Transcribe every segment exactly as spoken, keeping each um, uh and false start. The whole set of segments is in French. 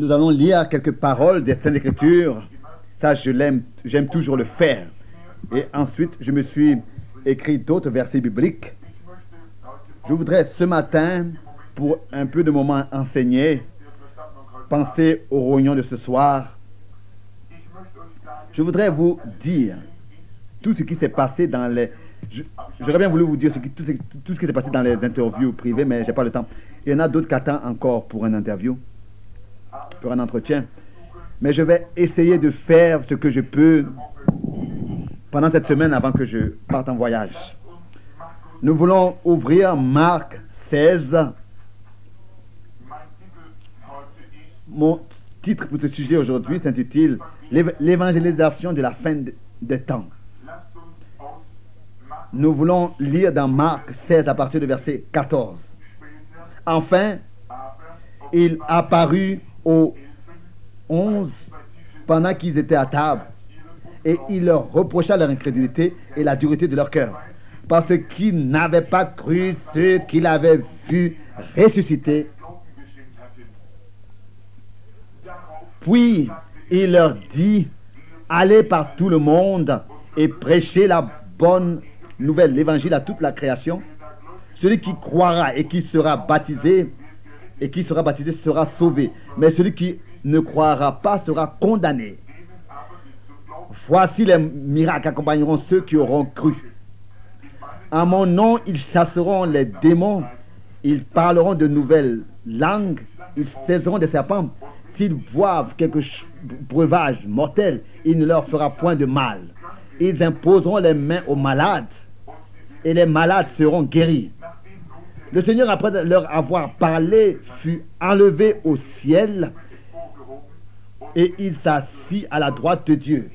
nous allons lire quelques paroles des Saintes Écritures. Ça, je l'aime, j'aime toujours le faire. Et ensuite, je me suis écrit d'autres versets bibliques. Je voudrais ce matin, pour un peu de moment enseigner, penser aux réunions de ce soir. Je voudrais vous dire tout ce qui s'est passé dans les... Je, j'aurais bien voulu vous dire ce qui, tout, ce, tout ce qui s'est passé dans les interviews privées, mais je n'ai pas le temps. Il y en a d'autres qui attendent encore pour une interview, pour un entretien. Mais je vais essayer de faire ce que je peux pendant cette semaine avant que je parte en voyage. Nous voulons ouvrir Marc seize. Mon titre pour ce sujet aujourd'hui s'intitule « L'évangélisation de la fin des temps ». Nous voulons lire dans Marc seize à partir du verset quatorze. Enfin, il apparut aux onze pendant qu'ils étaient à table et il leur reprocha leur incrédulité et la dureté de leur cœur parce qu'ils n'avaient pas cru ceux qu'il avait vus ressusciter. Puis il leur dit: allez par tout le monde et prêchez la bonne nouvelle, l'évangile à toute la création. Celui qui croira et qui sera baptisé et qui sera baptisé sera sauvé, mais celui qui ne croira pas sera condamné. Voici les miracles qui accompagneront ceux qui auront cru. En mon nom, ils chasseront les démons, ils parleront de nouvelles langues, ils saisiront des serpents. S'ils boivent quelque breuvage mortel, il ne leur fera point de mal. Ils imposeront les mains aux malades et les malades seront guéris. Le Seigneur, après leur avoir parlé, fut enlevé au ciel et il s'assit à la droite de Dieu.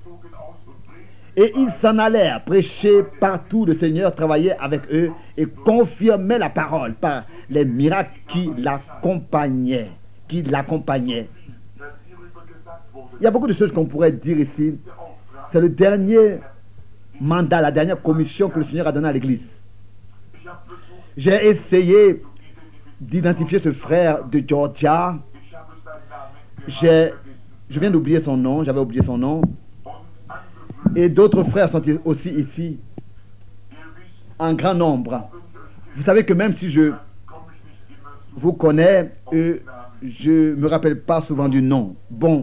Et ils s'en allèrent prêcher partout. Le Seigneur travaillait avec eux et confirmait la parole par les miracles qui l'accompagnaient. Qui l'accompagnaient. Il y a beaucoup de choses qu'on pourrait dire ici. C'est le dernier mandat, la dernière commission que le Seigneur a donnée à l'Église. J'ai essayé d'identifier ce frère de Georgia. J'ai, je viens d'oublier son nom, j'avais oublié son nom. Et d'autres frères sont aussi ici, en grand nombre. Vous savez que même si je vous connais, euh, je ne me rappelle pas souvent du nom. Bon.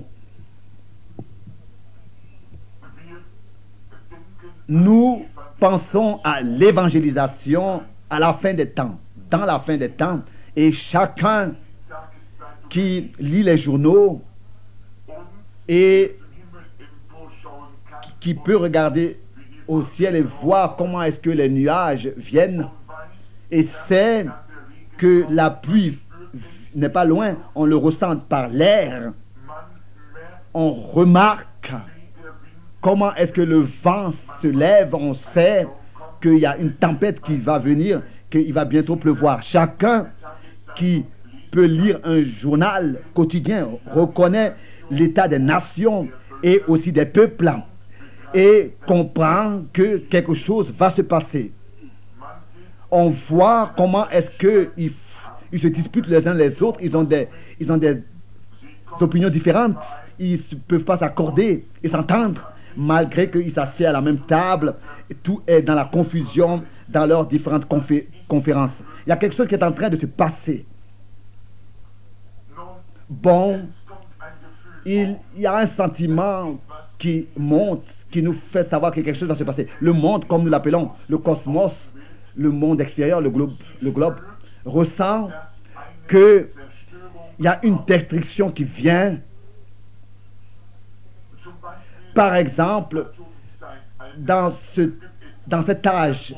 Nous pensons à l'évangélisation à la fin des temps, dans la fin des temps, et chacun qui lit les journaux et qui peut regarder au ciel et voir comment est-ce que les nuages viennent et sait que la pluie n'est pas loin, on le ressent par l'air, on remarque comment est-ce que le vent se lève, on sait qu'il y a une tempête qui va venir, qu'il va bientôt pleuvoir. Chacun qui peut lire un journal quotidien reconnaît l'état des nations et aussi des peuples et comprend que quelque chose va se passer. On voit comment est-ce qu'ils ils se disputent les uns les autres, ils ont des, ils ont des opinions différentes, ils ne peuvent pas s'accorder et s'entendre, malgré qu'ils s'assiedent à la même table, et tout est dans la confusion dans leurs différentes confé- conférences. Il y a quelque chose qui est en train de se passer. Bon, il y a un sentiment qui monte, qui nous fait savoir que quelque chose va se passer. Le monde, comme nous l'appelons, le cosmos, le monde extérieur, le globe, le globe ressent qu'il y a une destruction qui vient. Par exemple, dans, ce, dans cet âge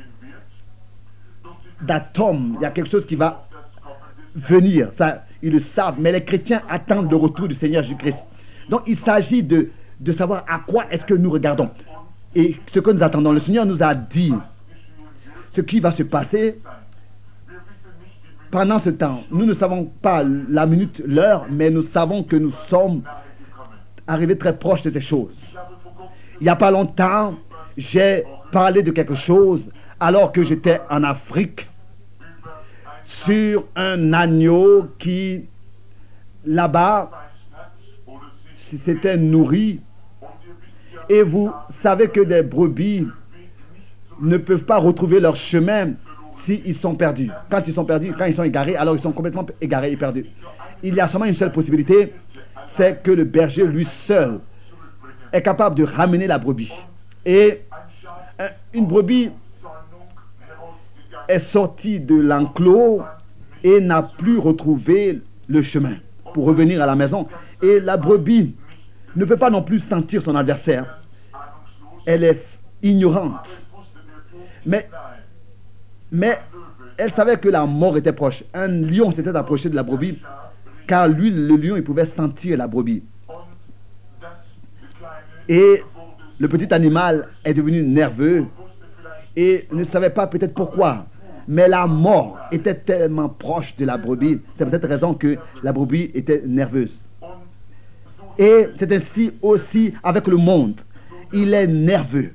d'atomes, il y a quelque chose qui va venir. Ça, ils le savent, mais les chrétiens attendent le retour du Seigneur Jésus-Christ. Donc, il s'agit de, de savoir à quoi est-ce que nous regardons. Et ce que nous attendons, le Seigneur nous a dit ce qui va se passer pendant ce temps. Nous ne savons pas la minute, l'heure, mais nous savons que nous sommes arrivés très proches de ces choses. Il n'y a pas longtemps, j'ai parlé de quelque chose alors que j'étais en Afrique sur un agneau qui là-bas s'étaient nourries. Et vous savez que des brebis ne peuvent pas retrouver leur chemin s'ils sont perdus. Quand ils sont perdus, quand ils sont égarés, alors ils sont complètement égarés et perdus. Il y a seulement une seule possibilité, c'est que le berger lui seul est capable de ramener la brebis. Et une brebis est sortie de l'enclos et n'a plus retrouvé le chemin pour revenir à la maison. Et la brebis ne peut pas non plus sentir son adversaire. Elle est ignorante. Mais, mais elle savait que la mort était proche. Un lion s'était approché de la brebis, car lui, le lion, il pouvait sentir la brebis. Et le petit animal est devenu nerveux et ne savait pas peut-être pourquoi. Mais la mort était tellement proche de la brebis. C'est pour cette raison que la brebis était nerveuse. Et c'est ainsi aussi avec le monde. Il est nerveux.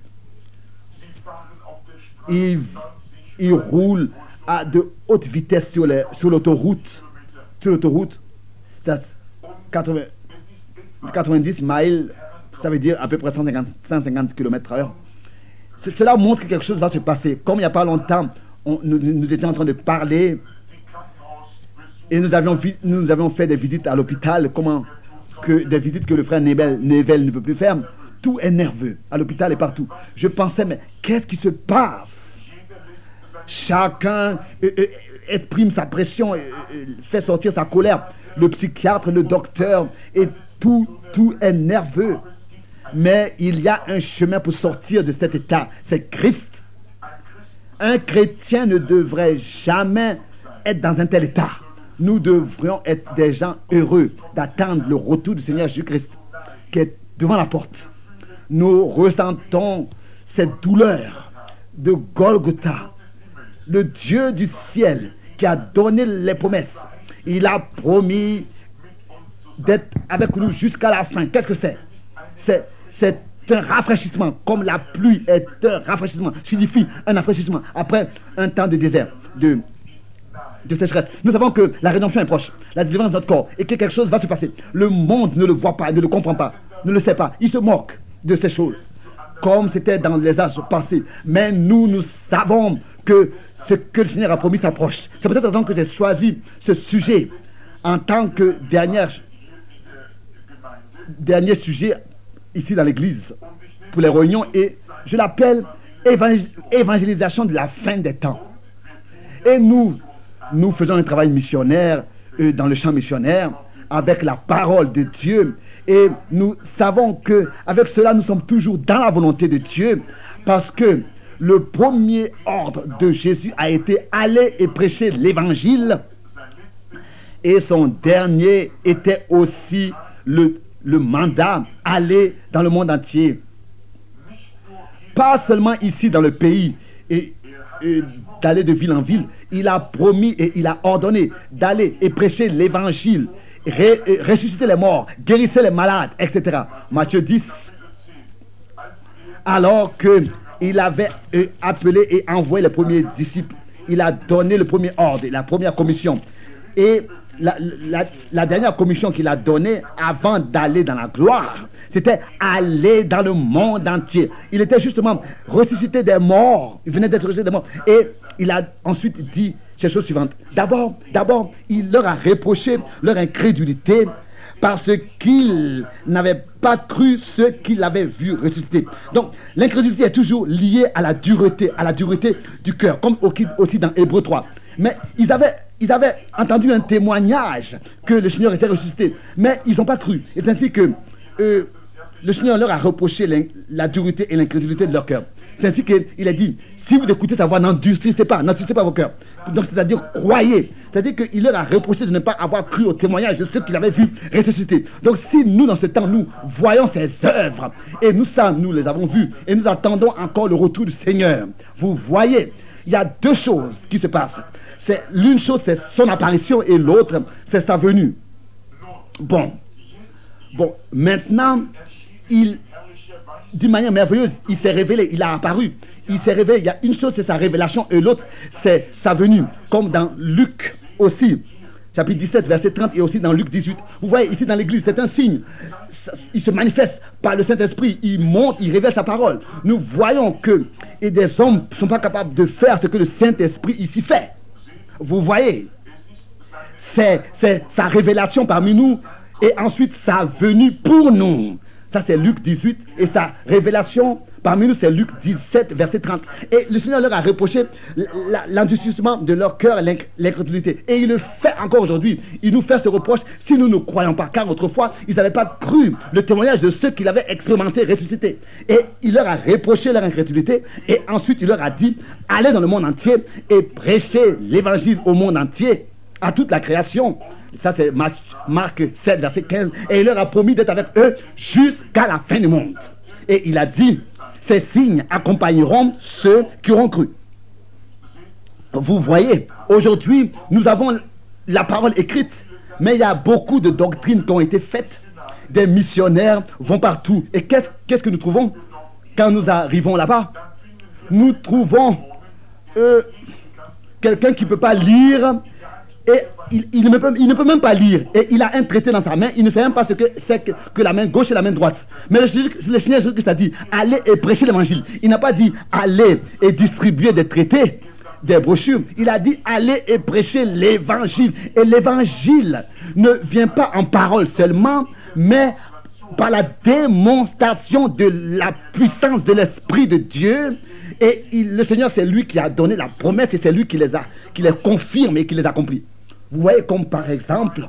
Il, il roule à de haute vitesse sur, les, sur l'autoroute. Sur l'autoroute, c'est quatre-vingts, quatre-vingt-dix miles, ça veut dire à peu près cent cinquante, cent cinquante kilomètres à l'heure. Cela montre que quelque chose va se passer. Comme il n'y a pas longtemps, on, nous, nous étions en train de parler et nous avions, nous avions fait des visites à l'hôpital, comment que des visites que le frère Nebel, Nebel ne peut plus faire. Tout est nerveux, à l'hôpital et partout. Je pensais, mais qu'est-ce qui se passe? Chacun euh, euh, exprime sa pression, euh, euh, fait sortir sa colère. Le psychiatre, le docteur, et tout, tout est nerveux. Mais il y a un chemin pour sortir de cet état, c'est Christ. Un chrétien ne devrait jamais être dans un tel état. Nous devrions être des gens heureux d'attendre le retour du Seigneur Jésus-Christ qui est devant la porte. Nous ressentons cette douleur de Golgotha. Le Dieu du ciel qui a donné les promesses, il a promis d'être avec nous jusqu'à la fin. Qu'est-ce que c'est? C'est, c'est un rafraîchissement, comme la pluie est un rafraîchissement, signifie un rafraîchissement après un temps de désert, de, de sécheresse. Nous savons que la rédemption est proche, la délivrance de notre corps, et que quelque chose va se passer. Le monde ne le voit pas, ne le comprend pas, ne le sait pas. Il se moque de ces choses, comme c'était dans les âges passés. Mais nous, nous savons que ce que le Seigneur a promis s'approche. C'est peut-être donc que j'ai choisi ce sujet en tant que dernière, dernier sujet ici dans l'église pour les réunions, et je l'appelle évangé- évangélisation de la fin des temps. Et nous, nous faisons un travail missionnaire euh, dans le champ missionnaire avec la parole de Dieu, et nous savons que avec cela nous sommes toujours dans la volonté de Dieu, parce que le premier ordre de Jésus a été aller et prêcher l'évangile, et son dernier était aussi le, le mandat, aller dans le monde entier. Pas seulement ici dans le pays, et, et d'aller de ville en ville. Il a promis et il a ordonné d'aller et prêcher l'évangile, ré, ressusciter les morts, guérir les malades, et cetera. Matthieu dix. Alors que il avait euh, appelé et envoyé les premiers disciples, il a donné le premier ordre, la première commission. Et la, la, la dernière commission qu'il a donnée avant d'aller dans la gloire, c'était aller dans le monde entier. Il était justement ressuscité des morts, il venait d'être ressuscité des morts. Et il a ensuite dit ces choses suivantes. D'abord, d'abord, il leur a reproché leur incrédulité, parce qu'ils n'avaient pas cru ceux qu'il avait vu ressusciter. Donc, l'incrédulité est toujours liée à la dureté, à la dureté du cœur, comme aussi dans Hébreux trois. Mais ils avaient, ils avaient entendu un témoignage que le Seigneur était ressuscité, mais ils n'ont pas cru. Et c'est ainsi que euh, le Seigneur leur a reproché la dureté et l'incrédulité de leur cœur. C'est ainsi qu'il a dit, si vous écoutez sa voix, n'endurcissez pas, n'endurcissez pas vos cœurs. Donc, c'est-à-dire, croyez. C'est-à-dire qu'il leur a reproché de ne pas avoir cru au témoignage de ceux qu'il avait vu ressusciter. Donc, si nous, dans ce temps, nous voyons ses œuvres, et nous, ça, nous les avons vues, et nous attendons encore le retour du Seigneur, vous voyez, il y a deux choses qui se passent. C'est, l'une chose, c'est son apparition, et l'autre, c'est sa venue. Bon. Bon, maintenant, il... d'une manière merveilleuse, il s'est révélé, il a apparu, il s'est révélé. Il y a une chose, c'est sa révélation, et l'autre, c'est sa venue. Comme dans Luc aussi, chapitre dix-sept, verset trente, et aussi dans Luc dix-huit. Vous voyez, ici dans l'église, c'est un signe. Il se manifeste par le Saint-Esprit, il monte, il révèle sa parole. Nous voyons que et des hommes ne sont pas capables de faire ce que le Saint-Esprit ici fait. Vous voyez, c'est sa révélation parmi nous, et ensuite sa venue pour nous. Ça c'est Luc dix-huit, et sa révélation parmi nous c'est Luc dix-sept, verset trente. Et le Seigneur leur a reproché l'endurcissement de leur cœur et l'incrédulité. Et il le fait encore aujourd'hui. Il nous fait ce reproche si nous ne croyons pas. Car autrefois, ils n'avaient pas cru le témoignage de ceux qu'il avait expérimenté, ressuscité. Et il leur a reproché leur incrédulité. Et ensuite, il leur a dit, allez dans le monde entier et prêchez l'évangile au monde entier, à toute la création. Ça c'est Marc, Marc sept, verset quinze. Et il leur a promis d'être avec eux jusqu'à la fin du monde. Et il a dit, ces signes accompagneront ceux qui auront cru. Vous voyez, aujourd'hui, nous avons la parole écrite, mais il y a beaucoup de doctrines qui ont été faites. Des missionnaires vont partout. Et qu'est-ce qu'est-ce que nous trouvons quand nous arrivons là-bas? Nous trouvons euh, quelqu'un qui ne peut pas lire, et il, il, ne peut, il ne peut même pas lire. Et il a un traité dans sa main, il ne sait même pas ce que c'est que, que la main gauche et la main droite. Mais le, le Seigneur Jésus-Christ a dit, allez et prêchez l'évangile. Il n'a pas dit, allez et distribuer des traités, des brochures. Il a dit, allez et prêchez l'évangile. Et l'évangile ne vient pas en parole seulement, mais par la démonstration de la puissance de l'Esprit de Dieu. Et il, le Seigneur, c'est lui qui a donné la promesse, et c'est lui qui les a, qui les confirme et qui les accomplit. Vous voyez, comme par exemple,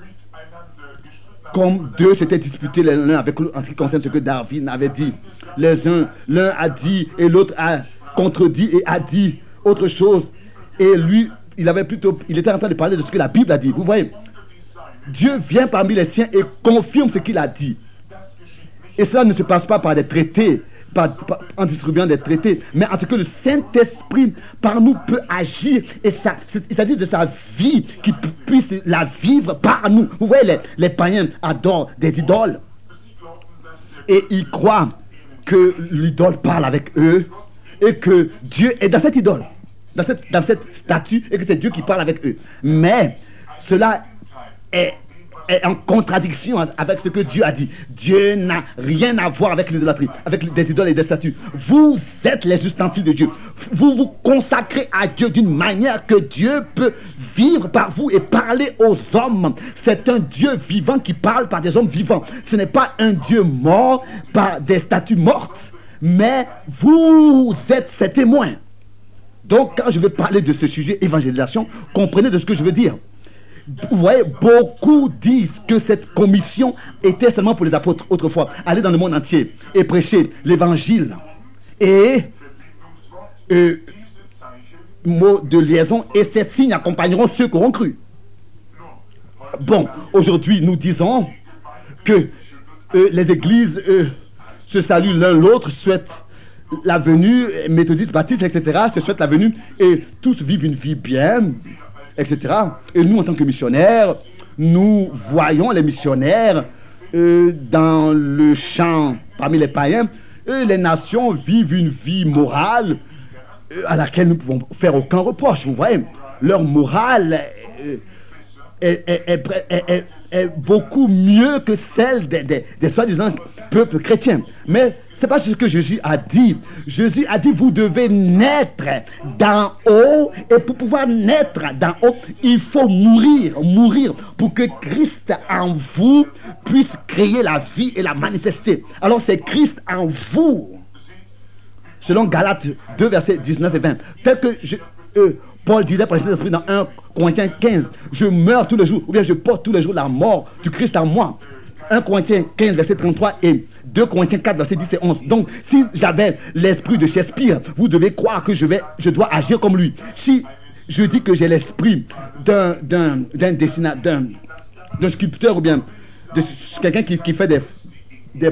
comme deux s'étaient disputés l'un avec l'autre en ce qui concerne ce que Darwin avait dit. Les uns, l'un a dit et l'autre a contredit et a dit autre chose. Et lui, il avait plutôt, il était en train de parler de ce que la Bible a dit. Vous voyez, Dieu vient parmi les siens et confirme ce qu'il a dit. Et cela ne se passe pas par des traités, Par, par, en distribuant des traités, mais en ce que le Saint-Esprit par nous peut agir, et ça, c'est-à-dire de sa vie qui puisse la vivre par nous. Vous voyez, les, les païens adorent des idoles et ils croient que l'idole parle avec eux et que Dieu est dans cette idole, dans cette, dans cette statue, et que c'est Dieu qui parle avec eux. Mais cela est est en contradiction avec ce que Dieu a dit. Dieu n'a rien à voir avec l'idolâtrie, avec des idoles et des statues. Vous êtes les ustensiles de Dieu. Vous vous consacrez à Dieu d'une manière que Dieu peut vivre par vous et parler aux hommes. C'est un Dieu vivant qui parle par des hommes vivants. Ce n'est pas un Dieu mort par des statues mortes, mais vous êtes ses témoins. Donc, quand je veux parler de ce sujet évangélisation, comprenez de ce que je veux dire. Vous voyez, beaucoup disent que cette commission était seulement pour les apôtres autrefois. Aller dans le monde entier et prêcher l'évangile. Et, euh, mot de liaison, et ces signes accompagneront ceux qui auront cru. Bon, aujourd'hui, nous disons que euh, les églises euh, se saluent l'un l'autre, souhaitent la venue, méthodistes, baptistes, et cetera, se souhaitent la venue, et tous vivent une vie bien, et cetera. Et nous, en tant que missionnaires, nous voyons les missionnaires euh, dans le champ parmi les païens. Et les nations vivent une vie morale euh, à laquelle nous ne pouvons faire aucun reproche. Vous voyez, leur morale euh, est, est, est, est, est, est beaucoup mieux que celle des, des, des soi-disant peuples chrétiens. Mais ce n'est pas ce que Jésus a dit. Jésus a dit, vous devez naître d'en haut. Et pour pouvoir naître d'en haut, il faut mourir. Mourir pour que Christ en vous puisse créer la vie et la manifester. Alors c'est Christ en vous. Selon Galates deux, versets dix-neuf et vingt. Tel que je, euh, Paul disait par l'Esprit dans un Corinthiens quinze. Je meurs tous les jours, ou bien je porte tous les jours la mort du Christ en moi. un Corinthiens quinze, verset trente-trois et deux Corinthiens quatre, verset dix et onze. Donc, si j'avais l'esprit de Shakespeare, vous devez croire que je, vais, je dois agir comme lui. Si je dis que j'ai l'esprit d'un d'un dessinateur, d'un sculpteur ou bien de quelqu'un qui, qui fait des, des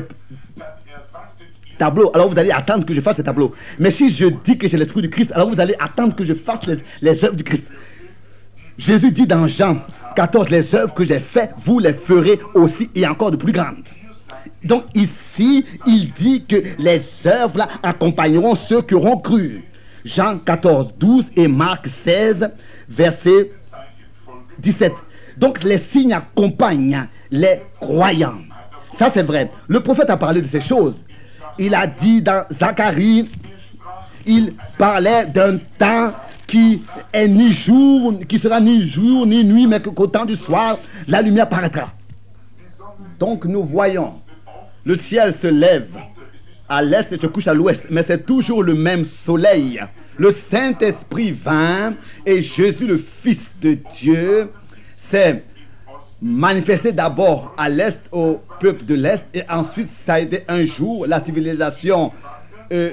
tableaux, alors vous allez attendre que je fasse ces tableaux. Mais si je dis que j'ai l'esprit du Christ, alors vous allez attendre que je fasse les, les œuvres du Christ. Jésus dit dans Jean quatorze, les œuvres que j'ai faites, vous les ferez aussi et encore de plus grandes. Donc ici, il dit que les œuvres là accompagneront ceux qui auront cru. Jean quatorze, douze et Marc seize, verset dix-sept. Donc les signes accompagnent les croyants. Ça c'est vrai. Le prophète a parlé de ces choses. Il a dit dans Zacharie, il parlait d'un temps qui est ni jour, qui sera ni jour ni nuit, mais qu'au temps du soir, la lumière paraîtra. Donc nous voyons, le ciel se lève à l'est et se couche à l'ouest, mais c'est toujours le même soleil. Le Saint-Esprit vint et Jésus, le Fils de Dieu, s'est manifesté d'abord à l'est au peuple de l'est, et ensuite ça a été un jour, la civilisation euh,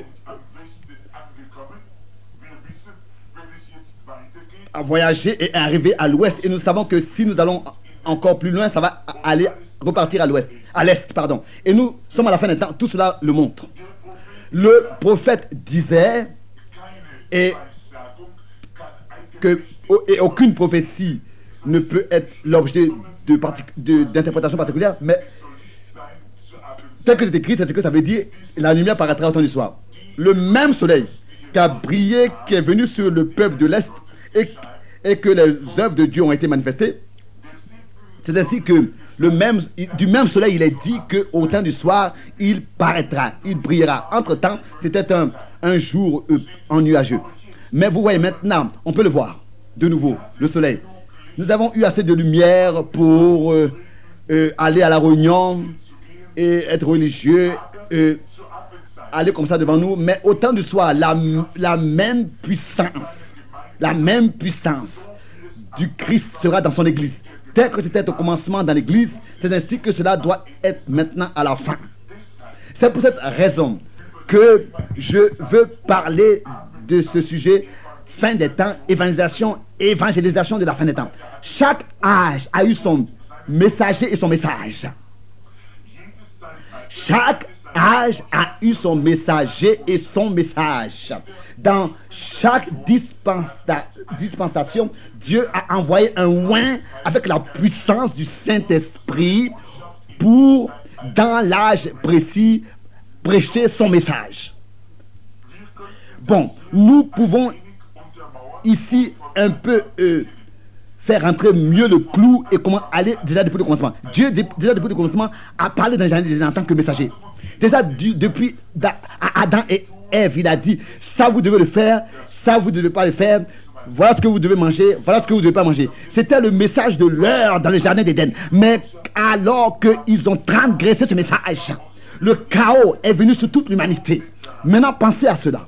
a voyagé et est arrivé à l'ouest, et nous savons que si nous allons encore plus loin, ça va aller repartir à l'ouest, à l'est, pardon. Et nous sommes à la fin des temps, tout cela le montre. Le prophète disait et que et aucune prophétie ne peut être l'objet de, de, d'interprétation particulière, mais tel que c'est écrit, c'est ce que ça veut dire, la lumière paraîtra au temps du soir. Le même soleil qui a brillé, qui est venu sur le peuple de l'Est, et, et que les œuvres de Dieu ont été manifestées, c'est ainsi que le même, du même soleil, il est dit qu'au temps du soir, il paraîtra, il brillera. Entre-temps, c'était un, un jour euh, ennuageux. Mais vous voyez maintenant, on peut le voir, de nouveau, le soleil. Nous avons eu assez de lumière pour euh, euh, aller à la réunion et être religieux, euh, aller comme ça devant nous. Mais au temps du soir, la, la même puissance, la même puissance du Christ sera dans son église. Tel que c'était au commencement dans l'église, c'est ainsi que cela doit être maintenant à la fin. C'est pour cette raison que je veux parler de ce sujet, fin des temps, évangélisation, évangélisation de la fin des temps. Chaque âge a eu son messager et son message. Chaque âge a eu son messager et son message. Dans chaque dispensa dispensation, Dieu a envoyé un oint avec la puissance du Saint-Esprit pour, dans l'âge précis, prêcher son message. Bon, nous pouvons ici un peu euh, faire entrer mieux le clou et comment aller déjà depuis le commencement. Dieu, déjà depuis le commencement, a parlé dans les années en tant que messager. Déjà du, depuis à Adam et Ève, il a dit, ça vous devez le faire, ça vous ne devez pas le faire, voilà ce que vous devez manger, voilà ce que vous ne devez pas manger. C'était le message de l'heure dans le jardin d'Éden. Mais alors qu'ils ont transgressé ce message, le chaos est venu sur toute l'humanité. Maintenant, pensez à cela.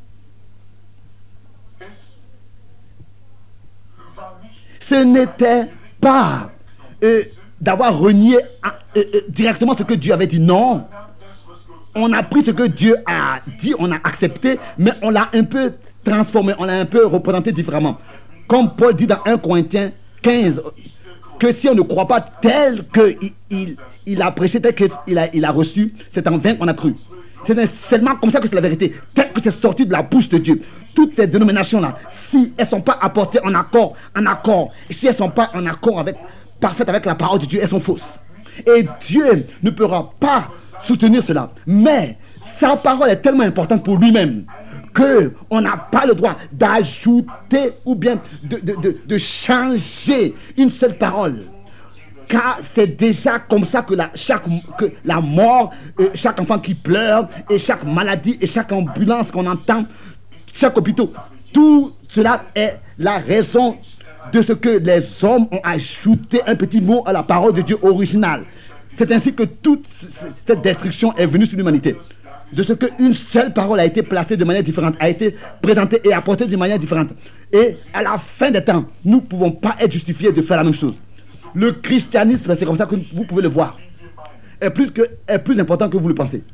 Ce n'était pas euh, d'avoir renié euh, euh, directement ce que Dieu avait dit. Non. On a pris ce que Dieu a dit, on a accepté, mais on l'a un peu transformé, on l'a un peu représenté différemment. Comme Paul dit dans un Corinthiens quinze, que si on ne croit pas tel qu'il il, il a prêché, tel qu'il a, il a reçu, c'est en vain qu'on a cru. C'est seulement comme ça que c'est la vérité, tel que c'est sorti de la bouche de Dieu. Toutes ces dénominations-là, si elles ne sont pas apportées en accord, en accord, et si elles ne sont pas en accord avec, parfaites avec la parole de Dieu, elles sont fausses. Et Dieu ne pourra pas soutenir cela. Mais sa parole est tellement importante pour lui-même qu'on n'a pas le droit d'ajouter ou bien de, de, de, de changer une seule parole. Car c'est déjà comme ça que la, chaque, que la mort, euh, chaque enfant qui pleure, et chaque maladie, et chaque ambulance qu'on entend, chaque hôpital, tout cela est la raison de ce que les hommes ont ajouté un petit mot à la parole de Dieu originale. C'est ainsi que toute cette destruction est venue sur l'humanité. De ce qu'une seule parole a été placée de manière différente, a été présentée et apportée de manière différente. Et à la fin des temps, nous ne pouvons pas être justifiés de faire la même chose. Le christianisme, c'est comme ça que vous pouvez le voir, est plus, que, est plus important que vous le pensez.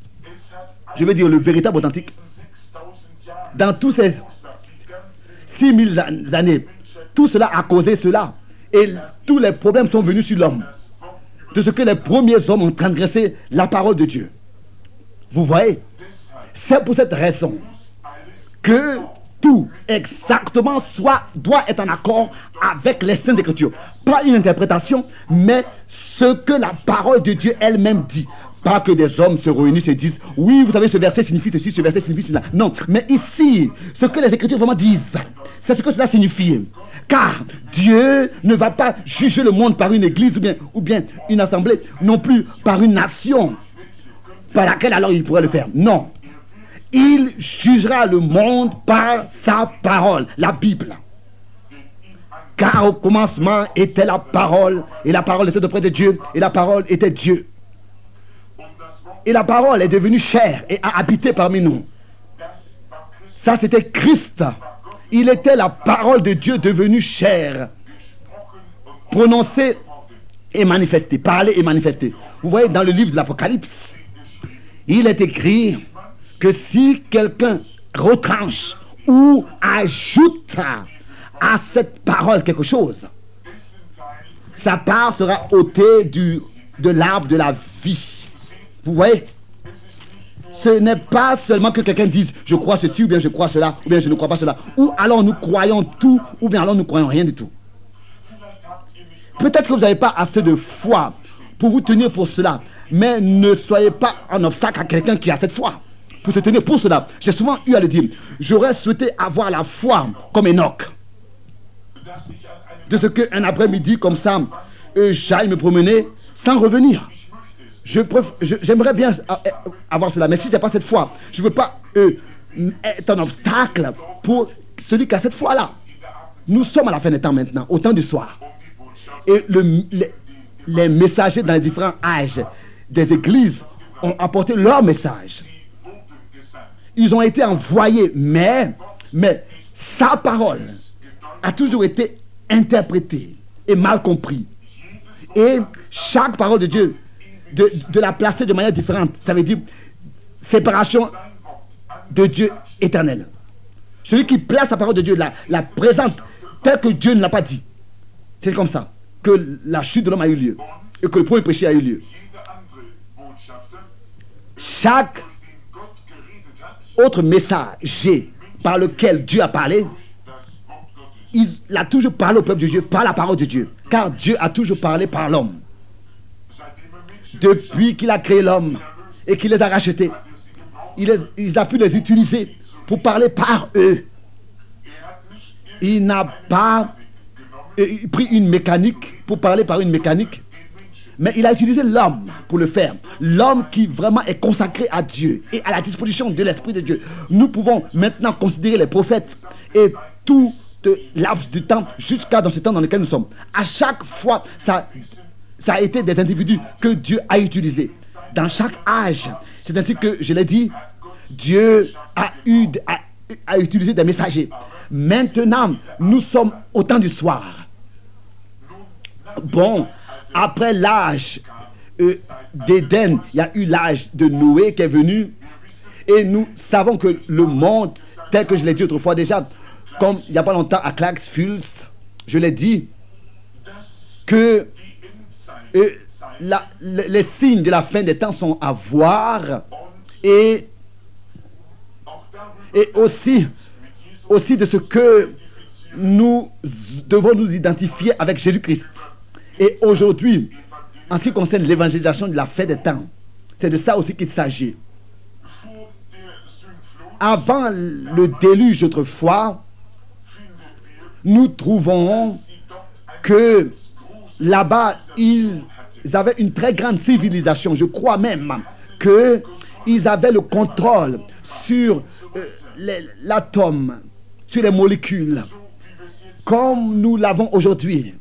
Je veux dire, le véritable authentique. Dans tous ces six mille années, tout cela a causé cela. Et tous les problèmes sont venus sur l'homme. De ce que les premiers hommes ont transgressé la parole de Dieu. Vous voyez, c'est pour cette raison que tout exactement soit, doit être en accord avec les Saintes Écritures. Pas une interprétation, mais ce que la parole de Dieu elle-même dit. Pas que des hommes se réunissent et disent, oui, vous savez, ce verset signifie ceci, ce verset signifie cela. Non, mais ici, ce que les Écritures vraiment disent, C'est ce que cela signifie. Car Dieu ne va pas juger le monde par une église ou bien, ou bien une assemblée, non plus par une nation par laquelle alors il pourrait le faire. Non. Il jugera le monde par sa parole, la Bible. Car au commencement était la parole, et la parole était auprès de Dieu, et la parole était Dieu. Et la parole est devenue chair et a habité parmi nous. Ça, c'était Christ. Il était la parole de Dieu devenue chair, prononcée et manifestée, parlée et manifestée. Vous voyez, dans le livre de l'Apocalypse, il est écrit que si quelqu'un retranche ou ajoute à cette parole quelque chose, sa part sera ôtée du, de l'arbre de la vie. Vous voyez? Ce n'est pas seulement que quelqu'un dise je crois ceci ou bien je crois cela ou bien je ne crois pas cela, ou alors nous croyons tout ou bien alors nous croyons rien du tout. Peut-être que vous n'avez pas assez de foi pour vous tenir pour cela, mais ne soyez pas un obstacle à quelqu'un qui a cette foi pour se tenir pour cela. J'ai souvent eu à le dire, j'aurais souhaité avoir la foi comme Enoch, de ce qu'un après-midi comme ça euh, j'aille me promener sans revenir. Je j'aimerais bien avoir cela, mais si je n'ai pas cette foi, je ne veux pas euh, être un obstacle pour celui qui a cette foi-là. Nous sommes à la fin des temps maintenant, au temps du soir. Et le, les, les messagers dans les différents âges des églises ont apporté leur message. Ils ont été envoyés, mais, mais sa parole a toujours été interprétée et mal comprise. Et chaque parole de Dieu, De, de la placer de manière différente. Ça veut dire séparation de Dieu éternel. Celui qui place la parole de Dieu la, la présente telle que Dieu ne l'a pas dit. C'est comme ça que la chute de l'homme a eu lieu et que le premier péché a eu lieu. Chaque autre messager par lequel Dieu a parlé, il a toujours parlé au peuple de Dieu par la parole de Dieu, car Dieu a toujours parlé par l'homme. Depuis qu'il a créé l'homme et qu'il les a rachetés, il, les, il a pu les utiliser pour parler par eux. Il n'a pas euh, pris une mécanique pour parler par une mécanique, mais il a utilisé l'homme pour le faire. L'homme qui vraiment est consacré à Dieu et à la disposition de l'Esprit de Dieu. Nous pouvons maintenant considérer les prophètes et tout laps du temps jusqu'à dans ce temps dans lequel nous sommes. À chaque fois, ça... Ça a été des individus que Dieu a utilisés dans chaque âge. C'est ainsi que, je l'ai dit, Dieu a, eu, a, a utilisé des messagers. Maintenant, nous sommes au temps du soir. Bon, après l'âge euh, d'Éden, il y a eu l'âge de Noé qui est venu. Et nous savons que le monde, tel que je l'ai dit autrefois déjà, comme il n'y a pas longtemps à Clarksville, je l'ai dit, que Et la, les, les signes de la fin des temps sont à voir et, et aussi, aussi de ce que nous devons nous identifier avec Jésus-Christ. Et aujourd'hui, en ce qui concerne l'évangélisation de la fin des temps, c'est de ça aussi qu'il s'agit. Avant le déluge autrefois, nous trouvons que là-bas, ils avaient une très grande civilisation. Je crois même qu'ils avaient le contrôle sur euh, l'atome, sur les molécules, comme nous l'avons aujourd'hui.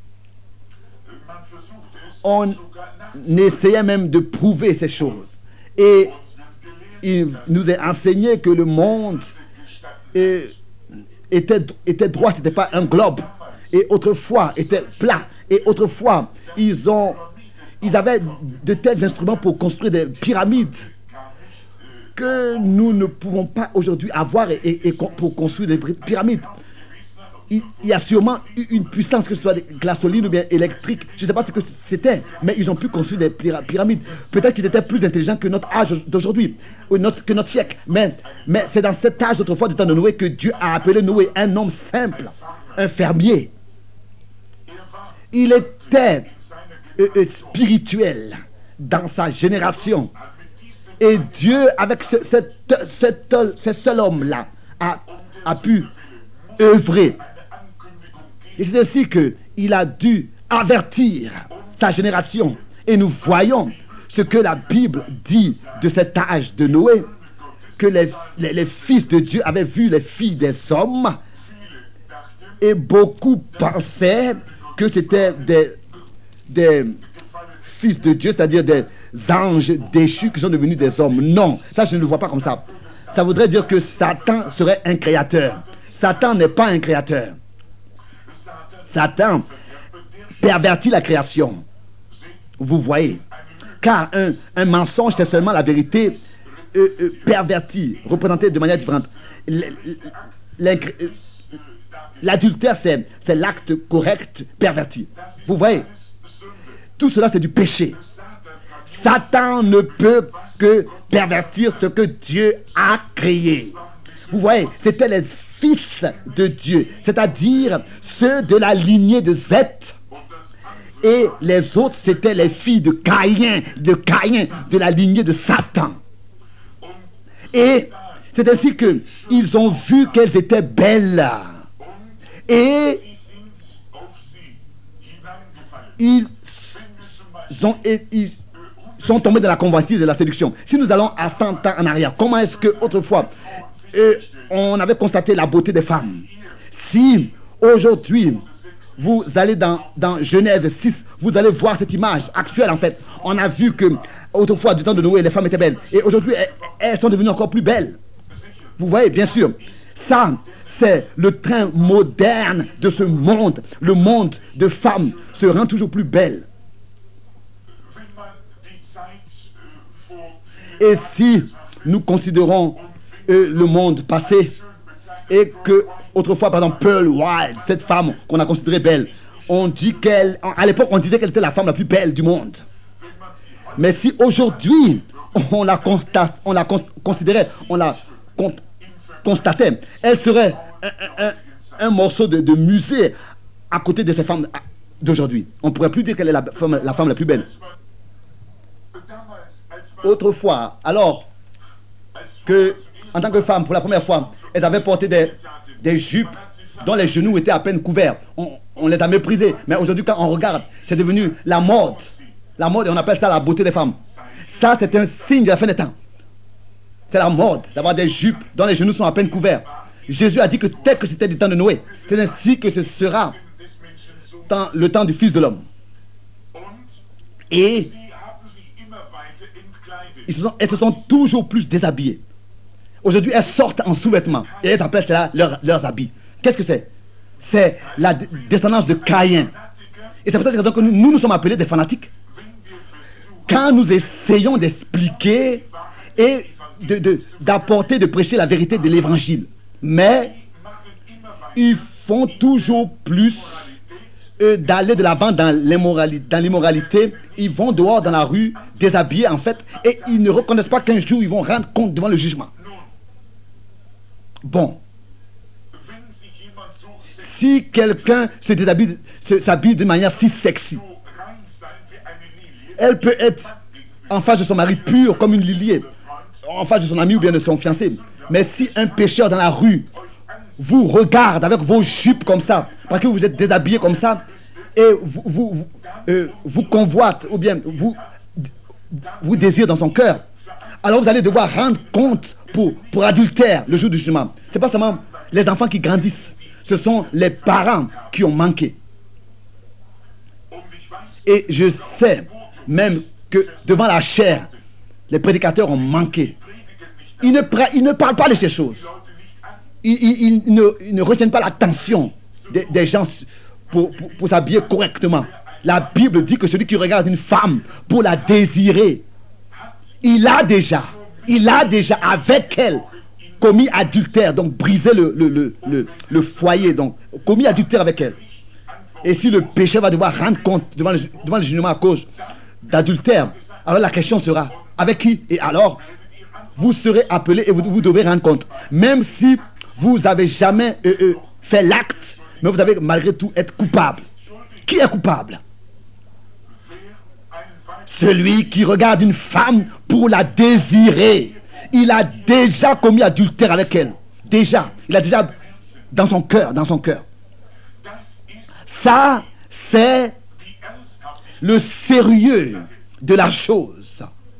On essayait même de prouver ces choses. Et il nous est enseigné que le monde euh, était, était droit, ce n'était pas un globe. Et autrefois, était plat. Et autrefois, ils, ont, ils avaient de tels instruments pour construire des pyramides que nous ne pouvons pas aujourd'hui avoir et, et, et pour construire des pyramides. Il, il y a sûrement eu une puissance, que ce soit glaçoline ou bien électrique, je ne sais pas ce que c'était, mais ils ont pu construire des pyramides. Peut-être qu'ils étaient plus intelligents que notre âge d'aujourd'hui, ou notre, que notre siècle. Mais, mais c'est dans cet âge d'autrefois du temps de Noé que Dieu a appelé Noé un homme simple, un fermier. Il était euh, euh, spirituel dans sa génération. Et Dieu, avec ce, cet, cet, ce seul homme-là, a, a pu œuvrer Et c'est ainsi qu'il a dû avertir sa génération. Et nous voyons ce que la Bible dit de cet âge de Noé, que les, les, les fils de Dieu avaient vu les filles des hommes, et beaucoup pensaient que c'était des, des fils de Dieu, c'est-à-dire des anges déchus qui sont devenus des hommes. Non, ça je ne le vois pas comme ça. Ça voudrait dire que Satan serait un créateur. Satan n'est pas un créateur. Satan pervertit la création. Vous voyez. Car un, un mensonge, c'est seulement la vérité euh, euh, pervertie, représentée de manière différente. L'adultère, c'est, c'est l'acte correct perverti. Vous voyez. Tout cela, c'est du péché. Satan ne peut que pervertir ce que Dieu a créé. Vous voyez, c'était les fils de Dieu, c'est-à-dire ceux de la lignée de Seth. Et les autres, c'était les filles de Caïn, de Caïn, de la lignée de Satan. Et c'est ainsi qu'ils ont vu qu'elles étaient belles. Et ils ont, ils sont tombés dans la convoitise de la séduction. Si nous allons à cent ans en arrière, comment est-ce que autrefois euh, on avait constaté la beauté des femmes? Si aujourd'hui vous allez dans, dans Genèse six, vous allez voir cette image actuelle en fait. On a vu que autrefois du temps de Noé, les femmes étaient belles. Et aujourd'hui, elles, elles sont devenues encore plus belles. Vous voyez, bien sûr. Ça, c'est le train moderne de ce monde. Le monde de femmes se rend toujours plus belle. Et si nous considérons euh, le monde passé, et que autrefois, par exemple, Pearl Wilde, cette femme qu'on a considérée belle, on dit qu'elle, à l'époque, on disait qu'elle était la femme la plus belle du monde. Mais si aujourd'hui, on la constate, on la cons considérait, on la con constatait, elle serait un, un, un morceau de, de musée à côté de ces femmes d'aujourd'hui. On ne pourrait plus dire qu'elle est la femme, la femme la plus belle. Autrefois, alors que, en tant que femme, pour la première fois, elles avaient porté des, des jupes dont les genoux étaient à peine couverts. On, on les a méprisées. Mais aujourd'hui, quand on regarde, c'est devenu la mode. La mode, et on appelle ça la beauté des femmes. Ça, c'est un signe de la fin des temps. C'est la mode d'avoir des jupes dont les genoux sont à peine couverts. Jésus a dit que tel que c'était du temps de Noé, c'est ainsi que ce sera dans le temps du Fils de l'homme. Et Ils se sont, elles se sont toujours plus déshabillées. Aujourd'hui, elles sortent en sous-vêtements et elles appellent cela leur, leurs habits. Qu'est-ce que c'est? C'est la descendance de Caïn. Et c'est pour cette raison que nous, nous, nous sommes appelés des fanatiques. Quand nous essayons d'expliquer et d'apporter, de, de, de prêcher la vérité de l'évangile, mais ils font toujours plus euh, d'aller de l'avant dans l'immoralité. Ils vont dehors dans la rue, déshabillés en fait, et ils ne reconnaissent pas qu'un jour ils vont rendre compte devant le jugement. Bon. Si quelqu'un se déshabille, s'habille de manière si sexy, elle peut être en face de son mari pur comme une lilier, en face de son ami ou bien de son fiancé. Mais si un pécheur dans la rue vous regarde avec vos jupes comme ça, parce que vous êtes déshabillé comme ça, et vous, vous, vous, euh, vous convoite, ou bien vous, vous désire dans son cœur, alors vous allez devoir rendre compte pour, pour adultère le jour du jugement. Ce n'est pas seulement les enfants qui grandissent, ce sont les parents qui ont manqué. Et je sais même que devant la chair, les prédicateurs ont manqué. Ils ne, ils ne parlent pas de ces choses. Ils, ils, ils, ne, ils ne retiennent pas l'attention des, des gens pour, pour, pour s'habiller correctement. La Bible dit que celui qui regarde une femme pour la désirer, il a déjà, il a déjà avec elle commis adultère, donc brisé le, le, le, le, le foyer, donc commis adultère avec elle. Et si le péché va devoir rendre compte devant le, devant le jugement à cause d'adultère, alors la question sera, avec qui? Et alors, vous serez appelé et vous, vous devrez rendre compte. Même si vous n'avez jamais euh, euh, fait l'acte, mais vous avez malgré tout être coupable. Qui est coupable? Celui qui regarde une femme pour la désirer. Il a déjà commis adultère avec elle. Déjà. Il a déjà dans son cœur, dans son cœur. Ça, c'est le sérieux de la chose.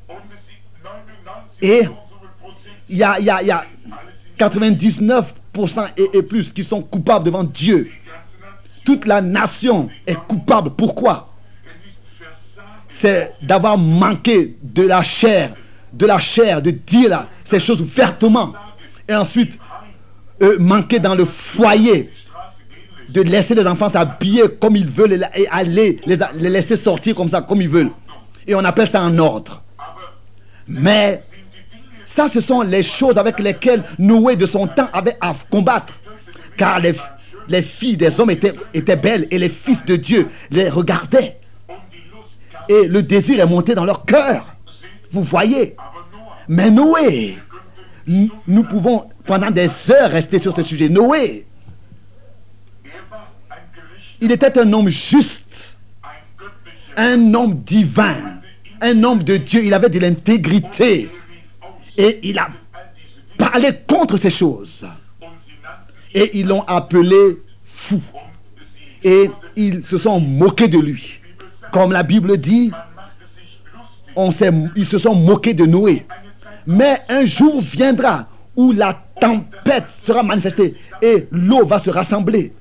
Et il y a, il y a, il y a quatre-vingt-dix-neuf pour cent et, et plus qui sont coupables devant Dieu. Toute la nation est coupable. Pourquoi? C'est d'avoir manqué de la chair, de la chair, de dire là, ces choses ouvertement. Et ensuite, euh, manquer dans le foyer, de laisser les enfants s'habiller comme ils veulent et aller les, les laisser sortir comme ça, comme ils veulent. Et on appelle ça en ordre. Mais ça, ce sont les choses avec lesquelles Noé de son temps avait à combattre. Car les, les filles des hommes étaient, étaient belles et les fils de Dieu les regardaient. Et le désir est monté dans leur cœur. Vous voyez. Mais Noé, nous pouvons pendant des heures rester sur ce sujet. Noé, il était un homme juste, un homme divin, un homme de Dieu. Il avait de l'intégrité. Et il a parlé contre ces choses. Et ils l'ont appelé fou. Et ils se sont moqués de lui. Comme la Bible dit, on s'est, ils se sont moqués de Noé. Mais un jour viendra où la tempête sera manifestée et l'eau va se rassembler.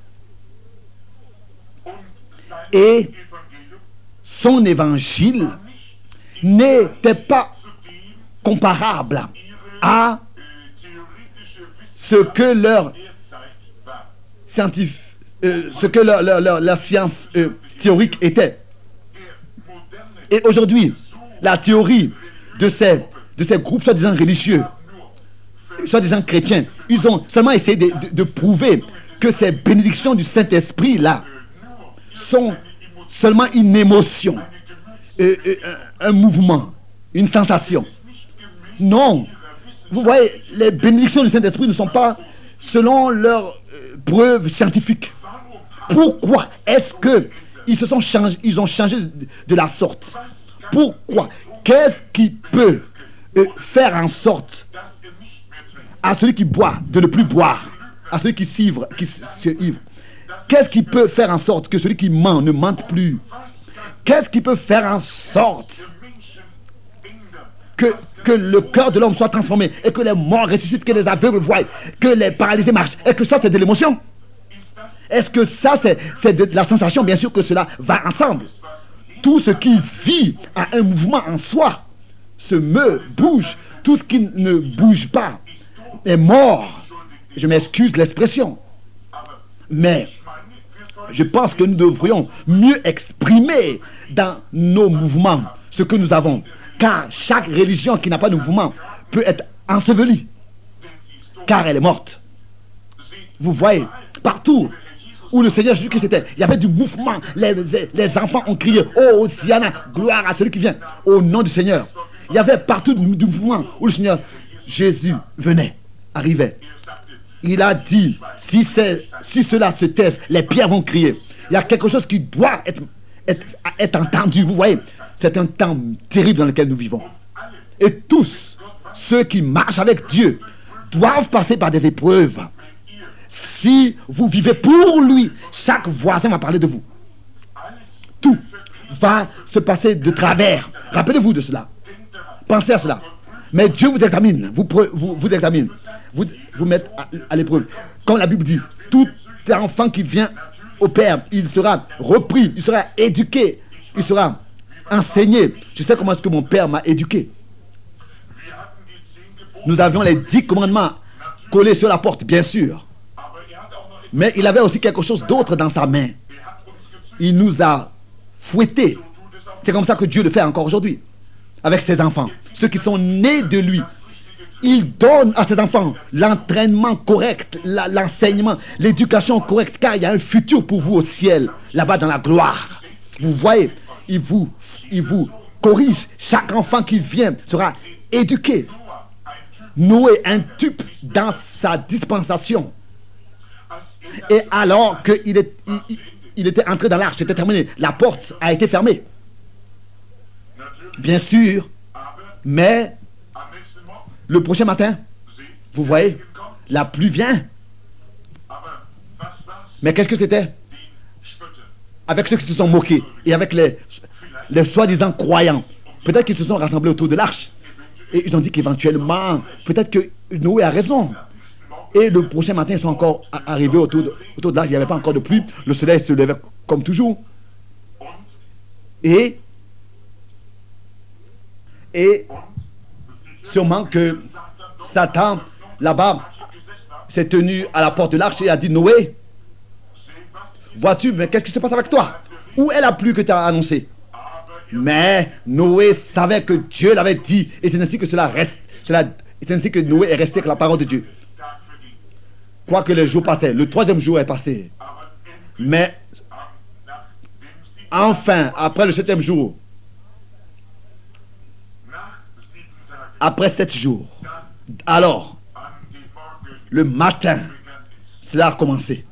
Et son évangile n'était pas comparable à ce que leur scientifique, euh, ce que leur, leur, leur, leur science euh, théorique était. Et aujourd'hui, la théorie de ces, de ces groupes soi-disant religieux, soi-disant chrétiens, ils ont seulement essayé de, de, de prouver que ces bénédictions du Saint-Esprit là sont seulement une émotion, euh, euh, un, un mouvement, une sensation. Non, vous voyez, les bénédictions du Saint-Esprit ne sont pas selon leurs euh, preuves scientifiques. Pourquoi est-ce que ils se sont changés, ils ont changé de, de la sorte? Pourquoi? Qu'est-ce qui peut euh, faire en sorte à celui qui boit de ne plus boire, à celui qui s'ivre, qui se ivre? Qu'est-ce qui peut faire en sorte que celui qui ment ne mente plus? Qu'est-ce qui peut faire en sorte que, que le cœur de l'homme soit transformé et que les morts ressuscitent, que les aveugles voient, que les paralysés marchent? Est-ce que ça c'est de l'émotion? Est-ce que ça c'est de la sensation? Bien sûr que cela va ensemble. Tout ce qui vit a un mouvement en soi, se meut, bouge. Tout ce qui ne bouge pas est mort. Je m'excuse l'expression. Mais je pense que nous devrions mieux exprimer dans nos mouvements ce que nous avons. Car chaque religion qui n'a pas de mouvement peut être ensevelie. Car elle est morte. Vous voyez, partout où le Seigneur Jésus-Christ était, il y avait du mouvement. Les, les enfants ont crié, oh Hosanna, gloire à celui qui vient, au nom du Seigneur. Il y avait partout du, du mouvement où le Seigneur Jésus venait, arrivait. Il a dit, si, si cela se taise, les pierres vont crier. Il y a quelque chose qui doit être, être, être entendu. Vous voyez, c'est un temps terrible dans lequel nous vivons. Et tous ceux qui marchent avec Dieu doivent passer par des épreuves. Si vous vivez pour lui, chaque voisin va parler de vous. Tout va se passer de travers. Rappelez-vous de cela. Pensez à cela. Mais Dieu vous examine, vous, vous, vous examine, vous, vous met à, à l'épreuve. Comme la Bible dit, tout enfant qui vient au Père, il sera repris, il sera éduqué, il sera enseigné. Je sais comment est-ce que mon Père m'a éduqué. Nous avions les dix commandements collés sur la porte, bien sûr. Mais il avait aussi quelque chose d'autre dans sa main. Il nous a fouettés. C'est comme ça que Dieu le fait encore aujourd'hui. Avec ses enfants, ceux qui sont nés de lui. Il donne à ses enfants l'entraînement correct, l'enseignement, l'éducation correcte, car il y a un futur pour vous au ciel, là-bas dans la gloire. Vous voyez, il vous, il vous corrige. Chaque enfant qui vient sera éduqué. Noé, un type dans sa dispensation. Et alors qu'il est, il, il était entré dans l'arche, c'était terminé, la porte a été fermée. Bien sûr, mais le prochain matin, vous voyez, la pluie vient. Mais qu'est-ce que c'était? avec ceux qui se sont moqués et avec les, les soi-disant croyants. Peut-être qu'ils se sont rassemblés autour de l'arche. Et ils ont dit qu'éventuellement, peut-être que Noé a raison. Et le prochain matin, ils sont encore arrivés autour de, autour de l'arche. Il n'y avait pas encore de pluie. Le soleil se levait comme toujours. Et, et sûrement que Satan, là-bas, s'est tenu à la porte de l'arche et a dit: Noé, vois-tu, mais qu'est-ce qui se passe avec toi? Où est la pluie que tu as annoncée? Mais Noé savait que Dieu l'avait dit, et c'est ainsi que cela reste. Cela, c'est ainsi que Noé est resté avec la parole de Dieu. Quoique les jours passaient, le troisième jour est passé. Mais enfin, après le septième jour, après sept jours, alors, le matin, cela a commencé.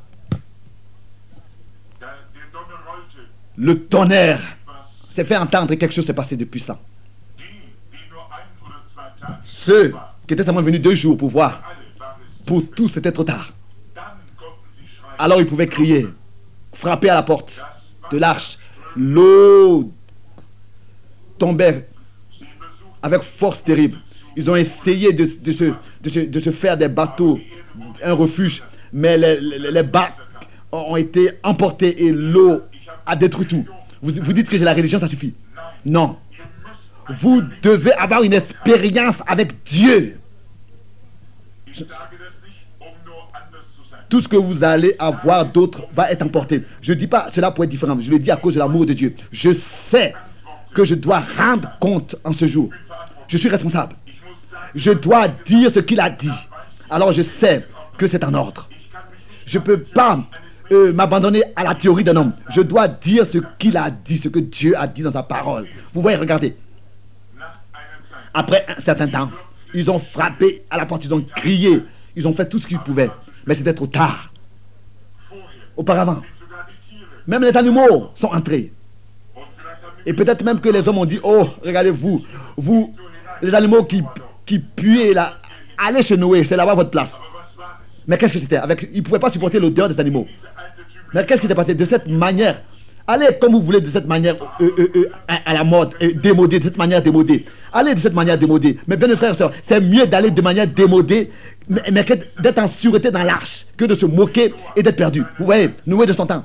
Le tonnerre s'est fait entendre et quelque chose s'est passé depuis ça. Ceux qui étaient seulement venus deux jours pour voir, pour tous c'était trop tard. Alors ils pouvaient crier, frapper à la porte de l'arche. L'eau tombait avec force terrible. Ils ont essayé de, de, se, de, se, de se faire des bateaux, un refuge, mais les, les, les bacs ont été emportés et l'eau a détruit tout. Vous, vous dites que j'ai la religion, ça suffit. Non. Vous devez avoir une expérience avec Dieu. Tout ce que vous allez avoir d'autre va être emporté. Je ne dis pas cela pour être différent. Je le dis à cause de l'amour de Dieu. Je sais que je dois rendre compte en ce jour. Je suis responsable. Je dois dire ce qu'il a dit. Alors je sais que c'est en ordre. Je ne peux pas euh, m'abandonner à la théorie d'un homme. Je dois dire ce qu'il a dit, ce que Dieu a dit dans sa parole. Vous voyez, regardez. Après un certain temps, ils ont frappé à la porte, ils ont crié, ils ont fait tout ce qu'ils pouvaient. Mais c'était trop tard. Auparavant, même les animaux sont entrés. Et peut-être même que les hommes ont dit: oh, regardez-vous, vous, les animaux qui, qui puaient là, allez chez Noé, c'est là-bas votre place. Mais qu'est-ce que c'était? Avec, ils ne pouvaient pas supporter l'odeur des animaux. Mais qu'est-ce qui s'est passé? De cette manière, allez comme vous voulez, de cette manière euh, euh, euh, à, à la mode, euh, démodée, de cette manière démodée. Allez de cette manière démodée. Mais bien, mes frères et sœurs, c'est mieux d'aller de manière démodée, mais, mais d'être en sûreté dans l'arche, que de se moquer et d'être perdu. Vous voyez, Noé de son temps.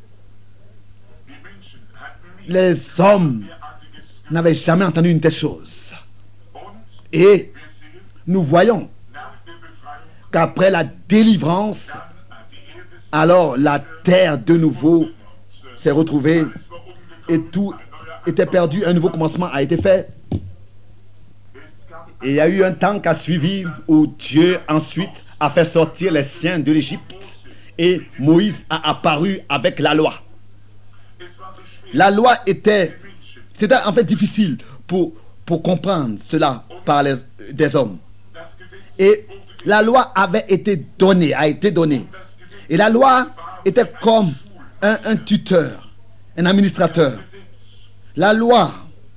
Les hommes n'avaient jamais entendu une telle chose. Et nous voyons qu'après la délivrance, alors la terre de nouveau s'est retrouvée et tout était perdu. Un nouveau commencement a été fait. Et il y a eu un temps qui a suivi où Dieu ensuite a fait sortir les siens de l'Égypte et Moïse a apparu avec la loi. La loi était, c'était en fait difficile pour, pour comprendre cela par les, des hommes. Et la loi avait été donnée, a été donnée. Et la loi était comme un, un tuteur, un administrateur. La loi,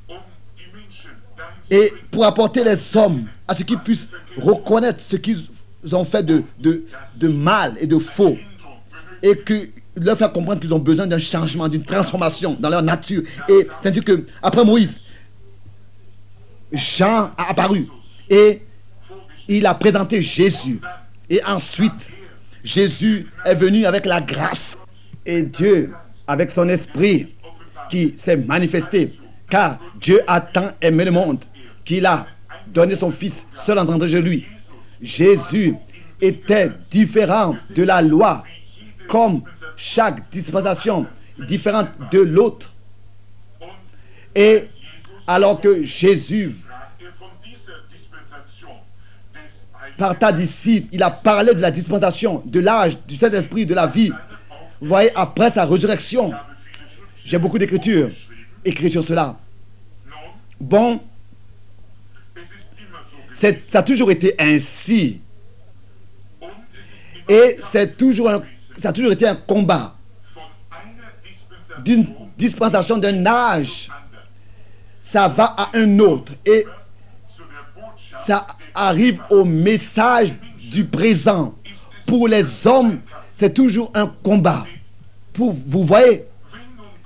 et pour apporter les hommes à ce qu'ils puissent reconnaître ce qu'ils ont fait de, de, de mal et de faux, et que leur faire comprendre qu'ils ont besoin d'un changement, d'une transformation dans leur nature. Et c'est-à-dire que après Moïse, Jean a apparu et il a présenté Jésus. Et ensuite, Jésus est venu avec la grâce. Et Dieu, avec son esprit, qui s'est manifesté. Car Dieu a tant aimé le monde qu'il a donné son Fils seul entendre de lui. Jésus était différent de la loi, comme chaque dispensation différente de l'autre. Et alors que Jésus parta d'ici, il a parlé de la dispensation, de l'âge, du Saint-Esprit, de la vie. Vous voyez, après sa résurrection, j'ai beaucoup d'écritures écrites sur cela. Bon, ça a toujours été ainsi. Et c'est toujours un, ça a toujours été un combat d'une dispensation d'un âge. Ça va à un autre. Et ça arrive au message du présent. Pour les hommes, c'est toujours un combat. Pour, vous voyez,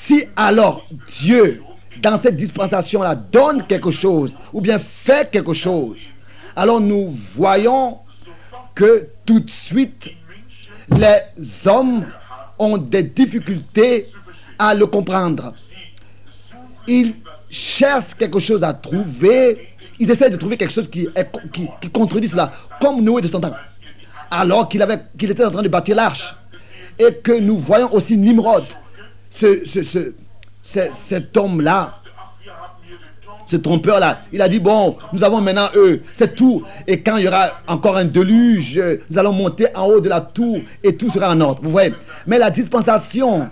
Si alors Dieu, dans cette dispensation-là, donne quelque chose, ou bien fait quelque chose, alors nous voyons que tout de suite, les hommes ont des difficultés à le comprendre. Ils cherchent quelque chose à trouver, ils essaient de trouver quelque chose qui, est, qui, qui contredit cela, comme Noé de son temps, alors qu'il avait, qu'il était en train de bâtir l'arche. Et que nous voyons aussi Nimrod, ce, ce, ce, ce, cet homme-là, ce trompeur-là. Il a dit, bon, nous avons maintenant eux, c'est tout. Et quand il y aura encore un déluge, nous allons monter en haut de la tour et tout sera en ordre. Vous voyez. Mais la dispensation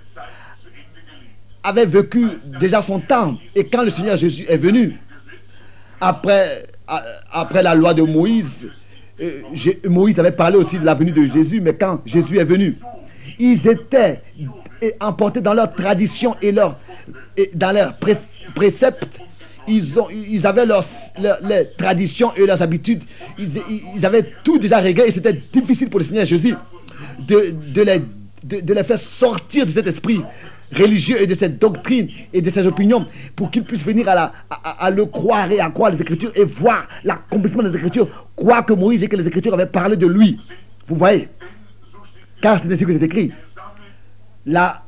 avait vécu déjà son temps. Et quand le Seigneur Jésus est venu, après, après la loi de Moïse, Moïse avait parlé aussi de la venue de Jésus, mais quand Jésus est venu, ils étaient emportés dans leur tradition et, leur, et dans leurs préceptes. Ils, ont, ils avaient leurs, leurs, les traditions et leurs habitudes. Ils, ils avaient tout déjà réglé et c'était difficile pour le Seigneur Jésus de, de, les, de, de les faire sortir de cet esprit religieux et de cette doctrine et de ces opinions pour qu'ils puissent venir à, la, à, à le croire et à croire les Écritures et voir l'accomplissement des Écritures, quoi que Moïse et que les Écritures avaient parlé de lui. Vous voyez, car c'est ainsi que c'est écrit. La,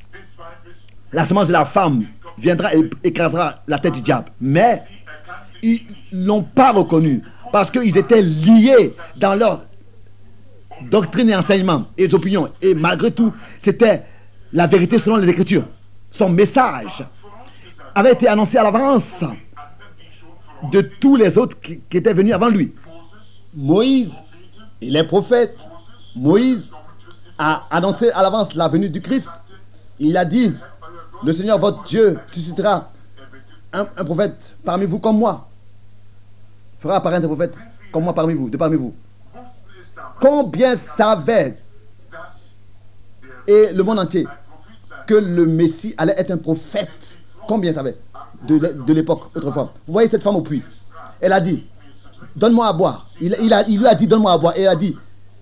la semence de la femme viendra et écrasera la tête du diable. Mais ils ne l'ont pas reconnu parce qu'ils étaient liés dans leur doctrine et enseignement et opinions. Et malgré tout, c'était la vérité selon les Écritures. Son message avait été annoncé à l'avance de tous les autres qui, qui étaient venus avant lui. Moïse et les prophètes, Moïse a annoncé à l'avance la venue du Christ. Il a dit, le Seigneur votre Dieu suscitera un, un prophète parmi vous comme moi. Fera apparaître un prophète comme moi parmi vous, de parmi vous. Combien savait et le monde entier que le Messie allait être un prophète? Combien savait de, de l'époque autrefois? Vous voyez cette femme au puits. Elle a dit, donne-moi à boire. Il, il, a, il lui a dit, donne-moi à boire. Et elle a dit,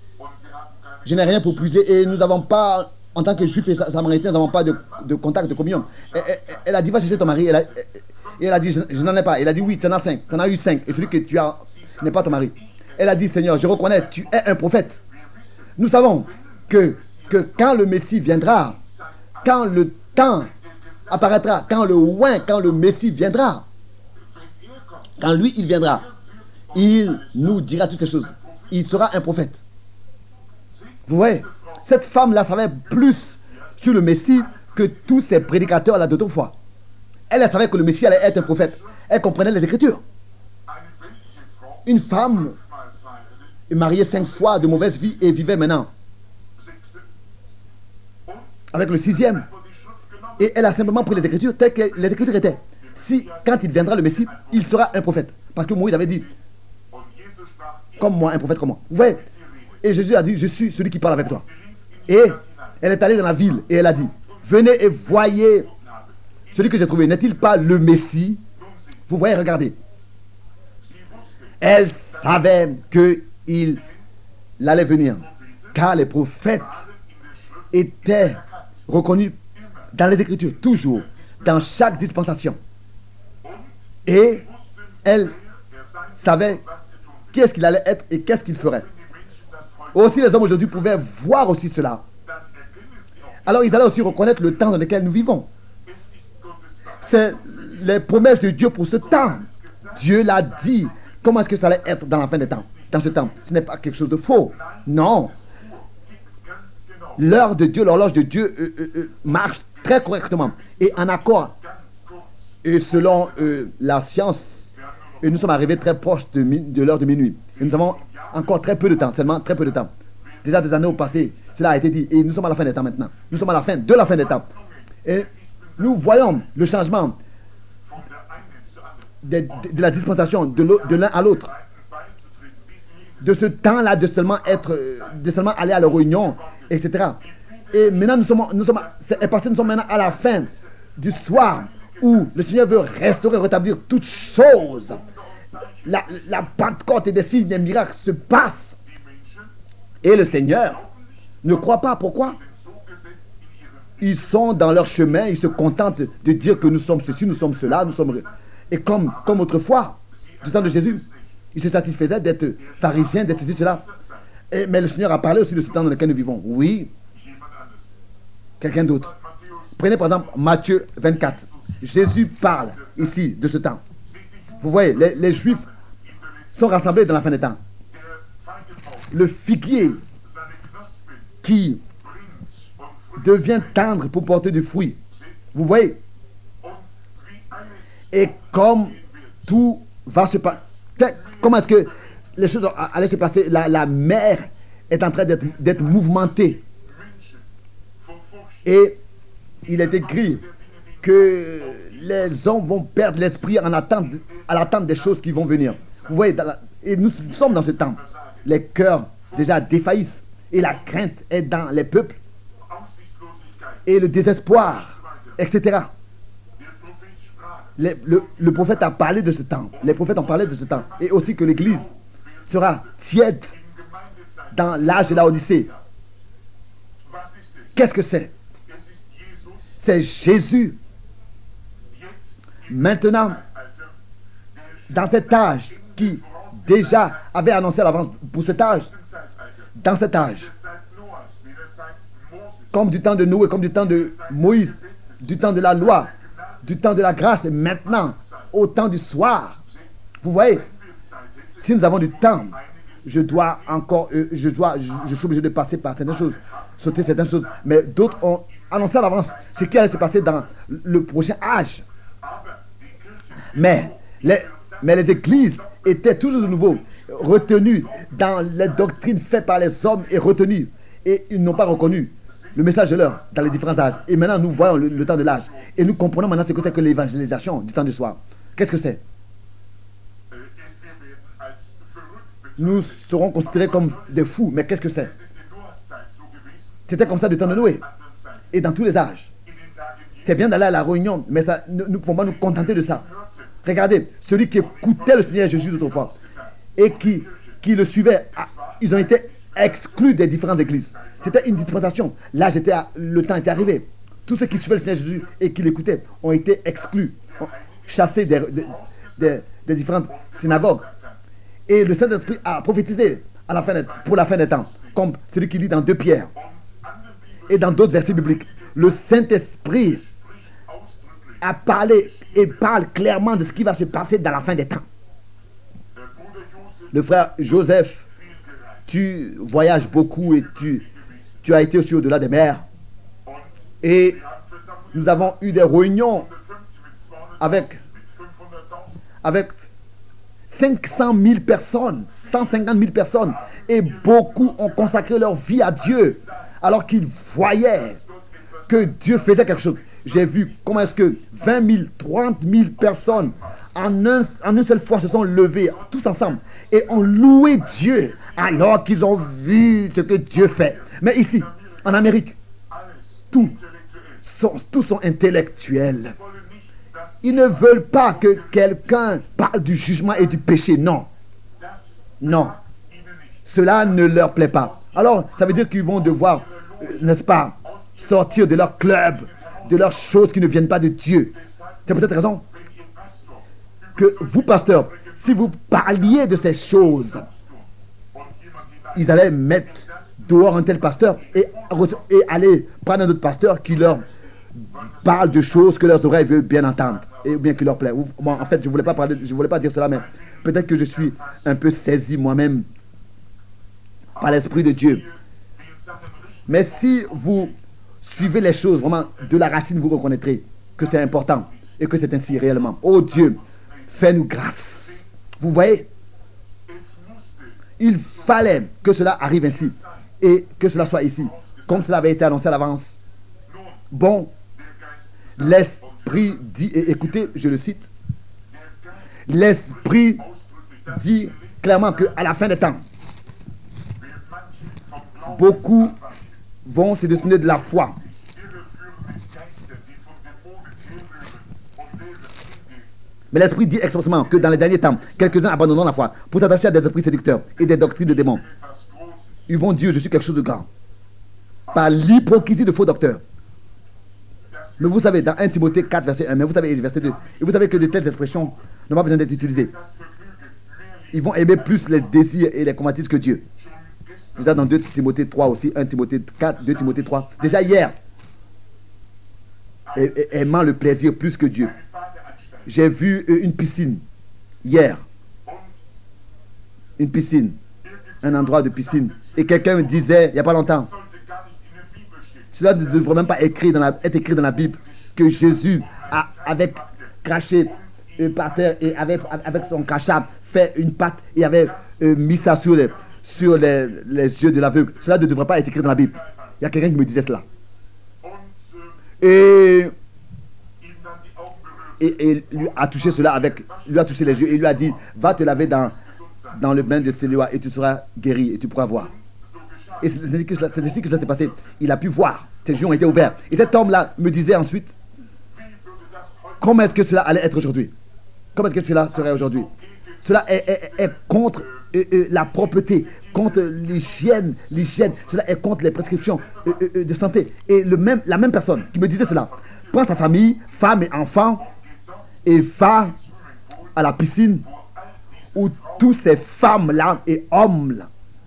je n'ai rien pour puiser. Et nous n'avons pas, en tant que juifs et samaritains, nous n'avons pas de, de contact, de communion. Et, et, elle a dit, va chercher ton mari. Elle a, et elle a dit, je, je n'en ai pas. Elle a dit, oui, tu en as cinq. Tu en as eu cinq. Et celui que tu as n'est pas ton mari. Elle a dit, Seigneur, je reconnais, tu es un prophète. Nous savons que, que quand le Messie viendra, quand le temps apparaîtra, quand le oint, quand le Messie viendra, quand lui, il viendra, il nous dira toutes ces choses. Il sera un prophète. Vous voyez, cette femme-là savait plus sur le Messie que tous ces prédicateurs-là d'autrefois. Elle, elle savait que le Messie allait être un prophète. Elle comprenait les Écritures. Une femme est mariée cinq fois de mauvaise vie et vivait maintenant avec le sixième. Et elle a simplement pris les Écritures telles que les Écritures étaient. Si, quand il viendra le Messie, il sera un prophète. Parce que Moïse avait dit, comme moi, un prophète comme moi. Vous voyez? Et Jésus a dit, je suis celui qui parle avec toi. Et elle est allée dans la ville et elle a dit, venez et voyez celui que j'ai trouvé. N'est-il pas le Messie? Vous voyez, regardez. Elle savait qu'il allait venir. Car les prophètes étaient reconnus dans les Écritures, toujours, dans chaque dispensation. Et elle savait qu'est-ce qu'il allait être et qu'est-ce qu'il ferait. Aussi les hommes aujourd'hui pouvaient voir aussi cela. Alors ils allaient aussi reconnaître le temps dans lequel nous vivons. C'est les promesses de Dieu pour ce temps. Dieu l'a dit. Comment est-ce que ça allait être dans la fin des temps? Dans ce temps, ce n'est pas quelque chose de faux. Non. L'heure de Dieu, l'horloge de Dieu euh, euh, euh, marche très correctement et en accord. Et selon euh, la science, et nous sommes arrivés très proches de, de l'heure de minuit. Et nous avons encore très peu de temps, seulement très peu de temps. Déjà des années au passé, cela a été dit. Et nous sommes à la fin des temps maintenant. Nous sommes à la fin de la fin des temps. Et nous voyons le changement de, de, de la dispensation de l'un à l'autre. De ce temps-là, de seulement être, de seulement aller à la réunion, et cetera. Et maintenant, nous sommes, nous sommes, c'est parce que nous sommes maintenant à la fin du soir où le Seigneur veut restaurer, rétablir toutes choses. La, la Pentecôte et des signes, des miracles se passent. Et le Seigneur ne croit pas. Pourquoi? Ils sont dans leur chemin, ils se contentent de dire que nous sommes ceci, nous sommes cela, nous sommes... Et comme, comme autrefois, du temps de Jésus, ils se satisfaisaient d'être pharisiens, d'être ceci, cela. Et, mais le Seigneur a parlé aussi de ce temps dans lequel nous vivons. Oui, quelqu'un d'autre. Prenez par exemple Matthieu vingt-quatre. Jésus parle ici de ce temps. Vous voyez, les, les Juifs sont rassemblés dans la fin des temps. Le figuier qui devient tendre pour porter du fruit. Vous voyez? Et comme tout va se passer, comment est-ce que les choses allaient se passer? La, la mer est en train d'être, d'être mouvementée. Et il est écrit que les hommes vont perdre l'esprit en attente, à l'attente des choses qui vont venir. Vous voyez, dans la, et nous sommes dans ce temps. Les cœurs déjà défaillissent et la crainte est dans les peuples et le désespoir, et cetera. Les, le, le prophète a parlé de ce temps. Les prophètes ont parlé de ce temps. Et aussi que l'Église sera tiède dans l'âge de la Odyssée. Qu'est-ce que c'est? C'est Jésus. Maintenant, dans cet âge qui déjà avait annoncé à l'avance pour cet âge, dans cet âge, comme du temps de Noé, comme du temps de Moïse, du temps de la loi, du temps de la grâce, et maintenant, au temps du soir. Vous voyez, si nous avons du temps, je dois encore, euh, je dois, je, je suis obligé de passer par certaines choses, sauter certaines choses, mais d'autres ont annoncé à l'avance ce qui allait se passer dans le prochain âge. Mais les, mais les églises étaient toujours de nouveau retenues dans les doctrines faites par les hommes et retenues, et ils n'ont pas reconnu le message de l'heure dans les différents âges. Et maintenant, nous voyons le, le temps de l'âge. Et nous comprenons maintenant ce que c'est que l'évangélisation du temps du soir. Qu'est-ce que c'est? Nous serons considérés comme des fous. Mais qu'est-ce que c'est? C'était comme ça du temps de Noé. Et dans tous les âges. C'est bien d'aller à la réunion, mais ça, nous ne pouvons pas nous contenter de ça. Regardez, celui qui écoutait le Seigneur Jésus d'autrefois et qui, qui le suivait, ils ont été exclus des différentes églises. C'était une dispensation. Là, j'étais à, le temps était arrivé. Tous ceux qui suivaient le Seigneur Jésus et qui l'écoutaient ont été exclus, ont chassés des, des, des, des différentes synagogues. Et le Saint-Esprit a prophétisé à la fin des, pour la fin des temps, comme celui qui lit dans deux Pierre et dans d'autres versets bibliques. Le Saint-Esprit a parlé et parle clairement de ce qui va se passer dans la fin des temps. Le frère Joseph, tu voyages beaucoup et tu, tu as été aussi au-delà des mers. Et nous avons eu des réunions avec, avec cinq cent mille personnes, cent cinquante mille personnes. Et beaucoup ont consacré leur vie à Dieu alors qu'ils voyaient que Dieu faisait quelque chose. J'ai vu comment est-ce que vingt mille, trente mille personnes en, un, en une seule fois se sont levées tous ensemble et ont loué Dieu alors qu'ils ont vu ce que Dieu fait. Mais ici, en Amérique, tous sont, tous sont intellectuels. Ils ne veulent pas que quelqu'un parle du jugement et du péché. Non. Non. Cela ne leur plaît pas. Alors, ça veut dire qu'ils vont devoir, euh, n'est-ce pas, sortir de leur club, de leurs choses qui ne viennent pas de Dieu. C'est pour cette raison que vous, pasteurs, si vous parliez de ces choses, ils allaient mettre dehors un tel pasteur et, et aller prendre un autre pasteur qui leur parle de choses que leurs oreilles veulent bien entendre et bien qui leur plaît. Bon, en fait, je ne voulais pas parler, je voulais pas dire cela, mais peut-être que je suis un peu saisi moi-même par l'Esprit de Dieu. Mais si vous suivez les choses vraiment de la racine, vous reconnaîtrez que c'est important et que c'est ainsi réellement. Oh Dieu, fais-nous grâce. Vous voyez, il fallait que cela arrive ainsi et que cela soit ici, comme cela avait été annoncé à l'avance. Bon, l'Esprit dit, et écoutez, je le cite, l'Esprit dit clairement qu'à la fin des temps, beaucoup vont se détourner de la foi. Mais l'Esprit dit expressément que dans les derniers temps, quelques-uns abandonneront la foi pour s'attacher à des esprits séducteurs et des doctrines de démons. Ils vont dire, je suis quelque chose de grand. Par l'hypocrisie de faux docteurs. Mais vous savez, dans un Timothée quatre, verset un, mais vous savez, verset deux, et vous savez que de telles expressions n'ont pas besoin d'être utilisées. Ils vont aimer plus les désirs et les convoitises que Dieu. Déjà dans deux Timothée trois aussi, un Timothée quatre, deux Timothée trois. Déjà hier, aimant le plaisir plus que Dieu. J'ai vu une piscine hier. Une piscine. Un endroit de piscine. Et quelqu'un me disait, il n'y a pas longtemps, cela ne devrait même pas écrit dans la, être écrit dans la Bible, que Jésus, a, avec craché euh, par terre et avec, avec son crachat, fait une patte et avait euh, mis ça sur les, sur les, les yeux de l'aveugle. Cela ne devrait pas être écrit dans la Bible. Il y a quelqu'un qui me disait cela. Et, et, et lui a touché cela avec, lui a touché les yeux et lui a dit, va te laver dans, dans le bain de Siloa et tu seras guéri et tu pourras voir. Et c'est ainsi que cela s'est passé. Il a pu voir. Ses yeux ont été ouverts. Et cet homme-là me disait ensuite, comment est-ce que cela allait être aujourd'hui? Comment est-ce que cela serait aujourd'hui? Cela est, est, est contre euh, euh, la propreté, contre l'hygiène, l'hygiène. Cela est contre les prescriptions euh, euh, de santé. Et le même, la même personne qui me disait cela, prends ta famille, femme et enfants, et va à la piscine où tous ces femmes-là et hommes-là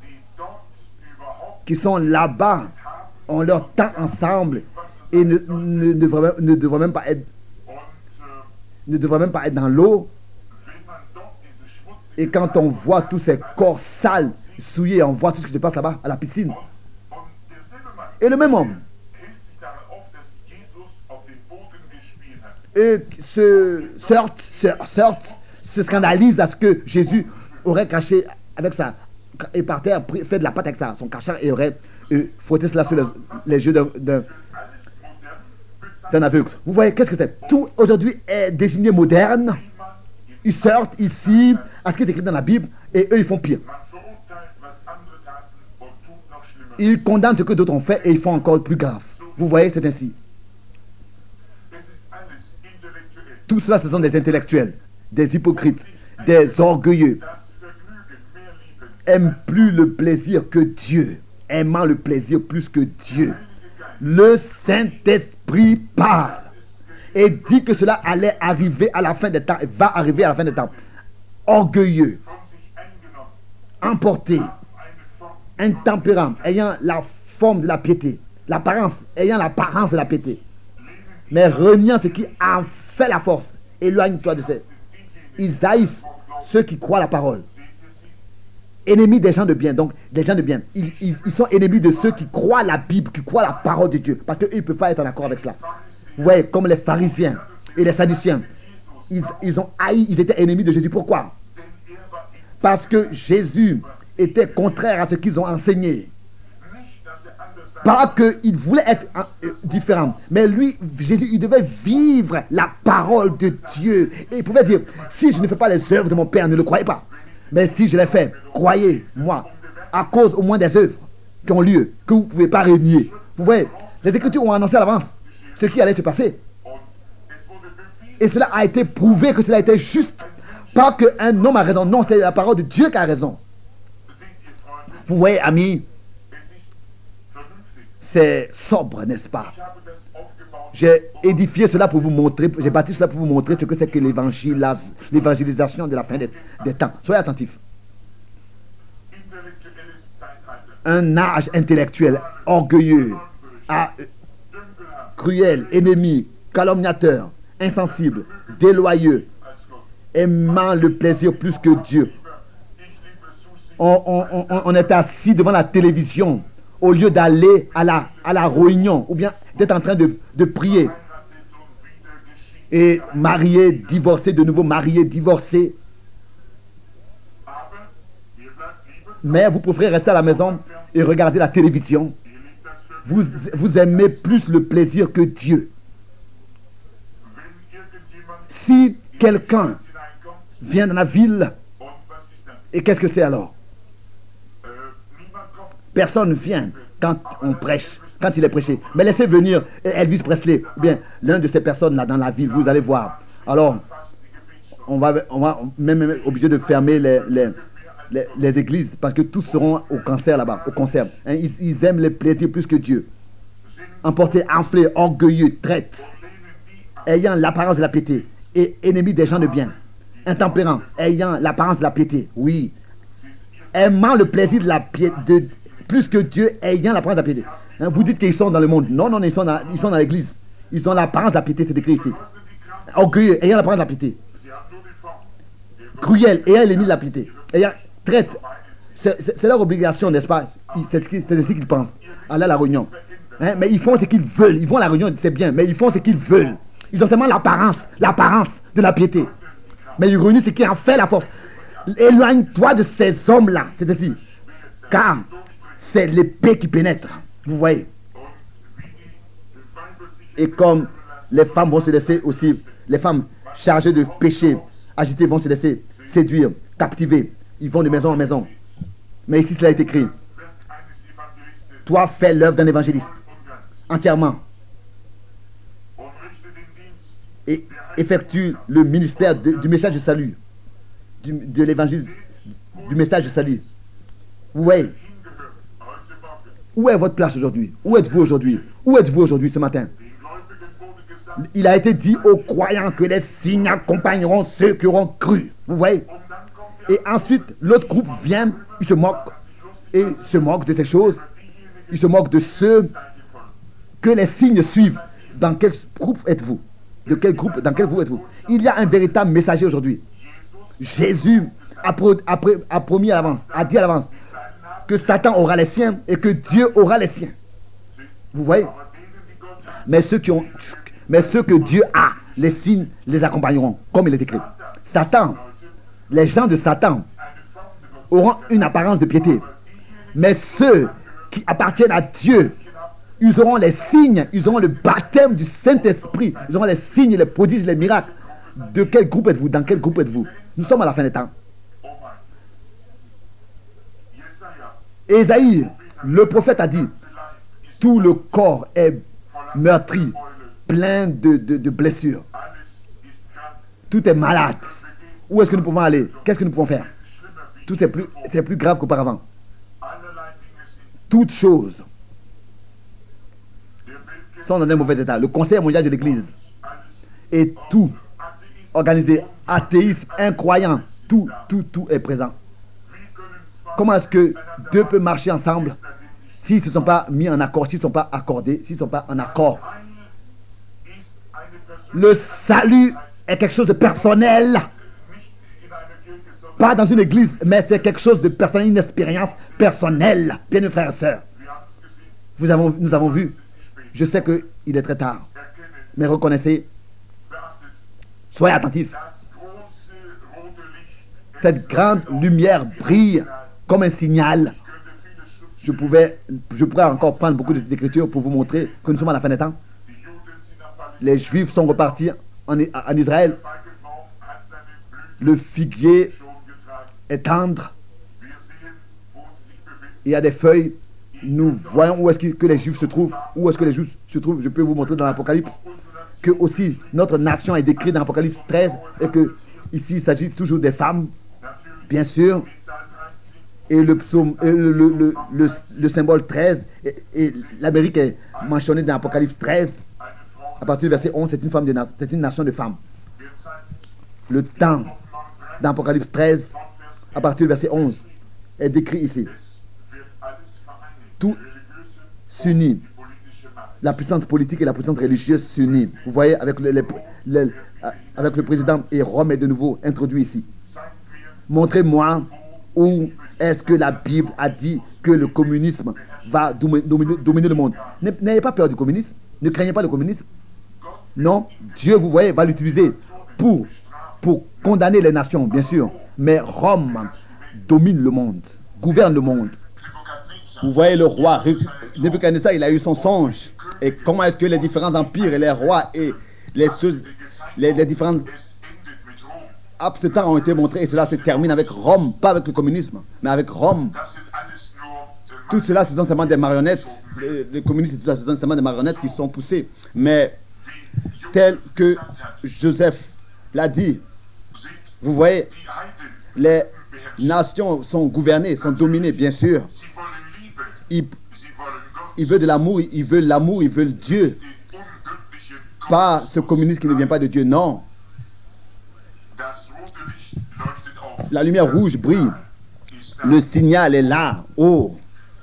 qui sont là-bas ont leur temps ensemble et ne, ne, ne, devraient, ne devraient même pas être ne devraient même pas être dans l'eau. Et quand on voit tous ces corps sales, souillés, on voit tout ce qui se passe là-bas à la piscine. Et le même homme et se sorte, se, sorte, se scandalise à ce que Jésus aurait caché avec ça et par terre fait de la pâte avec ça, son crachat et aurait euh, frotté cela sur les, les yeux d'un d'un aveugle. Vous voyez, qu'est-ce que c'est? Tout aujourd'hui est désigné moderne. Ils sortent ici à ce qui est écrit dans la Bible et eux ils font pire. Ils condamnent ce que d'autres ont fait et ils font encore plus grave. Vous voyez, c'est ainsi. Tout cela, ce sont des intellectuels, des hypocrites, des orgueilleux. Aiment plus le plaisir que Dieu, aimant le plaisir plus que Dieu. Le Saint-Esprit parle et dit que cela allait arriver à la fin des temps et va arriver à la fin des temps. Orgueilleux, emporté, intempérant, ayant la forme de la piété, l'apparence, ayant l'apparence de la piété, mais reniant ce qui a fait la force. Éloigne-toi de ces. Ils haïssent ceux qui croient la parole. Ennemis des gens de bien, donc des gens de bien. Ils, ils, ils sont ennemis de ceux qui croient la Bible, qui croient la parole de Dieu, parce qu'ils ne peuvent pas être en accord avec cela. Ouais, comme les pharisiens et les sadduciens. Ils, ils ont haï, ils étaient ennemis de Jésus. Pourquoi? Parce que Jésus était contraire à ce qu'ils ont enseigné. Pas qu'il voulait être euh, différent, mais lui, Jésus, il devait vivre la parole de Dieu. Et il pouvait dire, si je ne fais pas les œuvres de mon Père, ne le croyez pas. Mais si je les fais, croyez-moi, à cause au moins des œuvres qui ont lieu, que vous ne pouvez pas renier. Vous voyez, les Écritures ont annoncé à l'avance ce qui allait se passer. Et cela a été prouvé que cela était juste. Pas qu'un homme a raison, non, c'est la parole de Dieu qui a raison. Vous voyez, amis, c'est sobre, n'est-ce pas? J'ai édifié cela pour vous montrer, j'ai bâti cela pour vous montrer ce que c'est que l'évangélisation de la fin des, des temps. Soyez attentifs. Un âge intellectuel, orgueilleux, à, cruel, ennemi, calomniateur, insensible, déloyeux, aimant le plaisir plus que Dieu. On, on, on, on est assis devant la télévision au lieu d'aller à la, à la réunion ou bien d'être en train de, de prier. Et marié, divorcé, de nouveau marié, divorcé. Mais vous préférez rester à la maison et regarder la télévision. Vous, vous aimez plus le plaisir que Dieu. Si quelqu'un vient dans la ville, et qu'est-ce que c'est alors? Personne ne vient quand on prêche, quand il est prêché. Mais laissez venir Elvis Presley, ou bien l'un de ces personnes-là dans la ville, vous allez voir. Alors, on va, on va même être obligé de fermer les, les, les, les églises, parce que tous seront au concert là-bas, au concert. Hein, ils, ils aiment les plaisirs plus que Dieu. Emportés, enflés, orgueilleux, traites, ayant l'apparence de la piété et ennemi des gens de bien. Intempérant, ayant l'apparence de la piété, oui. Aimant le plaisir de la piété, plus que Dieu, ayant l'apparence de la piété. Hein, vous dites qu'ils sont dans le monde. Non, non, ils sont dans, ils sont dans l'église. Ils ont l'apparence de la piété, c'est écrit ici. Orgueilleux, ayant l'apparence de la piété. Cruel, ayant l'ennemi de la piété. Ayant traite. C'est leur obligation, n'est-ce pas? C'est ce qu'ils pensent. Aller à la réunion. Hein, mais ils font ce qu'ils veulent. Ils vont à la réunion, c'est bien, mais ils font ce qu'ils veulent. Ils ont tellement l'apparence, l'apparence de la piété. Mais ils réunissent ce qui en fait la force. Éloigne-toi de ces hommes-là, c'est-à-dire, car c'est l'épée qui pénètre. Vous voyez. Et comme les femmes vont se laisser aussi, les femmes chargées de péché, agitées, vont se laisser séduire, captiver. Ils vont de maison en maison. Mais ici, cela est écrit. Toi, fais l'œuvre d'un évangéliste, entièrement. Et effectue le ministère de, du message de salut, du, de l'évangile, du message de salut. Ouais. Où est votre place aujourd'hui? Où êtes-vous aujourd'hui? Où êtes-vous aujourd'hui ce matin? Il a été dit aux croyants que les signes accompagneront ceux qui auront cru. Vous voyez? Et ensuite, l'autre groupe vient, il se moque, et se moque de ces choses. Il se moque de ceux que les signes suivent. Dans quel groupe êtes-vous? De quel groupe, dans quel groupe êtes-vous? Il y a un véritable messager aujourd'hui. Jésus a, pro, a, pro, a promis à l'avance, a dit à l'avance que Satan aura les siens et que Dieu aura les siens. Vous voyez? Mais ceux qui ont, mais ceux que Dieu a, les signes les accompagneront, comme il est écrit. Satan, les gens de Satan auront une apparence de piété. Mais ceux qui appartiennent à Dieu, ils auront les signes, ils auront le baptême du Saint-Esprit, ils auront les signes, les prodiges, les miracles. De quel groupe êtes-vous? Dans quel groupe êtes-vous? Nous sommes à la fin des temps. Ésaïe, le prophète a dit, tout le corps est meurtri, plein de, de, de blessures. Tout est malade. Où est-ce que nous pouvons aller? Qu'est-ce que nous pouvons faire? Tout est plus, c'est plus grave qu'auparavant. Toutes choses sont dans un mauvais état. Le Conseil mondial de l'Église et tout organisé, athéisme, incroyant, tout, tout, tout est présent. Comment est-ce que deux peuvent marcher ensemble s'ils ne sont pas mis en accord, s'ils ne sont pas accordés, s'ils ne sont pas en accord? Le salut est quelque chose de personnel. Pas dans une église, mais c'est quelque chose de personnel, une expérience personnelle. Bien, mes frères et sœurs, vous avons, nous avons vu. Je sais qu'il est très tard, mais reconnaissez, soyez attentifs. Cette grande lumière brille comme un signal. Je, pouvais, je pourrais encore prendre beaucoup d'écritures pour vous montrer que nous sommes à la fin des temps. Les Juifs sont repartis en, en Israël. Le figuier est tendre. Il y a des feuilles. Nous voyons où est-ce que, que les Juifs se trouvent. Où est-ce que les Juifs se trouvent. Je peux vous montrer dans l'Apocalypse que aussi notre nation est décrite dans l'Apocalypse treize et que ici il s'agit toujours des femmes, bien sûr. Et le, psaume, et le, le, le, le, le symbole treize et, et l'Amérique est mentionnée dans l'Apocalypse treize. À partir du verset onze, c'est une, femme de, c'est une nation de femmes. Le temps dans l'Apocalypse treize, à partir du verset onze, est décrit ici. Tout s'unit. La puissance politique et la puissance religieuse s'unit. Vous voyez, avec le, le, le, avec le président, et Rome est de nouveau introduit ici. Montrez-moi où est-ce que la Bible a dit que le communisme va dominer, dominer le monde. N'ayez pas peur du communisme. Ne craignez pas le communisme. Non, Dieu, vous voyez, va l'utiliser pour, pour condamner les nations, bien sûr. Mais Rome domine le monde, gouverne le monde. Vous voyez le roi Nebuchadnezzar, il a eu son songe. Et comment est-ce que les différents empires et les rois et les, les, les différents abstents ont été montrés. Et cela se termine avec Rome, pas avec le communisme, mais avec Rome. Tout cela, ce sont seulement des marionnettes. Les, les communistes, tout ça, ce sont seulement des marionnettes qui sont poussées. Mais tel que Joseph l'a dit, vous voyez, les nations sont gouvernées, sont dominées, bien sûr. Ils, ils veulent de l'amour, ils veulent l'amour, ils veulent Dieu. pas ce communiste qui ne vient pas de Dieu, non. La lumière rouge brille. Le signal est là. Oh.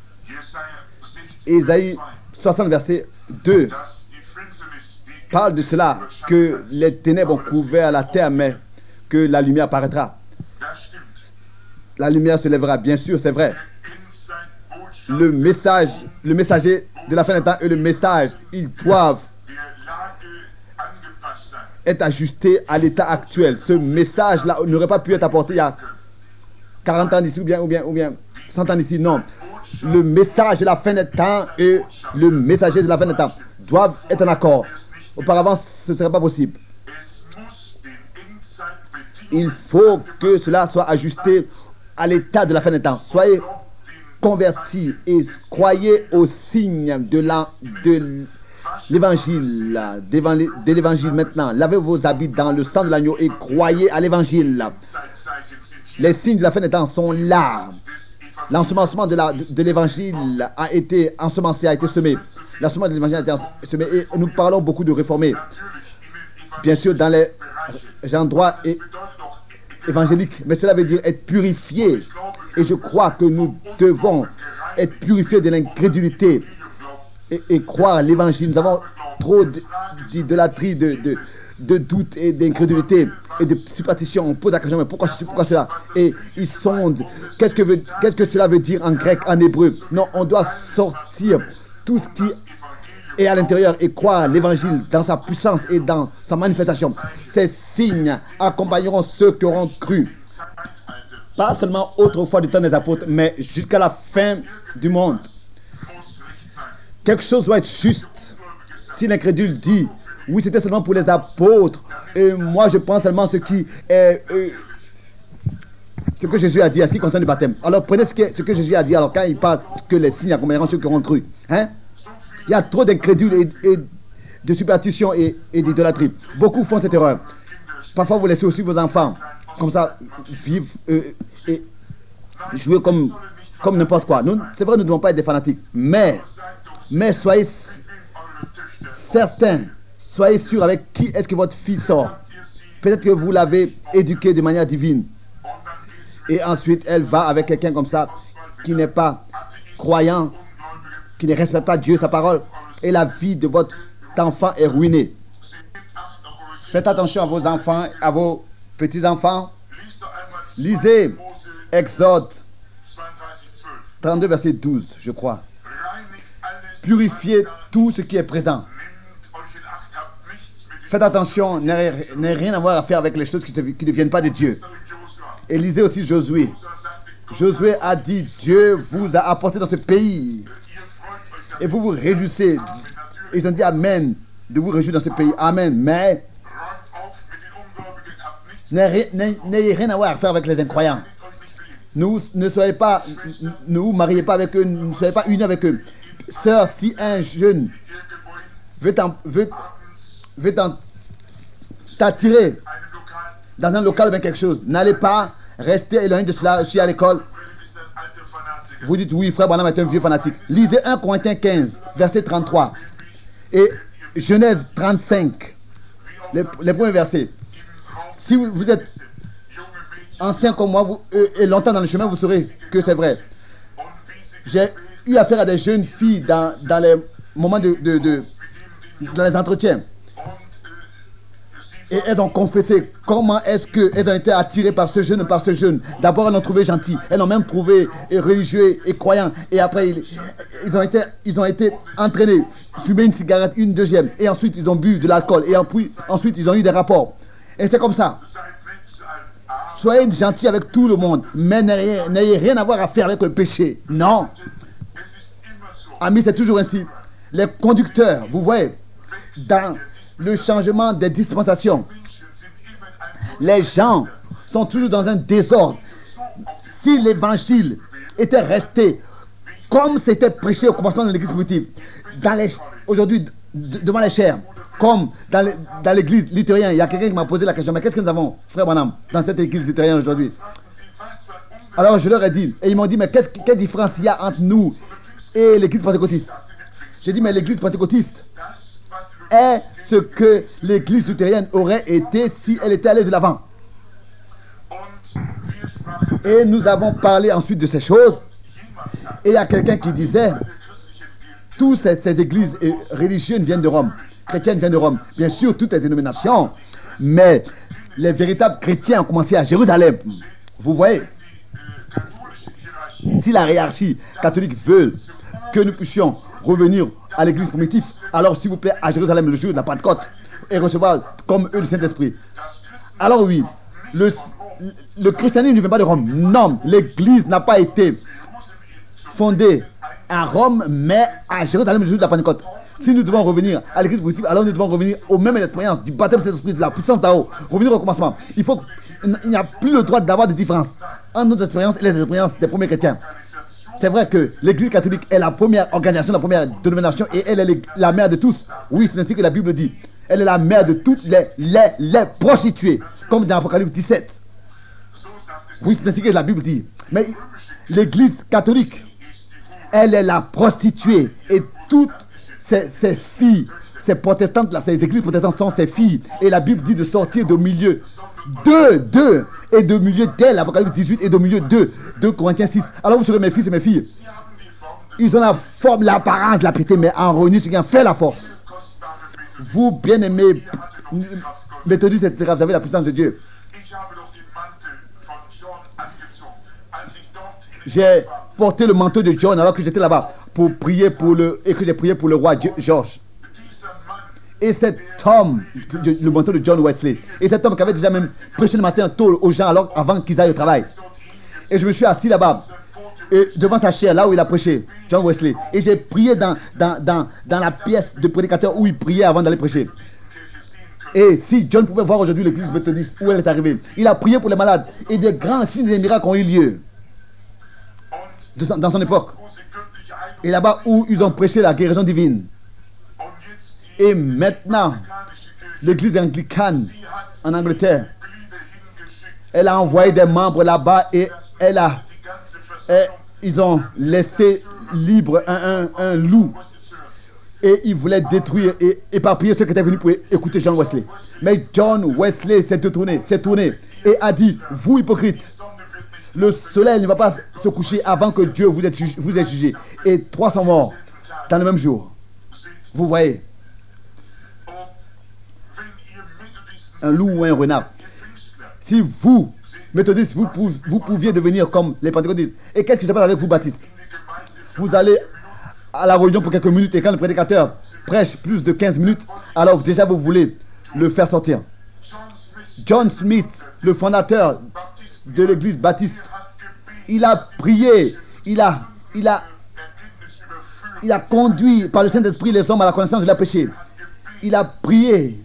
Ésaïe soixante, verset deux parle de cela, que les ténèbres ont couvert la terre, mais que la lumière apparaîtra. La lumière se lèvera, bien sûr, c'est vrai. Le message, le messager de la fin des temps et le message, ils doivent être ajustés à l'état actuel. Ce message-là n'aurait pas pu être apporté il y a quarante ans d'ici ou bien, ou bien, ou bien cent ans d'ici, non. Le message de la fin des temps et le messager de la fin des temps doivent être en accord. Auparavant, ce ne serait pas possible. Il faut que cela soit ajusté à l'état de la fin des temps. Soyez convertis et croyez au signe de la, de l'évangile, de l'évangile maintenant. Lavez vos habits dans le sang de l'agneau et croyez à l'évangile. Les signes de la fin des temps sont là. L'ensemencement de, la, de l'évangile a été ensemencé, a été semé. L'ensemencement de l'évangile a été semé. Et nous parlons beaucoup de réformés. Bien sûr, dans les endroits et évangéliques. Mais cela veut dire être purifié. Et je crois que nous devons être purifiés de l'incrédulité et, et croire à l'évangile. Nous avons trop d'idolâtrie, de, de, de doute et d'incrédulité et de superstition. On pose la question, mais pourquoi, pourquoi cela? Et ils sondent. Qu'est-ce que, veut, qu'est-ce que cela veut dire en grec, en hébreu? Non, on doit sortir tout ce qui est à l'intérieur et croire l'évangile dans sa puissance et dans sa manifestation. Ces signes accompagneront ceux qui auront cru. Pas seulement autrefois du temps des apôtres, mais jusqu'à la fin du monde. Quelque chose doit être juste. Si l'incrédule dit, oui, c'était seulement pour les apôtres, et moi je pense seulement ce qui est euh, ce que Jésus a dit à ce qui concerne le baptême. Alors prenez ce que, ce que Jésus a dit, alors quand il parle que les signes accompagneront ceux qui auront cru. Hein? Il y a trop d'incrédules et, et de superstition et, et d'idolâtrie. Beaucoup font cette erreur. Parfois vous laissez aussi vos enfants comme ça vivre euh, et jouer comme, comme n'importe quoi. C'est vrai, nous ne devons pas être des fanatiques, mais, mais soyez certains, soyez sûrs avec qui est-ce que votre fille sort. Peut-être que vous l'avez éduquée de manière divine. Et ensuite, elle va avec quelqu'un comme ça, qui n'est pas croyant, qui ne respecte pas Dieu, sa parole. Et la vie de votre enfant est ruinée. Faites attention à vos enfants, à vos petits-enfants. Lisez Exode trente-deux, verset douze, je crois. Purifiez tout ce qui est présent. Faites attention, n'ayez rien à voir à faire avec les choses qui, qui ne viennent pas de Dieu. Et lisez aussi Josué. Josué a dit, Dieu vous a apporté dans ce pays. Et vous vous réjouissez. Ils ont dit Amen, de vous réjouir dans ce pays. Amen. Mais n'ayez rien à voir à faire avec les incroyants. Nous, ne soyez pas, ne vous mariez pas avec eux, ne soyez pas unis avec eux. Sœur, si un jeune veut t'en, veut, veut t'en, t'attirer dans un local avec quelque chose, n'allez pas rester éloigné de cela. Je suis à l'école. Vous dites oui, frère Branham est un vieux fanatique. Lisez un Corinthiens quinze, verset trente-trois. Et Genèse trente-cinq, les, les premiers versets. Si vous, vous êtes ancien comme moi vous, euh, et longtemps dans le chemin, vous saurez que c'est vrai. J'ai eu affaire à des jeunes filles dans, dans les moments de, de, de dans les entretiens. Et elles ont confessé comment est-ce qu'elles ont été attirées par ce jeune, par ce jeune. D'abord, elles l'ont trouvé gentil. Elles l'ont même trouvé religieux et croyant. Et après, ils, ils, ont été, ils ont été entraînés. Fumer une cigarette, une deuxième. Et ensuite, ils ont bu de l'alcool. Et puis, ensuite, ils ont eu des rapports. Et c'est comme ça. Soyez gentils avec tout le monde. Mais n'ayez rien à voir à faire avec le péché. Non. Amis, c'est toujours ainsi. Les conducteurs, vous voyez, dans le changement des dispensations, les gens sont toujours dans un désordre. Si l'évangile était resté comme c'était prêché au commencement de l'église primitive, aujourd'hui devant les chairs, comme dans l'église luthérienne, il y a quelqu'un qui m'a posé la question, mais qu'est-ce que nous avons, frère Branham, dans cette église luthérienne aujourd'hui? Alors je leur ai dit, et ils m'ont dit, mais qu'est-ce, quelle différence il y a entre nous et l'église pentecôtiste? J'ai dit, mais l'église pentecôtiste est ce que l'église luthérienne aurait été si elle était allée de l'avant. Et nous avons parlé ensuite de ces choses. Et il y a quelqu'un qui disait, toutes ces, ces églises religieuses viennent de Rome, chrétiennes viennent de Rome, bien sûr toutes les dénominations, mais les véritables chrétiens ont commencé à Jérusalem. Vous voyez, si la hiérarchie catholique veut que nous puissions revenir à l'église primitive, alors s'il vous plaît à Jérusalem le jour de la Pentecôte et recevoir comme eux le Saint-Esprit. Alors oui, le, le christianisme ne vient pas de Rome. Non, l'église n'a pas été fondée à Rome, mais à Jérusalem le jour de la Pentecôte. Si nous devons revenir à l'église primitive, alors nous devons revenir aux mêmes expériences du baptême de Saint-Esprit, de la puissance d'Ao, revenir au commencement. Il faut, il n'y a plus le droit d'avoir de différence entre nos expériences et les expériences des premiers chrétiens. C'est vrai que l'église catholique est la première organisation, la première dénomination, et elle est la mère de tous. Oui, c'est ainsi que la Bible dit. Elle est la mère de toutes les, les, les prostituées, comme dans Apocalypse dix-sept. Oui, c'est ainsi que la Bible dit. Mais l'église catholique, elle est la prostituée, et toutes ces, ces filles, ces protestantes, là, ces églises protestantes sont ces filles, et la Bible dit de sortir de milieu d'eux, d'eux, et de milieu d'elle, Apocalypse dix-huit, et de milieu d'eux, deux Corinthiens six. Alors vous serez mes fils et mes filles. Ils ont la forme, l'apparence de la piété, mais en réunissant ce qui en fait la force. Vous, bien-aimés méthodistes, et cetera, vous avez la puissance de Dieu. J'ai porté le manteau de John alors que j'étais là-bas pour prier pour le et que j'ai prié pour le roi George. Et cet homme, le manteau de John Wesley, et cet homme qui avait déjà même prêché le matin tôt aux gens alors avant qu'ils aillent au travail. Et je me suis assis là-bas, et devant sa chaire, là où il a prêché, John Wesley. Et j'ai prié dans, dans, dans, dans la pièce de prédicateur où il priait avant d'aller prêcher. Et si John pouvait voir aujourd'hui l'église méthodiste où elle est arrivée, il a prié pour les malades. Et des grands signes et des miracles ont eu lieu de, dans son époque. Et là-bas où ils ont prêché la guérison divine. Et maintenant, l'église anglicane en Angleterre, elle a envoyé des membres là-bas et elle a, et ils ont laissé libre un, un, un loup. Et ils voulaient détruire et éparpiller ceux qui étaient venus pour écouter John Wesley. Mais John Wesley s'est tourné, s'est tourné et a dit, vous hypocrites, le soleil ne va pas se coucher avant que Dieu vous ait, vous ait jugé. Et trois sont morts dans le même jour. Vous voyez, un loup ou un renard. Si vous, méthodistes, vous, pou vous pouviez devenir comme les pentecôtistes, et qu'est-ce qui se passe avec vous, baptistes? Vous allez à la réunion pour quelques minutes, et quand le prédicateur prêche plus de quinze minutes, alors déjà vous voulez le faire sortir. John Smith, le fondateur de l'église baptiste, il a prié, il a, il a, il a conduit par le Saint-Esprit les hommes à la connaissance de leur péché. Il a prié.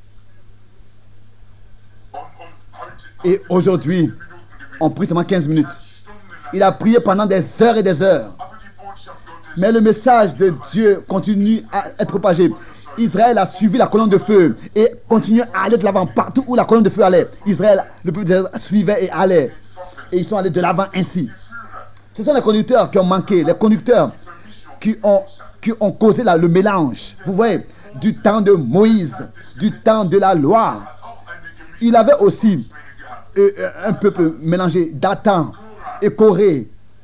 Et aujourd'hui, on prie seulement quinze minutes. Il a prié pendant des heures et des heures. Mais le message de Dieu continue à être propagé. Israël a suivi la colonne de feu et continue à aller de l'avant partout où la colonne de feu allait. Israël, le peuple d'Israël suivait et allait. Et ils sont allés de l'avant ainsi. Ce sont les conducteurs qui ont manqué, les conducteurs qui ont, qui ont causé là, le mélange. Vous voyez, du temps de Moïse, du temps de la loi. Il avait aussi euh, un peuple mélangé, Dathan et Corée.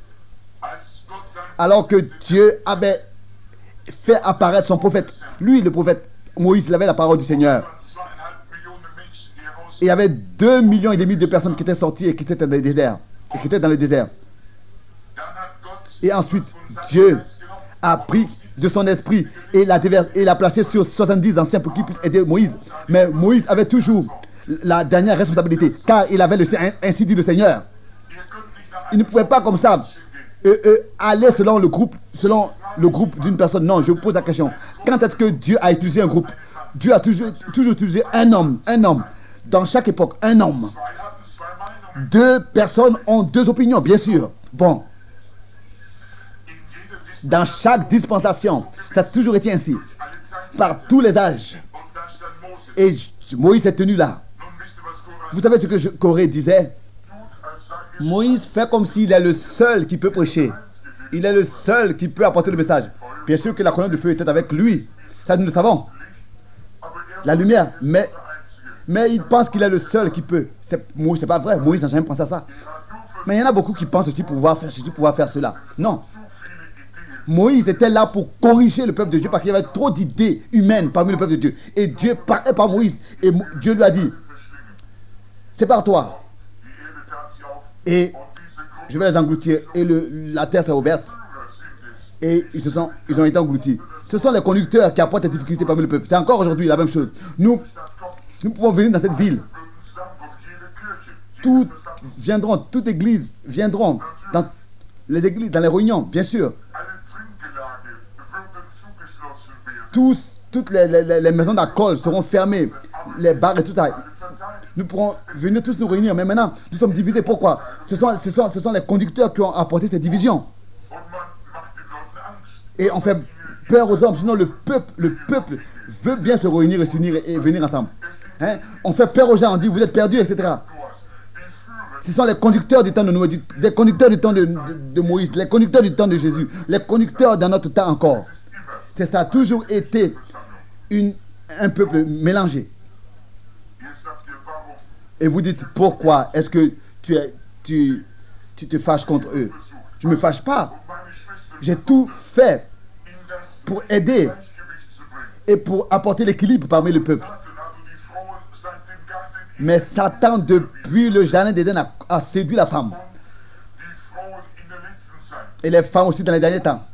Alors que Dieu avait fait apparaître son prophète. Lui, le prophète Moïse, il avait la parole du Seigneur. Et il y avait deux millions et demi de personnes qui étaient sorties et qui étaient dans le désert. Et qui étaient dans le désert. Et ensuite, Dieu a pris de son esprit et l'a et l'a placé sur soixante-dix anciens pour qu'ils puissent aider Moïse. Mais Moïse avait toujours la dernière responsabilité, car il avait le, ainsi dit le Seigneur. Il ne pouvait pas comme ça euh, euh, aller selon le groupe, selon le groupe d'une personne. Non, je vous pose la question. Quand est-ce que Dieu a utilisé un groupe? Dieu a toujours, toujours utilisé un homme, un homme. Dans chaque époque, un homme. Deux personnes ont deux opinions, bien sûr. Bon. Dans chaque dispensation, ça a toujours été ainsi. Par tous les âges. Et Moïse est tenu là. Vous savez ce que je, Corée disait? Moïse fait comme s'il est le seul qui peut prêcher. Il est le seul qui peut apporter le message. Bien sûr que la colonne de feu était avec lui. Ça, nous le savons. la lumière, mais, mais il pense qu'il est le seul qui peut. C'est, Moïse, c'est pas vrai, Moïse n'a jamais pensé à ça. Mais il y en a beaucoup qui pensent aussi pouvoir faire ceci, pouvoir faire cela. Non. Moïse était là pour corriger le peuple de Dieu parce qu'il y avait trop d'idées humaines parmi le peuple de Dieu. Et Dieu parlait par Moïse. Et Dieu lui a dit, sépare-toi. Et je vais les engloutir. Et le, la terre s'est ouverte. Et ils, se sont, ils ont été engloutis. Ce sont les conducteurs qui apportent des difficultés parmi le peuple. C'est encore aujourd'hui la même chose. Nous, nous pouvons venir dans cette ville. Toutes viendront, toutes églises viendront dans les églises, dans les réunions, bien sûr. Tous, toutes les, les, les maisons d'alcool seront fermées, les bars et tout ça. Nous pourrons venir tous nous réunir, mais maintenant, nous sommes divisés. Pourquoi? Ce sont, ce sont, ce sont les conducteurs qui ont apporté ces divisions. Et on fait peur aux hommes, sinon le peuple, le peuple veut bien se réunir et s'unir et, et venir ensemble. Hein? On fait peur aux gens, on dit vous êtes perdus, et cetera. Ce sont les conducteurs du temps de Noé, les conducteurs du temps de, de, de Moïse, les conducteurs du temps de Jésus, les conducteurs dans notre temps encore. C'est ça a toujours été une, un peuple mélangé. Et vous dites, pourquoi est-ce que tu, es, tu, tu te fâches contre eux? Je ne me fâche pas. J'ai tout fait pour aider et pour apporter l'équilibre parmi le peuple. Mais Satan, depuis le jardin d'Éden, a, a séduit la femme. Et les femmes aussi dans les derniers temps.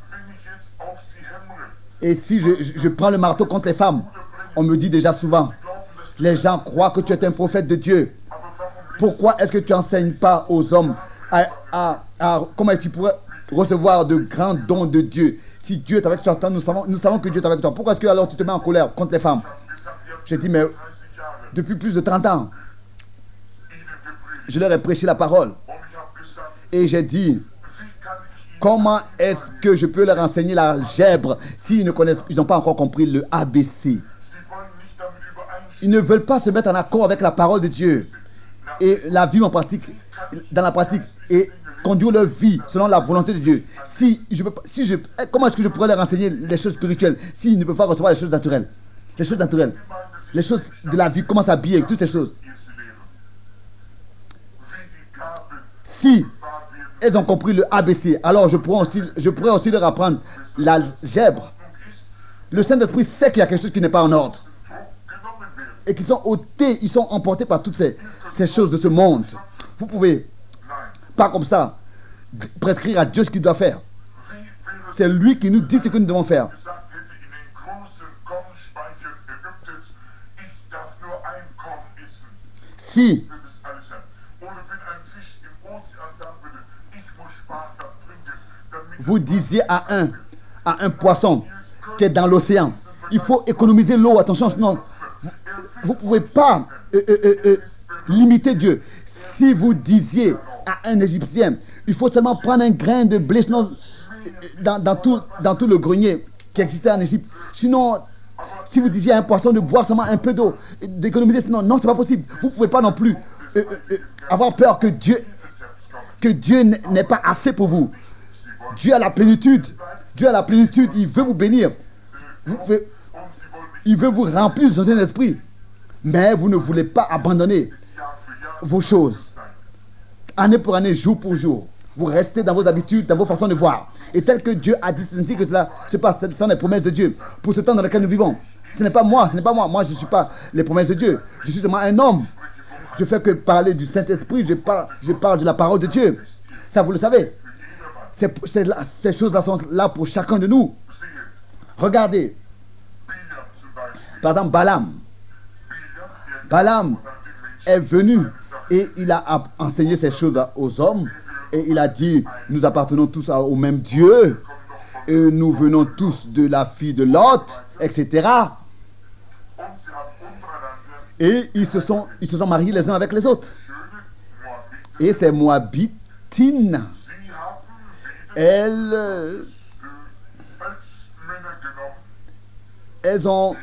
Et si je, je, je prends le marteau contre les femmes, on me dit déjà souvent, les gens croient que tu es un prophète de Dieu. Pourquoi est-ce que tu n'enseignes pas aux hommes à, à, à, comment tu pourrais recevoir de grands dons de Dieu? Si Dieu est avec toi, nous savons, nous savons que Dieu est avec toi. Pourquoi est-ce que alors tu te mets en colère contre les femmes? J'ai dit, mais depuis plus de trente ans, je leur ai prêché la parole. Et j'ai dit, comment est-ce que je peux leur enseigner l'algèbre s'ils ne connaissent, ils n'ont pas encore compris le A B C? Ils ne veulent pas se mettre en accord avec la parole de Dieu et la vie en pratique, dans la pratique, et conduire leur vie selon la volonté de Dieu. Si je peux, si je, comment est-ce que je pourrais leur enseigner les choses spirituelles s'ils ne peuvent pas recevoir les choses naturelles? Les choses naturelles, les choses de la vie, comment s'habiller, toutes ces choses. Si elles ont compris le A B C, alors je pourrais aussi, je pourrais aussi leur apprendre l'algèbre. Le Saint-Esprit sait qu'il y a quelque chose qui n'est pas en ordre. Et qui sont ôtés, ils sont emportés par toutes ces, ces choses de ce monde. Vous pouvez, pas comme ça, prescrire à Dieu ce qu'il doit faire. C'est lui qui nous dit ce que nous devons faire. Si vous disiez à un, à un poisson qui est dans l'océan, il faut économiser l'eau, attention, sinon vous ne pouvez pas euh, euh, euh, limiter Dieu. Si vous disiez à un Égyptien, il faut seulement prendre un grain de blé sinon, dans, dans, tout, dans tout le grenier qui existait en Égypte. Sinon, si vous disiez à un poisson de boire seulement un peu d'eau, d'économiser, sinon, non, c'est pas possible. Vous ne pouvez pas non plus euh, euh, avoir peur que Dieu, que Dieu n'est pas assez pour vous. Dieu a la plénitude. Dieu a la plénitude. Il veut vous bénir. Vous pouvez, il veut vous remplir de son Saint-Esprit. Mais vous ne voulez pas abandonner vos choses. Année pour année, jour pour jour. Vous restez dans vos habitudes, dans vos façons de voir. Et tel que Dieu a dit que cela se passe, ce sont les promesses de Dieu. Pour ce temps dans lequel nous vivons. Ce n'est pas moi, ce n'est pas moi. Moi, je ne suis pas les promesses de Dieu. Je suis seulement un homme. Je fais que parler du Saint-Esprit. Je parle, je parle de la parole de Dieu. Ça, vous le savez. C'est, c'est là, ces choses-là sont là pour chacun de nous. Regardez. Par exemple, Balaam. Balaam est venu et il a enseigné ces choses aux hommes. Et il a dit, nous appartenons tous au même Dieu. Et nous venons tous de la fille de Lot, et cetera. Et ils se sont, ils se sont mariés les uns avec les autres. Et ces Moabitines, elles, elles ont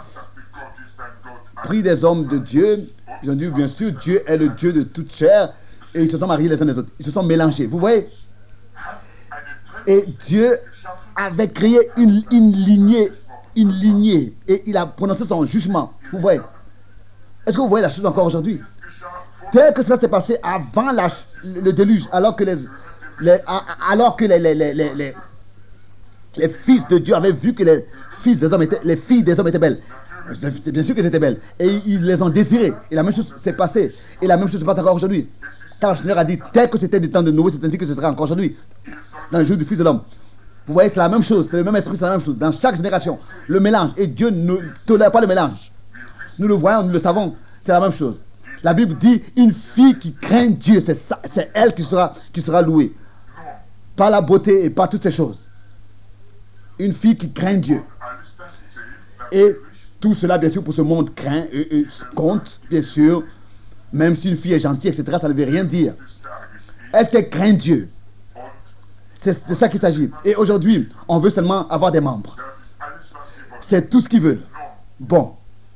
pris des hommes de Dieu. Ils ont dit, bien sûr, Dieu est le Dieu de toute chair. Et ils se sont mariés les uns les autres. Ils se sont mélangés. Vous voyez? Et Dieu avait créé une, une lignée, une lignée. Et il a prononcé son jugement. Vous voyez? Est-ce que vous voyez la chose encore aujourd'hui? Tel que cela s'est passé avant la, le déluge, alors que les, les, alors que les, les, les, les, les, les fils de Dieu avaient vu que les, fils des hommes étaient, les filles des hommes étaient belles. C'est bien sûr qu'elles étaient belles. Et ils les ont désirées. Et la même chose s'est passée. Et la même chose se passe encore aujourd'hui. Car le Seigneur a dit, tel que c'était du temps de Noé, c'est ainsi que ce sera encore aujourd'hui. Dans le jour du Fils de l'homme. Vous voyez, c'est la même chose. C'est le même esprit, c'est la même chose. Dans chaque génération, le mélange. Et Dieu ne tolère pas le mélange. Nous le voyons, nous le savons. C'est la même chose. La Bible dit, une fille qui craint Dieu, c'est ça, c'est elle qui sera, qui sera louée. Par la beauté et par toutes ces choses. Une fille qui craint Dieu. Et tout cela, bien sûr, pour ce monde craint et, et compte, bien sûr. Même si une fille est gentille, et cetera, ça ne veut rien dire. Est-ce qu'elle craint Dieu? C'est de ça qu'il s'agit. Et aujourd'hui, on veut seulement avoir des membres. C'est tout ce qu'ils veulent. Bon.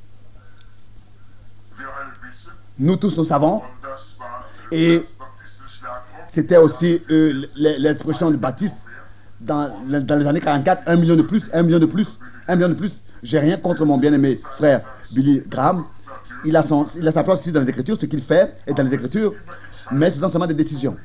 Nous tous, nous savons. Et c'était aussi euh, l'expression du Baptiste dans, dans les années quarante-quatre, un million de plus, un million de plus, un million de plus. J'ai rien contre mon bien-aimé frère Billy Graham. Il a, son, il a sa place ici dans les Écritures, ce qu'il fait est dans les Écritures, mais ce sont seulement des décisions.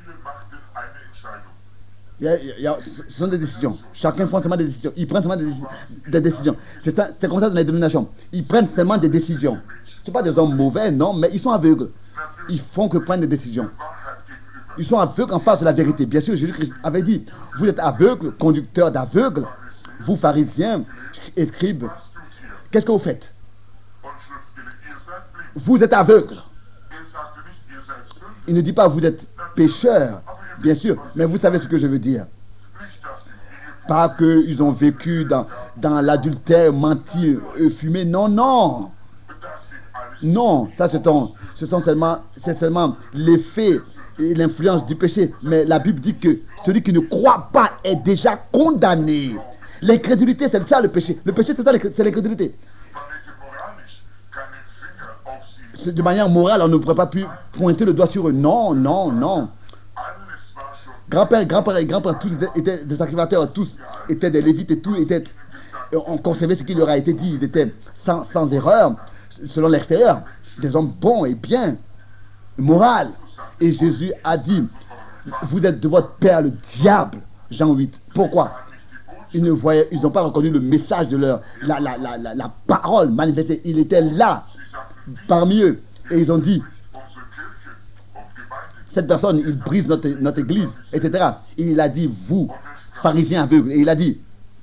Il y a, il y a, ce sont des décisions. Chacun prend seulement des décisions. Ils prennent seulement des, des décisions. C'est comme ça dans les dénominations. Ils prennent seulement des décisions. Ce ne sont pas des hommes mauvais, non, mais ils sont aveugles. Ils font que prendre des décisions. Ils sont aveugles en face de la vérité. Bien sûr, Jésus-Christ avait dit, vous êtes aveugles, conducteurs d'aveugles, vous pharisiens, scribes. Qu'est-ce que vous faites? Vous êtes aveugles. Il ne dit pas vous êtes pécheurs, bien sûr, mais vous savez ce que je veux dire. Pas qu'ils ont vécu dans, dans l'adultère, menti, fumé. Non, non. Non, ça c'est ton, ce sont seulement, c'est seulement l'effet et l'influence du péché. Mais la Bible dit que celui qui ne croit pas est déjà condamné. L'incrédulité, c'est ça le péché. Le péché, c'est ça, c'est l'incrédulité. De manière morale, on ne pourrait pas plus pointer le doigt sur eux. Non, non, non. Grand-père, grand-père et grand-père, tous étaient, étaient des sacrificateurs, tous étaient des lévites et tout était, on conservait ce qui leur a été dit. Ils étaient sans, sans erreur, selon l'extérieur, des hommes bons et bien, moral. Et Jésus a dit, vous êtes de votre père le diable, Jean huit. Pourquoi? Ils ne voyaient, ils n'ont pas reconnu le message de leur, la, la, la, la, la parole manifestée. Il était là, parmi eux. Et ils ont dit, cette personne, il brise notre, notre église, et cetera. Et il a dit, vous, pharisiens aveugles, et il a dit,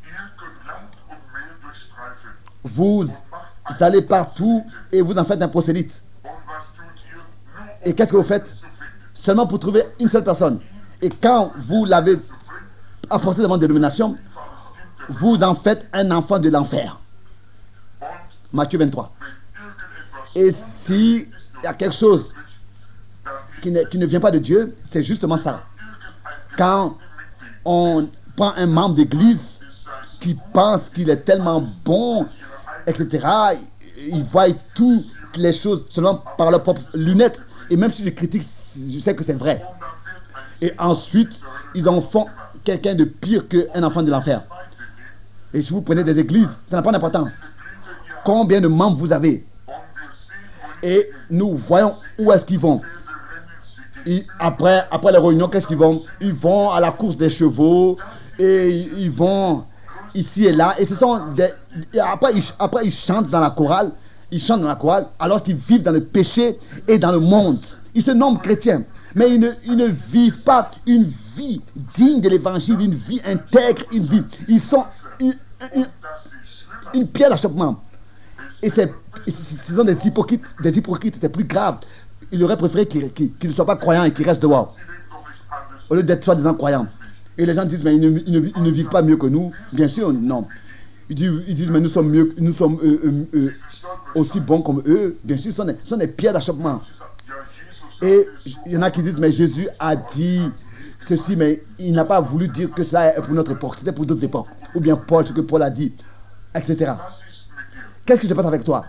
vous allez partout et vous en faites un prosélyte. Et qu'est-ce que vous faites? Seulement pour trouver une seule personne. Et quand vous l'avez apporté devant des dénominations, vous en faites un enfant de l'enfer. Matthieu vingt-trois. Et s'il y a quelque chose qui ne, qui ne vient pas de Dieu, c'est justement ça. Quand on prend un membre d'église qui pense qu'il est tellement bon, et cetera, il voit toutes les choses seulement par leurs propres lunettes. Et même si je critique, je sais que c'est vrai. Et ensuite, ils en font quelqu'un de pire qu'un enfant de l'enfer. Et si vous prenez des églises, ça n'a pas d'importance. Combien de membres vous avez? Et nous voyons où est-ce qu'ils vont. Et après, après les réunions, qu'est-ce qu'ils vont? Ils vont à la course des chevaux. Et ils vont ici et là. Et ce sont des... Et après, ils, après, ils chantent dans la chorale. Ils chantent dans la chorale alors qu'ils vivent dans le péché et dans le monde. Ils se nomment chrétiens. Mais ils ne, ils ne vivent pas une vie digne de l'évangile, une vie intègre, une vie. Ils sont une, une, une pierre d'achoppement. Et c'est, ce sont des hypocrites, des hypocrites, c'est plus grave. Il aurait préféré qu'ils, qu'ils, qu'ils ne soient pas croyants et qu'ils restent dehors, au lieu d'être soi-disant croyants. Et les gens disent, mais ils ne, ils, ne, ils ne vivent pas mieux que nous. Bien sûr, non. Ils disent, ils disent mais nous sommes, mieux, nous sommes euh, euh, euh, aussi bons comme eux. Bien sûr, ce sont des, ce sont des pierres d'achoppement. Et il y en a qui disent, mais Jésus a dit ceci, mais il n'a pas voulu dire que cela est pour notre époque, c'était pour d'autres époques. Ou bien Paul, ce que Paul a dit, et cetera. Qu'est-ce qui se passe avec toi?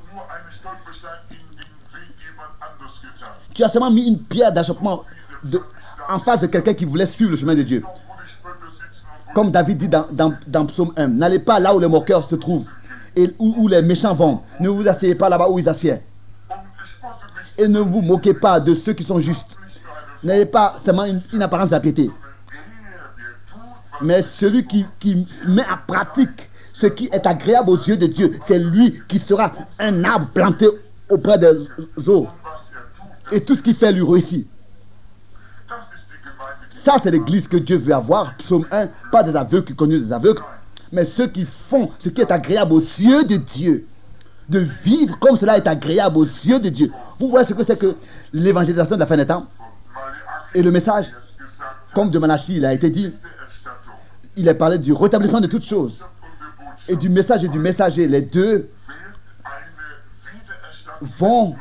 Tu as seulement mis une pierre d'achoppement de, en face de quelqu'un qui voulait suivre le chemin de Dieu. Comme David dit dans, dans, dans Psaume un, n'allez pas là où les moqueurs se trouvent et où, où les méchants vont. Ne vous asseyez pas là-bas où ils assiedent. Et ne vous moquez pas de ceux qui sont justes. N'ayez pas seulement une, une apparence de la piété. Mais celui qui, qui met en pratique ce qui est agréable aux yeux de Dieu, c'est lui qui sera un arbre planté auprès des eaux. Et tout ce qu'il fait lui réussit. Ça, c'est l'église que Dieu veut avoir. Psaume un, pas des aveugles qui connaissent des aveugles, mais ceux qui font ce qui est agréable aux yeux de Dieu. De vivre comme cela est agréable aux yeux de Dieu. Vous voyez ce que c'est que l'évangélisation de la fin des temps? Et le message, comme de Malachie, il a été dit, il est parlé du rétablissement de toutes choses. Et du message et du messager, les deux vont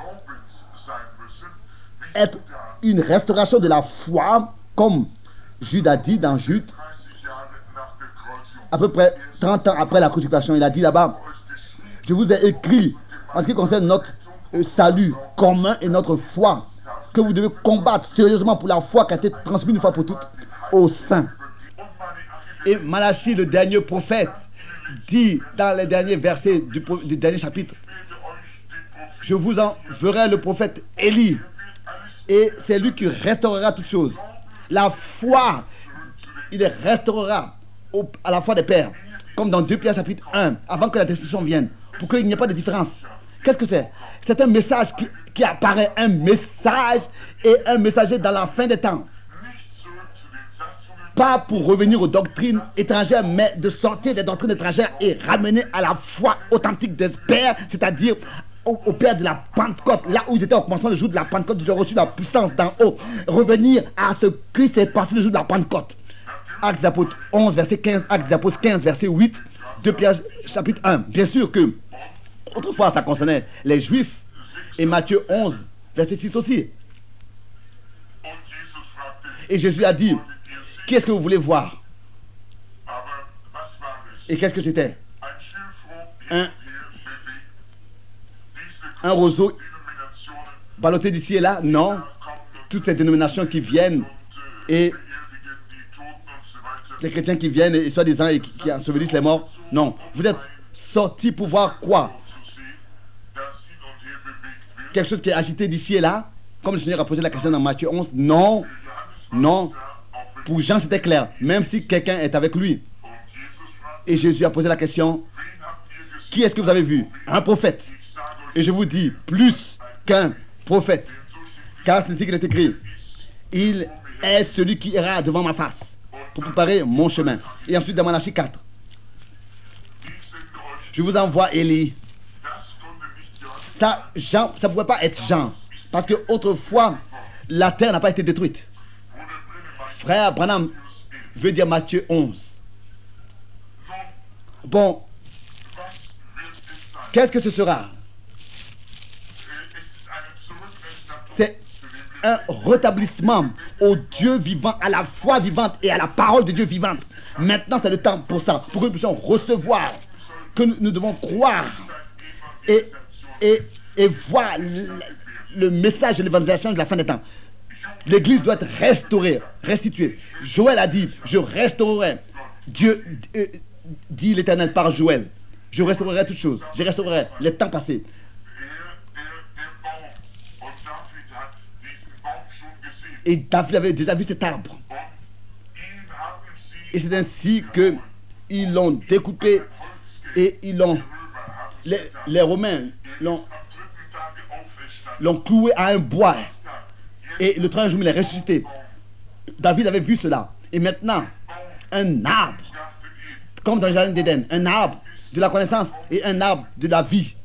être une restauration de la foi, comme Jude a dit dans Jude, à peu près trente ans après la crucifixion. Il a dit là-bas, je vous ai écrit en ce qui concerne notre euh, salut commun et notre foi, que vous devez combattre sérieusement pour la foi qui a été transmise une fois pour toutes aux saints. Et Malachie, le dernier prophète, dit dans les derniers versets du, du dernier chapitre, je vous enverrai le prophète Élie, et c'est lui qui restaurera toutes choses. La foi, il les restaurera au, à la foi des pères, comme dans deux Pierre chapitre un, avant que la destruction vienne, pour qu'il n'y ait pas de différence. Qu'est-ce que c'est? C'est un message qui, qui apparaît, un message et un messager dans la fin des temps. Pas pour revenir aux doctrines étrangères, mais de sortir des doctrines étrangères et ramener à la foi authentique des pères, c'est-à-dire au, au père de la Pentecôte, là où ils étaient au commencement le jour de la Pentecôte, ils ont reçu la puissance d'en haut. Revenir à ce qui s'est passé le jour de la Pentecôte. Actes des Apôtres onze, verset quinze, Actes des Apôtres quinze, verset huit, deux Pierre chapitre un. Bien sûr que autrefois ça concernait les Juifs, et Matthieu onze, verset six aussi. Et Jésus a dit, qui est-ce que vous voulez voir? Et qu'est-ce que c'était? Un, un roseau ballotté d'ici et là? Non. Toutes ces dénominations qui viennent et les chrétiens qui viennent et soi-disant et qui, qui ensevelissent les morts? Non. Vous êtes sortis pour voir quoi? Quelque chose qui est agité d'ici et là? Comme le Seigneur a posé la question dans Matthieu onze? Non. Non. Pour Jean, c'était clair, même si quelqu'un est avec lui. Et Jésus a posé la question, qui est-ce que vous avez vu? Un prophète. Et je vous dis, plus qu'un prophète. Car c'est ici qu'il est écrit, il est celui qui ira devant ma face pour préparer mon chemin. Et ensuite dans Malachie quatre, je vous envoie Élie. Ça, Jean, ça ne pouvait pas être Jean, parce que autrefois, la terre n'a pas été détruite. Frère Branham veut dire Matthieu onze. Bon, qu'est-ce que ce sera? C'est un rétablissement au Dieu vivant, à la foi vivante et à la parole de Dieu vivante. Maintenant, c'est le temps pour ça, pour que nous puissions recevoir, que nous, nous devons croire et, et, et voir le, le message de l'évangélisation de la fin des temps. L'église doit être restaurée, restituée. Joël a dit, je restaurerai. Dieu euh, dit l'Éternel par Joël. Je restaurerai toutes choses. Je restaurerai les temps passés. Et David avait déjà vu cet arbre. Et c'est ainsi que ils l'ont découpé et ils l'ont... Les, les Romains l'ont, l'ont cloué à un bois. Et le troisième jour, il est ressuscité. David avait vu cela. Et maintenant, un arbre, comme dans le jardin d'Éden, un arbre de la connaissance et un arbre de la vie.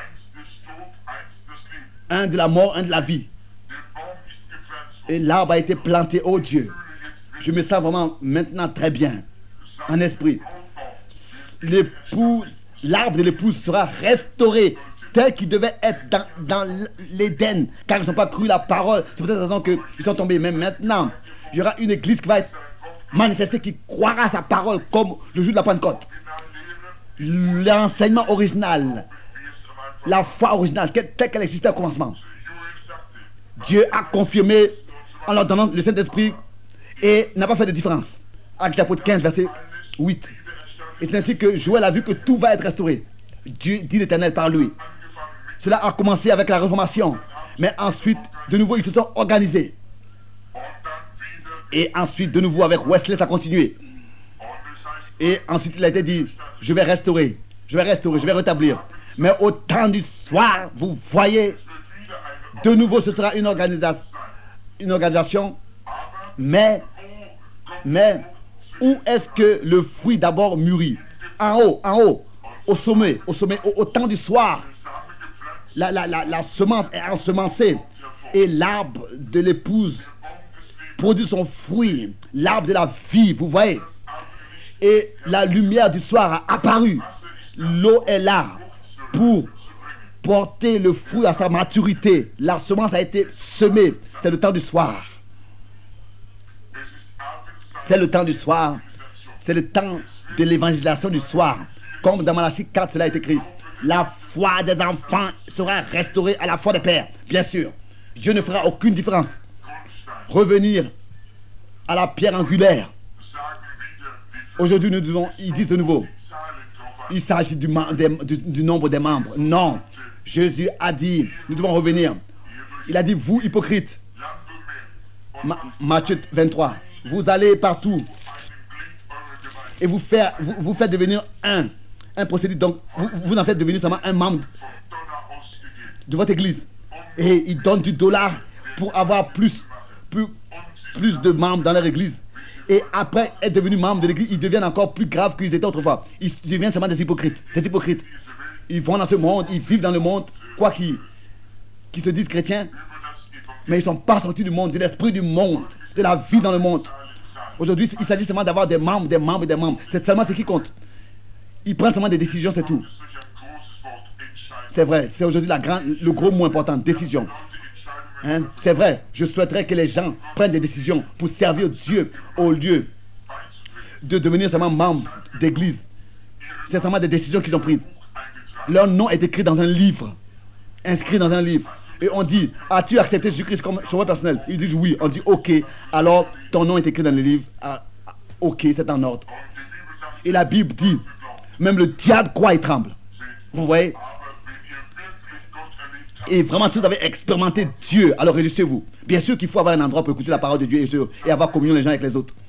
Un de la mort, un de la vie. Et l'arbre a été planté, oh Dieu. Je me sens vraiment maintenant très bien, en esprit. L'épouse, l'arbre de l'épouse sera restauré tel qu'il devait être dans, dans l'Éden, car ils n'ont pas cru la parole. C'est pour cette raison qu'ils sont tombés. Mais maintenant, il y aura une église qui va être manifestée, qui croira à sa parole comme le jour de la Pentecôte. L'enseignement original, la foi originale, telle qu'elle existait au commencement. Dieu a confirmé en leur donnant le Saint-Esprit et n'a pas fait de différence. Actes des Apôtres quinze, verset huit. Et c'est ainsi que Joël a vu que tout va être restauré. Dieu dit l'Éternel par lui. Cela a commencé avec la Réformation. Mais ensuite, de nouveau, ils se sont organisés. Et ensuite, de nouveau, avec Wesley, ça a continué. Et ensuite, il a été dit, je vais restaurer, je vais restaurer, je vais rétablir. Mais au temps du soir, vous voyez, de nouveau, ce sera une organisation. Une organisation. Mais, mais, où est-ce que le fruit d'abord mûrit? En haut, en haut, au sommet, au sommet, au, au temps du soir. La, la, la, la semence est ensemencée et l'arbre de l'épouse produit son fruit, l'arbre de la vie, vous voyez. Et la lumière du soir a apparu. L'eau est là pour porter le fruit à sa maturité. La semence a été semée. C'est le temps du soir. C'est le temps du soir. C'est le temps de l'évangélisation du soir. Comme dans Malachie quatre, cela est écrit. La foi des enfants sera restaurée à la foi des pères. Bien sûr, Dieu ne fera aucune différence. Revenir à la pierre angulaire. Aujourd'hui, nous devons, ils disent de nouveau, il s'agit du, du, du nombre des membres. Non, Jésus a dit, nous devons revenir. Il a dit, vous hypocrites, Ma, Matthieu vingt-trois, vous allez partout et vous, faire, vous, vous faites devenir un. Un procédé, donc vous, vous en faites devenir seulement un membre de votre église. Et ils donnent du dollar pour avoir plus, plus, plus de membres dans leur église. Et après être devenus membres de l'église, ils deviennent encore plus graves qu'ils étaient autrefois. Ils deviennent seulement des hypocrites. Des hypocrites. Ils vont dans ce monde, ils vivent dans le monde, quoi qu'ils qu'ils se disent chrétiens, mais ils ne sont pas sortis du monde, de l'esprit du monde, de la vie dans le monde. Aujourd'hui, il s'agit seulement d'avoir des membres, des membres et des membres. C'est seulement ce qui compte. Ils prennent seulement des décisions, c'est tout. C'est vrai, c'est aujourd'hui la grande, le gros mot important, décision. Hein? C'est vrai, je souhaiterais que les gens prennent des décisions pour servir Dieu au lieu de devenir seulement membres d'église. C'est seulement des décisions qu'ils ont prises. Leur nom est écrit dans un livre, inscrit dans un livre. Et on dit, as-tu accepté Jésus-Christ comme sauveur personnel? Ils disent oui. On dit ok, alors ton nom est écrit dans le livre. Ah, ok, c'est en ordre. Et la Bible dit, même le diable croit et tremble. Vous voyez? Et vraiment, si vous avez expérimenté Dieu, alors réjouissez-vous. Bien sûr qu'il faut avoir un endroit pour écouter la parole de Dieu et, et avoir communion les uns avec les autres.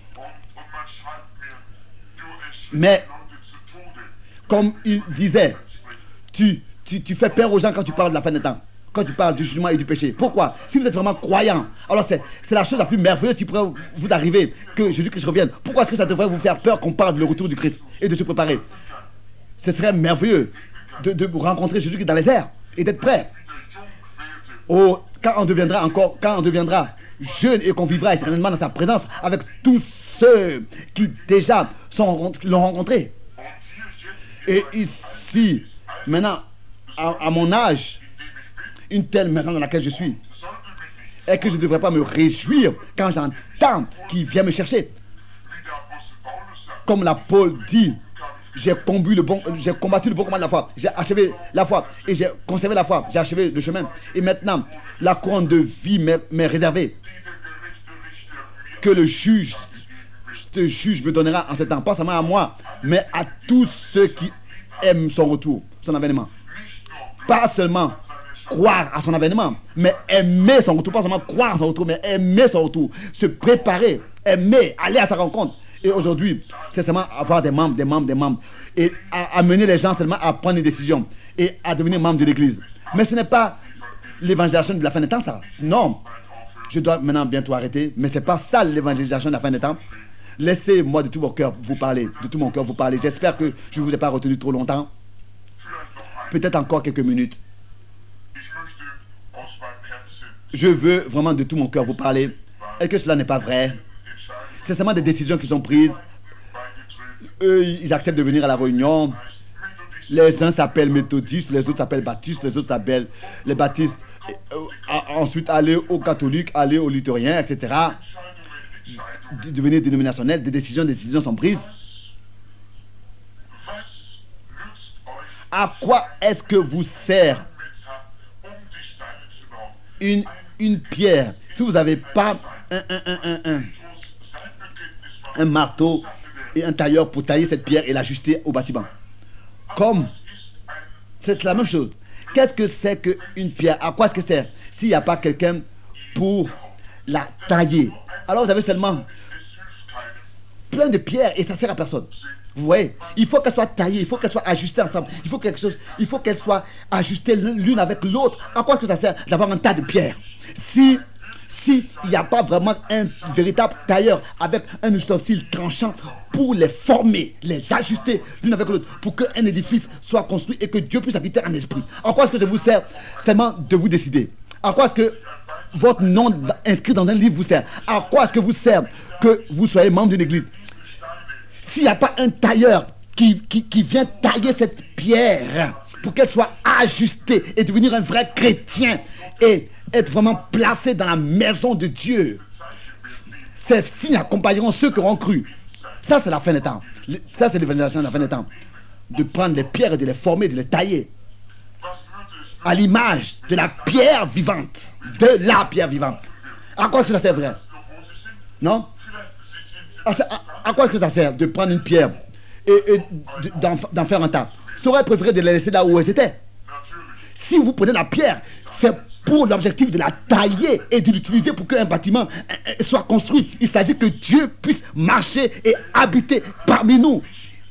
Mais, comme il disait, tu, tu, tu fais peur aux gens quand tu parles de la fin des temps. Quand tu parles du jugement et du péché. Pourquoi? Si vous êtes vraiment croyant, alors c'est la chose la plus merveilleuse qui pourrait vous arriver, que Jésus-Christ revienne. Pourquoi est-ce que ça devrait vous faire peur qu'on parle du retour du Christ et de se préparer? Ce serait merveilleux de, de rencontrer Jésus-Christ dans les airs et d'être prêt. Oh, quand on deviendra encore, quand on deviendra jeune et qu'on vivra éternellement dans sa présence avec tous ceux qui déjà l'ont rencontré. Et ici, maintenant, à, à mon âge, une telle maison dans laquelle je suis, et que je ne devrais pas me réjouir quand j'entends qu'il vient me chercher. Comme l'apôtre dit, j'ai combattu le bon, j'ai combattu le bon combat de la foi, j'ai achevé la foi, et j'ai conservé la foi, j'ai achevé le chemin. Et maintenant, la couronne de vie m'est réservée. Que le juge, ce juge me donnera en ce temps, pas seulement à moi, mais à tous ceux qui aiment son retour, son avènement. Pas seulement croire à son avènement, mais aimer son retour, pas seulement croire à son retour, mais aimer son retour, se préparer, aimer, aller à sa rencontre. Et aujourd'hui, c'est seulement avoir des membres, des membres, des membres, et à amener les gens seulement à prendre des décisions et à devenir membre de l'église. Mais ce n'est pas l'évangélisation de la fin des temps, ça. Non, je dois maintenant bientôt arrêter, mais ce n'est pas ça l'évangélisation de la fin des temps. Laissez-moi de tout mon cœur vous parler, de tout mon cœur vous parler. J'espère que je ne vous ai pas retenu trop longtemps. Peut-être encore quelques minutes. Je veux vraiment de tout mon cœur vous parler. Et que cela n'est pas vrai. C'est seulement des décisions qu'ils ont prises. Eux, ils acceptent de venir à la réunion. Les uns s'appellent méthodistes, les autres s'appellent baptistes, les autres s'appellent les baptistes. Et, euh, ensuite, aller aux catholiques, aller aux luthériens, et cetera. Devenir dénominationnel, des décisions, des décisions sont prises. À quoi est-ce que vous sert une, une pierre si vous n'avez pas un, un, un, un, un, un marteau et un tailleur pour tailler cette pierre et l'ajuster au bâtiment? Comme C'est la même chose. Qu'est-ce que c'est qu'une pierre? À quoi est-ce que c'est? S'il n'y a pas quelqu'un pour la tailler. Alors vous avez seulement plein de pierres et ça ne sert à personne. Vous voyez, il faut qu'elle soit taillée, il faut qu'elle soit ajustée ensemble, il faut quelque chose, il faut qu'elle soit ajustée l'une avec l'autre. À quoi est-ce que ça sert d'avoir un tas de pierres? Si si il n'y a pas vraiment un véritable tailleur avec un ustensile tranchant pour les former, les ajuster l'une avec l'autre, pour qu'un édifice soit construit et que Dieu puisse habiter en esprit. En quoi est-ce que ça vous sert seulement de vous décider? À quoi est-ce que votre nom inscrit dans un livre vous sert? À quoi est-ce que vous sert que vous soyez membre d'une église? S'il n'y a pas un tailleur qui, qui, qui vient tailler cette pierre pour qu'elle soit ajustée et devenir un vrai chrétien et être vraiment placé dans la maison de Dieu, ces signes accompagneront ceux qui auront cru. Ça, c'est la fin des temps. Ça, c'est l'évangélisation de la fin des temps. De prendre les pierres et de les former, de les tailler à l'image de la pierre vivante. De la pierre vivante. À quoi est-ce que ça sert vrai? Non? À, à, à quoi est-ce que ça sert de prendre une pierre et, et d'en faire un tas? J'aurais préféré de la laisser là où elle était. Si vous prenez la pierre, c'est pour l'objectif de la tailler et de l'utiliser pour qu'un bâtiment soit construit. Il s'agit que Dieu puisse marcher et habiter parmi nous.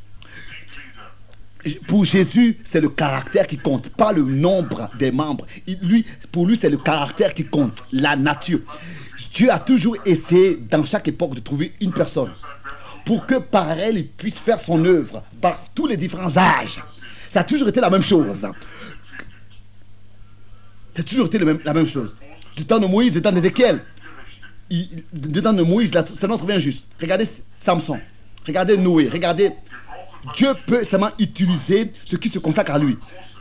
Pour Jésus, c'est le caractère qui compte, pas le nombre des membres. Il, lui, pour lui, c'est le caractère qui compte, la nature. Dieu a toujours essayé, dans chaque époque, de trouver une personne pour que par elle, il puisse faire son œuvre par tous les différents âges. Ça a toujours été la même chose. Ça a toujours été le même, la même chose. Du temps de Moïse, du temps d'Ézéchiel, du temps de Moïse, ça n'en trouve injuste. Regardez Samson, regardez Noé, regardez. Dieu peut seulement utiliser ce qui se consacre à lui.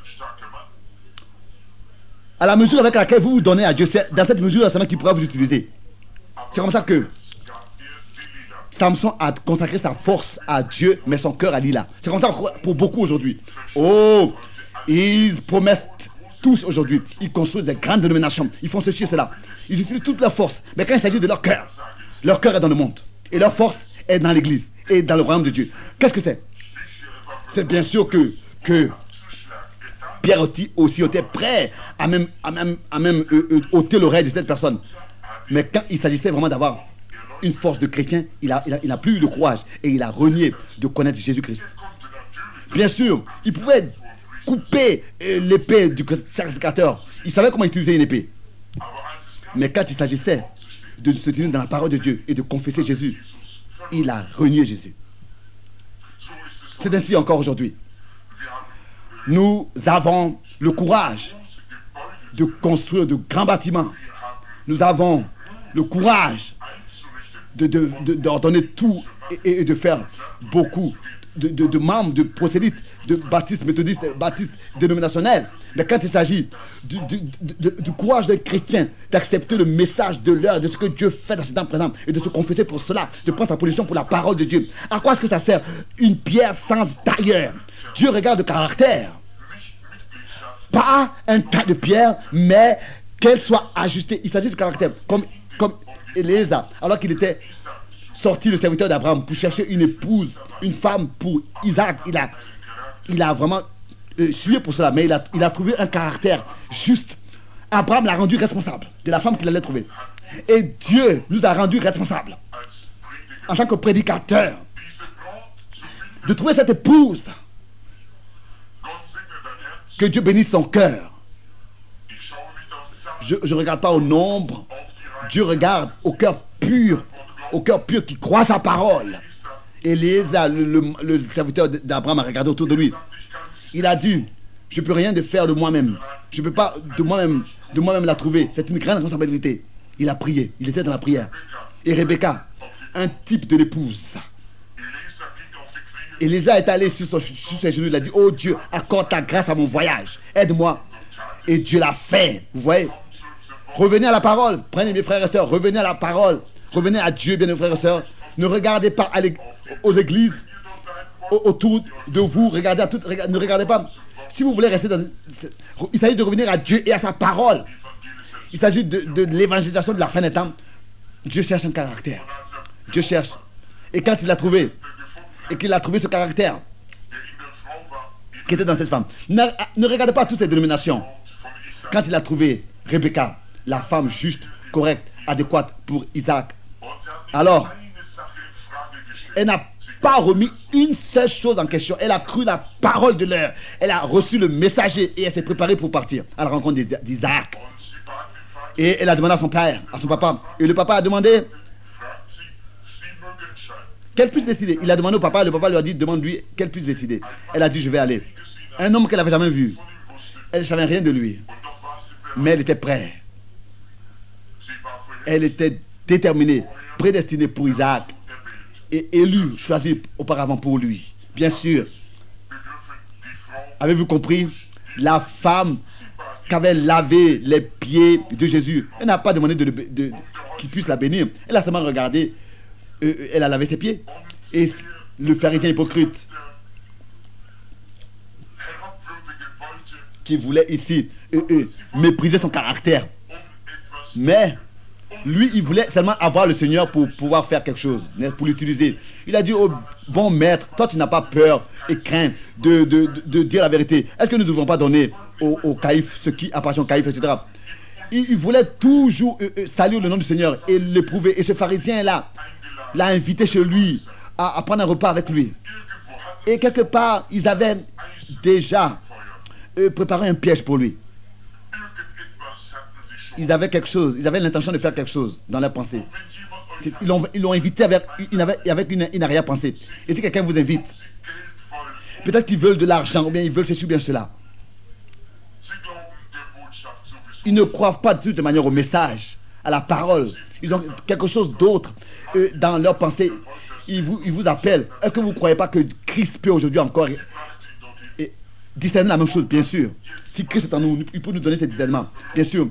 À la mesure avec laquelle vous vous donnez à Dieu, c'est dans cette mesure seulement qu'il pourra vous utiliser. C'est comme ça que Samson a consacré sa force à Dieu, mais son cœur à Lila. C'est comme ça pour beaucoup aujourd'hui. Oh, ils promettent tous aujourd'hui. Ils construisent des grandes dénominations. Ils font ceci et cela. Ils utilisent toute leur force. Mais quand il s'agit de leur cœur, leur cœur est dans le monde. Et leur force est dans l'église et dans le royaume de Dieu. Qu'est-ce que c'est? C'est bien sûr que, que Pierre aussi était prêt à même, à même, à même euh, euh, ôter l'oreille de cette personne. Mais quand il s'agissait vraiment d'avoir une force de chrétien, il n'a il a, il a plus eu le courage et il a renié de connaître Jésus-Christ. Bien sûr, il pouvait couper euh, l'épée du sacrificateur. Il savait comment utiliser une épée. Mais quand il s'agissait de se tenir dans la parole de Dieu et de confesser Jésus, il a renié Jésus. C'est ainsi encore aujourd'hui. Nous avons le courage de construire de grands bâtiments. Nous avons le courage de, de, de, d'ordonner tout et, et de faire beaucoup de, de, de membres, de prosélytes, de baptistes, méthodistes, baptistes dénominationnels. Mais quand il s'agit du, du, du, du courage des chrétiens d'accepter le message de l'heure, de ce que Dieu fait dans ce temps présent, et de se confesser pour cela, de prendre sa position pour la parole de Dieu, à quoi est-ce que ça sert? Une pierre sans tailleur. Dieu regarde le caractère. Pas un tas de pierres, mais qu'elle soit ajustée. Il s'agit du caractère. Comme, comme Éléazar, alors qu'il était sorti le serviteur d'Abraham pour chercher une épouse, une femme pour Isaac, il a, il a vraiment euh, sué pour cela, mais il a, il a trouvé un caractère juste. Abraham l'a rendu responsable de la femme qu'il allait trouver. Et Dieu nous a rendu responsables, en tant que prédicateur, de trouver cette épouse. Que Dieu bénisse son cœur. Je ne regarde pas au nombre. Dieu regarde au cœur pur, au cœur pur qui croit sa parole. Et Éléazar, le, le, le serviteur d'Abraham, a regardé autour de lui. Il a dit, je ne peux rien de faire de moi-même. Je ne peux pas de moi-même de moi-même la trouver. C'est une grande responsabilité. Il a prié. Il était dans la prière. Et Rebecca, un type de l'épouse. Éléazar est allé sur, son, sur ses genoux. Il a dit, oh Dieu, accorde ta grâce à mon voyage. Aide-moi. Et Dieu l'a fait. Vous voyez? Revenez à la parole. Prenez mes frères et sœurs. Revenez à la parole. Revenez à Dieu, bien mes frères et sœurs. Ne regardez pas à aux églises autour de vous. Regardez à toutes, ne regardez pas. Si vous voulez rester dans... Il s'agit de revenir à Dieu et à sa parole. Il s'agit de, de l'évangélisation de la fin des temps. Dieu cherche un caractère. Dieu cherche. Et quand il l'a trouvé, et qu'il a trouvé ce caractère, qui était dans cette femme. Ne, ne regardez pas toutes ces dénominations. Quand il a trouvé Rebecca, la femme juste, correcte, adéquate pour Isaac, alors, elle n'a pas remis une seule chose en question. Elle a cru la parole de l'heure. Elle a reçu le messager et elle s'est préparée pour partir à la rencontre d'Isaac. Et elle a demandé à son père, à son papa. Et le papa a demandé qu'elle puisse décider. Il a demandé au papa, le papa lui a dit, demande-lui qu'elle puisse décider. Elle a dit, je vais aller. Un homme qu'elle n'avait jamais vu. Elle ne savait rien de lui. Mais elle était prête. Elle était déterminée, prédestinée pour Isaac. Et élue, choisie auparavant pour lui. Bien sûr. Avez-vous compris? La femme qui avait lavé les pieds de Jésus, elle n'a pas demandé de, de, de, qu'il puisse la bénir. Elle a seulement regardé, euh, elle a lavé ses pieds. Et le pharisien hypocrite, qui voulait ici euh, euh, mépriser son caractère, mais lui, il voulait seulement avoir le Seigneur pour pouvoir faire quelque chose, pour l'utiliser. Il a dit au bon maître, toi tu n'as pas peur et crainte de, de, de, de dire la vérité. Est-ce que nous ne devons pas donner au, au caïphe ce qui appartient au caïphe, et cetera. Il, il voulait toujours euh, euh, saluer le nom du Seigneur et l'éprouver. Et ce pharisien-là l'a invité chez lui à, à prendre un repas avec lui. Et quelque part, ils avaient déjà euh, préparé un piège pour lui. Ils avaient quelque chose, ils avaient l'intention de faire quelque chose dans leur pensée. Ils l'ont, ils l'ont invité avec, une, avec une, une arrière-pensée. Et si quelqu'un vous invite, peut-être qu'ils veulent de l'argent, ou bien ils veulent ceci ou bien cela. Ils ne croient pas de toute manière au message, à la parole. Ils ont quelque chose d'autre euh, dans leur pensée. Ils vous, ils vous appellent. Est-ce que vous ne croyez pas que Christ peut aujourd'hui encore et, et, discerner la même chose? Bien sûr. Si Christ est en nous, il peut nous donner ce discernement. Bien sûr.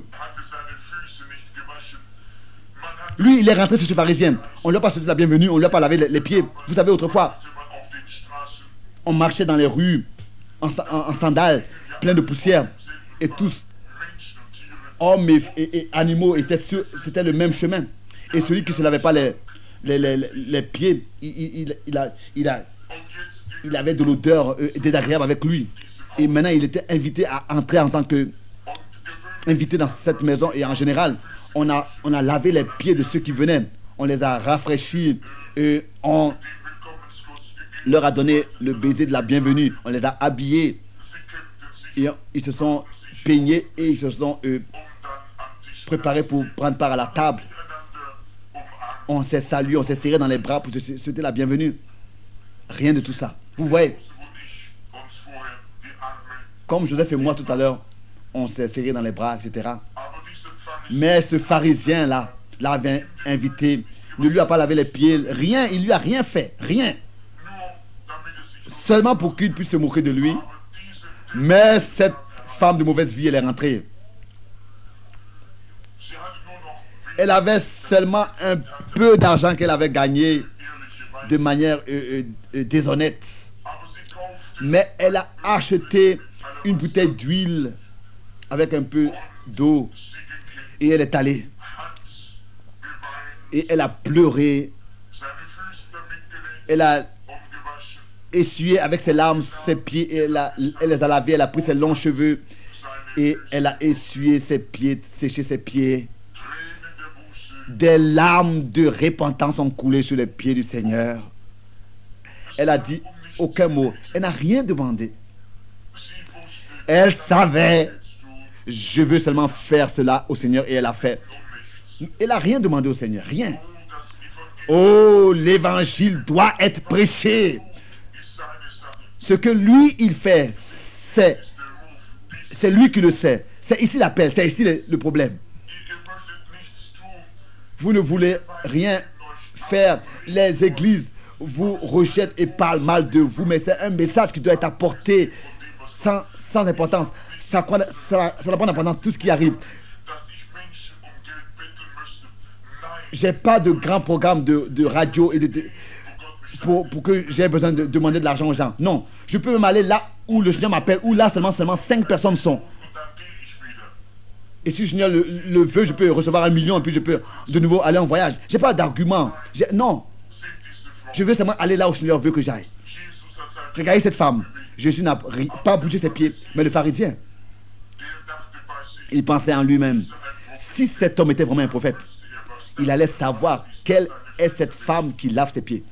Lui, il est rentré chez ce pharisien. On ne lui a pas souhaité la bienvenue, on ne lui a pas lavé les, les pieds. Vous savez, autrefois, on marchait dans les rues en, en, en sandales, plein de poussière. Et tous, hommes et, et, et animaux, étaient sur, c'était le même chemin. Et celui qui ne se lavait pas les, les, les, les pieds, il, il, il, a, il, a, il avait de l'odeur euh, désagréable avec lui. Et maintenant, il était invité à entrer en tant que invité dans cette maison. Et en général, On a, on a lavé les pieds de ceux qui venaient. On les a rafraîchis. Et on leur a donné le baiser de la bienvenue. On les a habillés. Et ils se sont peignés et ils se sont euh, préparés pour prendre part à la table. On s'est salué, on s'est serré dans les bras pour se souhaiter la bienvenue. Rien de tout ça. Vous voyez, comme Joseph et moi tout à l'heure, on s'est serré dans les bras, et cetera. Mais ce pharisien-là, l'avait invité, ne lui a pas lavé les pieds, rien, il lui a rien fait, rien. Seulement pour qu'il puisse se moquer de lui. Mais cette femme de mauvaise vie, elle est rentrée. Elle avait seulement un peu d'argent qu'elle avait gagné de manière euh, euh, déshonnête. Mais elle a acheté une bouteille d'huile avec un peu d'eau. Et elle est allée. Et elle a pleuré. Elle a essuyé avec ses larmes ses pieds. Et elle, a, elle les a lavés. Elle a pris ses longs cheveux. Et elle a essuyé ses pieds, séché ses pieds. Des larmes de repentance ont coulé sur les pieds du Seigneur. Elle a dit aucun mot. Elle n'a rien demandé. Elle savait, je veux seulement faire cela au Seigneur, et elle a fait. Elle n'a rien demandé au Seigneur, rien. Oh, l'évangile doit être prêché. Ce que lui, il fait, c'est, c'est lui qui le sait. C'est ici l'appel, c'est ici le, le problème. Vous ne voulez rien faire. Les églises vous rejettent et parlent mal de vous, mais c'est un message qui doit être apporté sans, sans importance. Ça n'a ça, ça pas d'importance tout ce qui arrive. J'ai pas de grand programme de, de radio et de, de, pour, pour que j'ai besoin de demander de l'argent aux gens. Non, je peux même aller là où le Seigneur m'appelle, où là seulement, seulement cinq personnes sont. Et si le Seigneur le, le veut, je peux recevoir un million et puis je peux de nouveau aller en voyage. J'ai pas d'argument. Non. Je veux seulement aller là où le Seigneur veut que j'aille. Regardez cette femme. Jésus n'a pas bougé ses pieds, mais le pharisien, il pensait en lui-même, si cet homme était vraiment un prophète, il allait savoir quelle est cette femme qui lave ses pieds.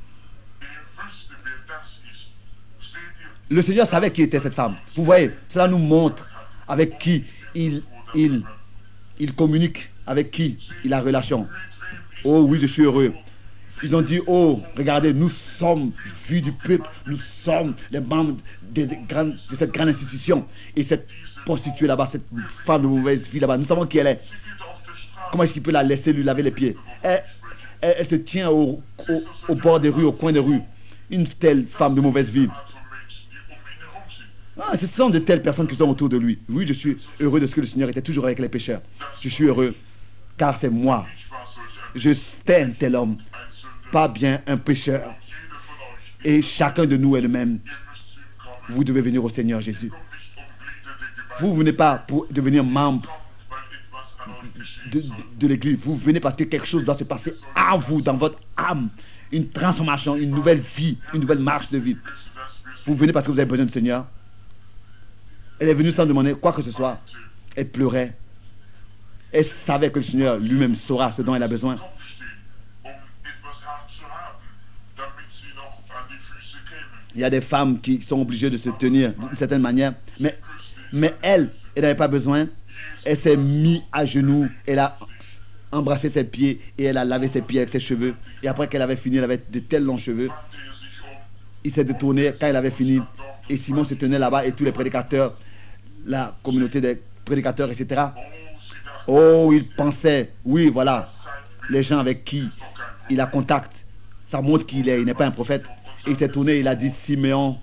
Le Seigneur savait qui était cette femme. Vous voyez, cela nous montre avec qui il, il, il communique, avec qui il a relation. Oh oui, je suis heureux. Ils ont dit, oh, regardez, nous sommes vus du peuple, nous sommes les membres des grandes, de cette grande institution. Et cette prostituée là-bas, cette femme de mauvaise vie là-bas, nous savons qui elle est. Comment est-ce qu'il peut la laisser lui laver les pieds? Elle, elle, elle se tient au, au, au bord des rues, au coin des rues. Une telle femme de mauvaise vie. Ah, ce sont de telles personnes qui sont autour de lui. Oui, je suis heureux de ce que le Seigneur était toujours avec les pécheurs. Je suis heureux, car c'est moi. Je suis un tel homme, pas bien un pécheur. Et chacun de nous est le même. Vous devez venir au Seigneur Jésus. Vous ne venez pas pour devenir membre de, de, de l'église. Vous venez parce que quelque chose doit se passer en vous, dans votre âme. Une transformation, une nouvelle vie, une nouvelle marche de vie. Vous venez parce que vous avez besoin du Seigneur. Elle est venue sans demander quoi que ce soit. Elle pleurait. Elle savait que le Seigneur lui-même saura ce dont elle a besoin. Il y a des femmes qui sont obligées de se tenir d'une certaine manière. Mais, mais elle, elle n'avait pas besoin. Elle s'est mise à genoux. Elle a embrassé ses pieds et elle a lavé ses pieds avec ses cheveux. Et après qu'elle avait fini, elle avait de tels longs cheveux. Il s'est détourné quand elle avait fini. Et Simon se tenait là-bas et tous les prédicateurs, la communauté des prédicateurs, et cetera. Oh, il pensait, oui, voilà, les gens avec qui il a contact, ça montre qu'il est, il n'est pas un prophète. Et il s'est tourné, il a dit, Siméon,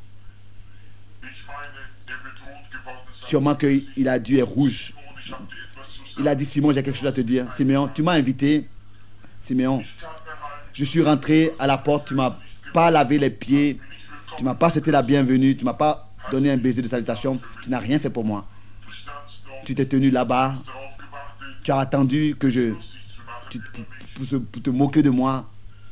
sûrement qu'il a dû être rouge. Il a dit, Simon, j'ai quelque chose à te dire. Siméon, tu m'as invité. Siméon, je suis rentré à la porte, tu m'as pas lavé les pieds, tu m'as pas souhaité la bienvenue, tu m'as pas donné un baiser de salutation, tu n'as rien fait pour moi. Tu t'es tenu là-bas, tu as attendu que je... Tu, pour, pour, pour te moquer de moi.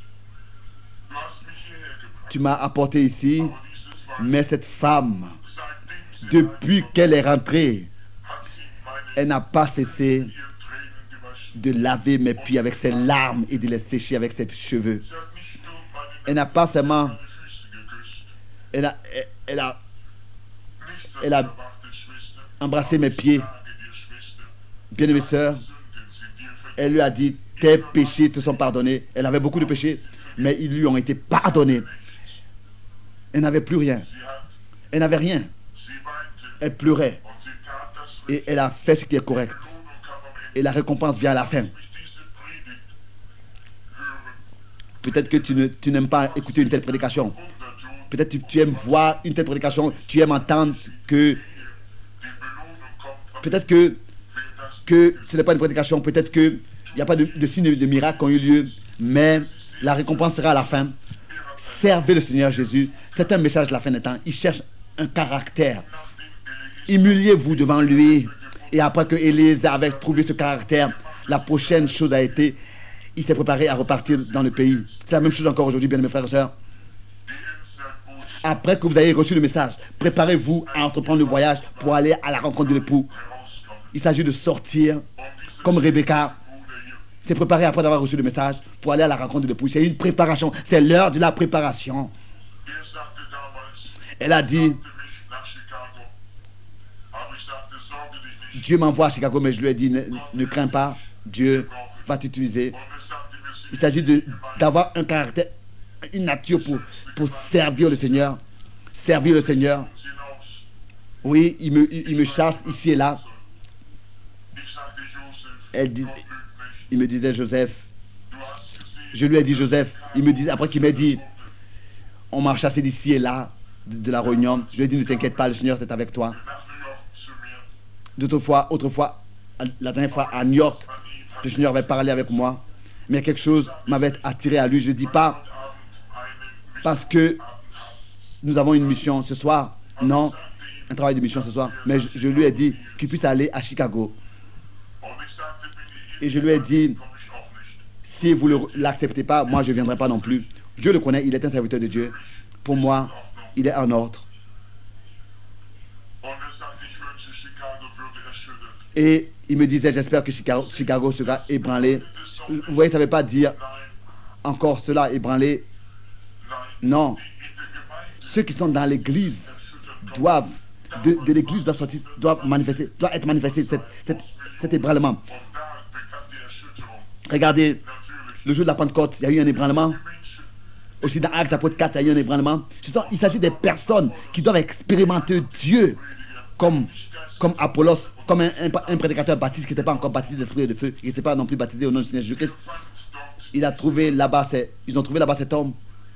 Tu m'as apporté ici, mais cette femme, depuis qu'elle est rentrée, elle n'a pas cessé de laver mes pieds avec ses larmes et de les sécher avec ses cheveux. Elle n'a pas seulement... Elle a, elle, elle a, elle a embrassé mes pieds. Bien-aimée sœur, elle lui a dit, tes péchés te sont pardonnés. Elle avait beaucoup de péchés, mais ils lui ont été pardonnés. Elle n'avait plus rien. Elle n'avait rien. Elle pleurait. Et elle a fait ce qui est correct. Et la récompense vient à la fin. Peut-être que tu, ne, tu n'aimes pas écouter une telle prédication. Peut-être que tu aimes voir une telle prédication. Tu aimes entendre que... Peut-être que, que ce n'est pas une prédication. Peut-être qu'il n'y a pas de, de signes de miracle qui ont eu lieu. Mais la récompense sera à la fin. Servez le Seigneur Jésus. C'est un message de la fin des temps. Il cherche un caractère. Humiliez-vous devant lui. Et après que Élise avait trouvé ce caractère, la prochaine chose a été, il s'est préparé à repartir dans le pays. C'est la même chose encore aujourd'hui, bien mes frères et sœurs. Après que vous avez reçu le message, préparez-vous à entreprendre le voyage pour aller à la rencontre de l'époux. Il s'agit de sortir, comme Rebecca s'est préparée après avoir reçu le message pour aller à la rencontre de l'époux. C'est une préparation, c'est l'heure de la préparation. Elle a dit, Dieu m'envoie à Chicago, mais je lui ai dit, ne, ne crains pas, Dieu va t'utiliser. Il s'agit de, d'avoir un caractère, une nature pour, pour servir le Seigneur. Servir le Seigneur. Oui, il me, il, il me chasse ici et là. Elle dit, il me disait, Joseph, je lui ai dit, Joseph, il me disait, après qu'il m'a dit, on m'a chassé d'ici et là, de, de la réunion. Je lui ai dit, ne t'inquiète pas, le Seigneur est avec toi. D'autres fois, autrefois, la dernière fois à New York, le Seigneur avait parlé avec moi, mais quelque chose m'avait attiré à lui. Je ne dis pas parce que nous avons une mission ce soir, non, un travail de mission ce soir, mais je, je lui ai dit qu'il puisse aller à Chicago. Et je lui ai dit, si vous ne l'acceptez pas, moi je ne viendrai pas non plus. Dieu le connaît, il est un serviteur de Dieu. Pour moi, il est en ordre. Et il me disait, j'espère que Chicago, Chicago sera ébranlé. Vous voyez, ça ne veut pas dire encore cela, ébranlé. Non. Ceux qui sont dans l'église doivent, de, de l'église doivent sortir, doivent manifester, doivent être manifestés cet, cet, cet ébranlement. Regardez, le jour de la Pentecôte, il y a eu un ébranlement. Aussi dans Actes chapitre quatre, il y a eu un ébranlement. Sont, il s'agit des personnes qui doivent expérimenter Dieu comme, comme Apollos, comme un, un, un prédicateur baptiste qui n'était pas encore baptisé d'esprit et de feu, qui n'était pas non plus baptisé au nom du Seigneur Jésus-Christ. Il a trouvé là-bas, ils ont trouvé là-bas cet homme.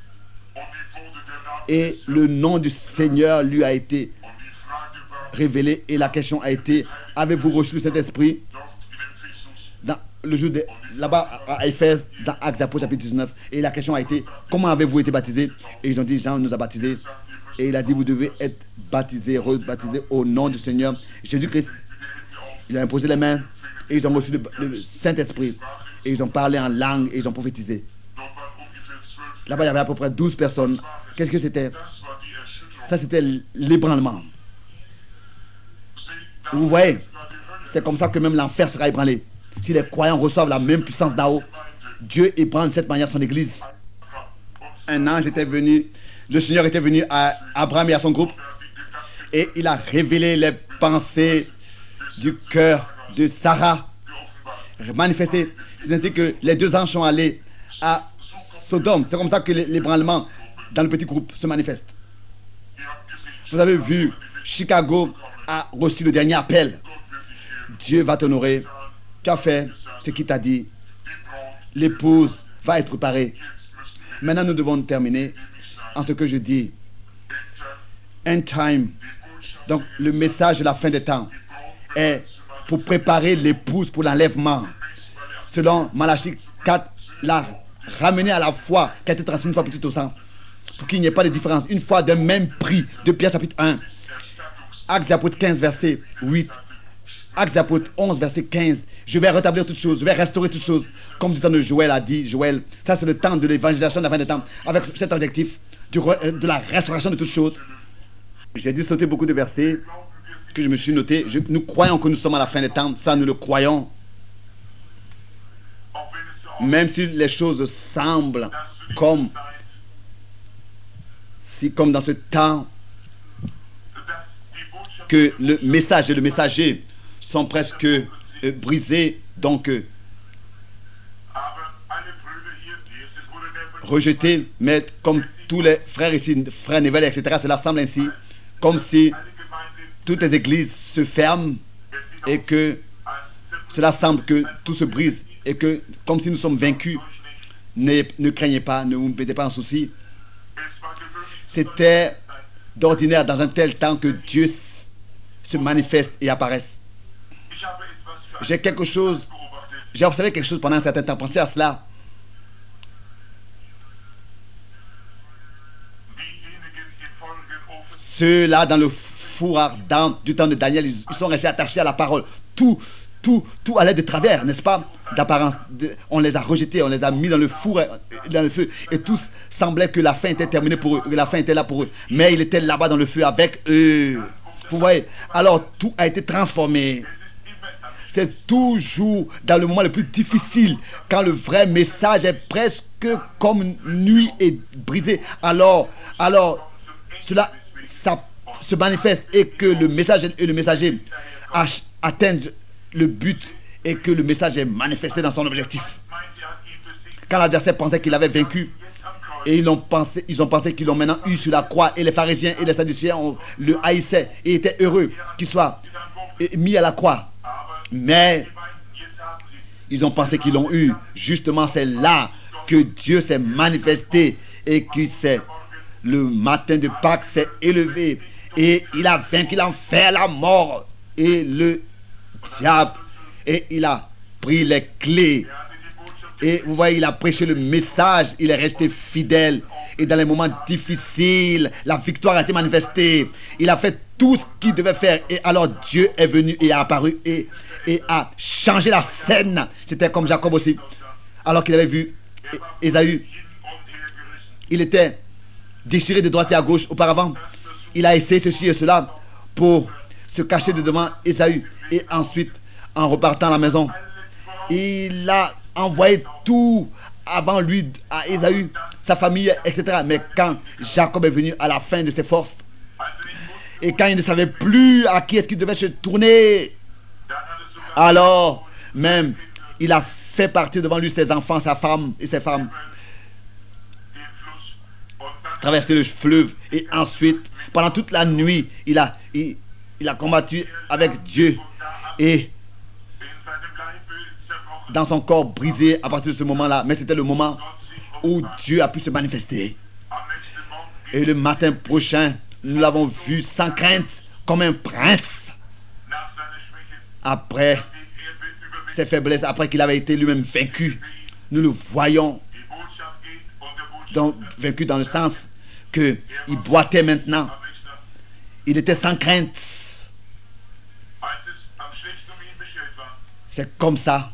Et le nom du Seigneur lui a été révélé. Et la question a été, avez-vous reçu cet esprit dans le jour de, là-bas à Éphèse, dans Actes chapitre dix-neuf. Et la question a été, comment avez-vous été baptisé? Et ils ont dit, Jean nous a baptisés. Et il a dit, vous devez être baptisés, rebaptisés au nom du Seigneur Jésus-Christ. Il a imposé les mains et ils ont reçu le, le Saint-Esprit. Et ils ont parlé en langue et ils ont prophétisé. Là-bas, il y avait à peu près douze personnes. Qu'est-ce que c'était? Ça, c'était l'ébranlement. Vous voyez, c'est comme ça que même l'enfer sera ébranlé. Si les croyants reçoivent la même puissance d'Ao, Dieu ébranle de cette manière son église. Un ange était venu, le Seigneur était venu à Abraham et à son groupe, et il a révélé les pensées du cœur de Sarah, manifesté. C'est ainsi que les deux anges sont allés à Sodome. C'est comme ça que l'ébranlement dans le petit groupe se manifeste. Vous avez vu, Chicago a reçu le dernier appel. Dieu va t'honorer. Tu as fait ce qu'il t'a dit. L'épouse va être préparée. Maintenant, nous devons terminer en ce que je dis. End time. Donc, le message de la fin des temps est pour préparer l'épouse pour l'enlèvement. Selon Malachie quatre, la ramener à la foi qui a été transmise une fois pour tout au sang. Pour qu'il n'y ait pas de différence. Une fois d'un même prix. De Pierre chapitre un. Actes chapitre quinze, verset huit. Actes chapitre onze, verset quinze. Je vais rétablir toutes choses. Je vais restaurer toutes choses. Comme du temps de Joël a dit. Joël. Ça, c'est le temps de l'évangélisation de la fin des temps. Avec cet objectif du, de la restauration de toutes choses. J'ai dû sauter beaucoup de versets que je me suis noté. Je, nous croyons que nous sommes à la fin des temps. Ça, nous le croyons. Même si les choses semblent comme si comme dans ce temps que le message et le messager sont presque euh, brisés, donc euh, rejetés, mais comme tous les frères ici, frères Neville, et cetera, cela semble ainsi, comme si toutes les églises se ferment et que cela semble que tout se brise et que comme si nous sommes vaincus. Ne, ne craignez pas, ne vous mettez pas en souci. C'était d'ordinaire dans un tel temps que Dieu se manifeste et apparaisse. J'ai quelque chose, j'ai observé quelque chose pendant un certain temps. Pensez à cela. Ceux-là dans le four ardent du temps de Daniel, ils, ils sont restés attachés à la parole. Tout, tout, tout allait de travers, n'est-ce pas? D'apparence, on les a rejetés, on les a mis dans le four, dans le feu, et tous semblaient que la fin était terminée pour eux, que la fin était là pour eux. Mais il était là-bas dans le feu avec eux. Vous voyez? Alors tout a été transformé. C'est toujours dans le moment le plus difficile, quand le vrai message est presque comme nuit et brisé. Alors, alors, cela, ça se manifeste et que le message et le messager atteignent le but et que le message est manifesté dans son objectif. Quand l'adversaire pensait qu'il avait vaincu, et ils ont pensé, ils ont pensé qu'ils l'ont maintenant eu sur la croix, et les pharisiens et les sadducéens le haïssaient et étaient heureux qu'il soit mis à la croix. Mais ils ont pensé qu'ils l'ont eu. Justement, c'est là que Dieu s'est manifesté et que c'est le matin de Pâques s'est élevé et il a vaincu l'enfer, la mort et le diable, et il a pris les clés. Et vous voyez, il a prêché le message, il est resté fidèle. Et dans les moments difficiles, la victoire a été manifestée. Il a fait tout ce qu'il devait faire. Et alors Dieu est venu et a apparu et, et a changé la scène. C'était comme Jacob aussi. Alors qu'il avait vu Ésaü, il était déchiré de droite et à gauche auparavant. Il a essayé ceci et cela pour se cacher de devant Ésaü. Et ensuite, en repartant à la maison, il a envoyé tout avant lui à Ésaü, sa famille, et cetera. Mais quand Jacob est venu à la fin de ses forces, et quand il ne savait plus à qui est-ce qu'il devait se tourner, alors même il a fait partir devant lui ses enfants, sa femme et ses femmes, traverser le fleuve, et ensuite pendant toute la nuit il a, il, il a combattu avec Dieu, et dans son corps brisé à partir de ce moment-là. Mais c'était le moment où Dieu a pu se manifester. Et le matin prochain, nous l'avons vu sans crainte, comme un prince. Après ses faiblesses, après qu'il avait été lui-même vaincu, nous le voyons donc, vaincu dans le sens qu'il boitait maintenant. Il était sans crainte. C'est comme ça.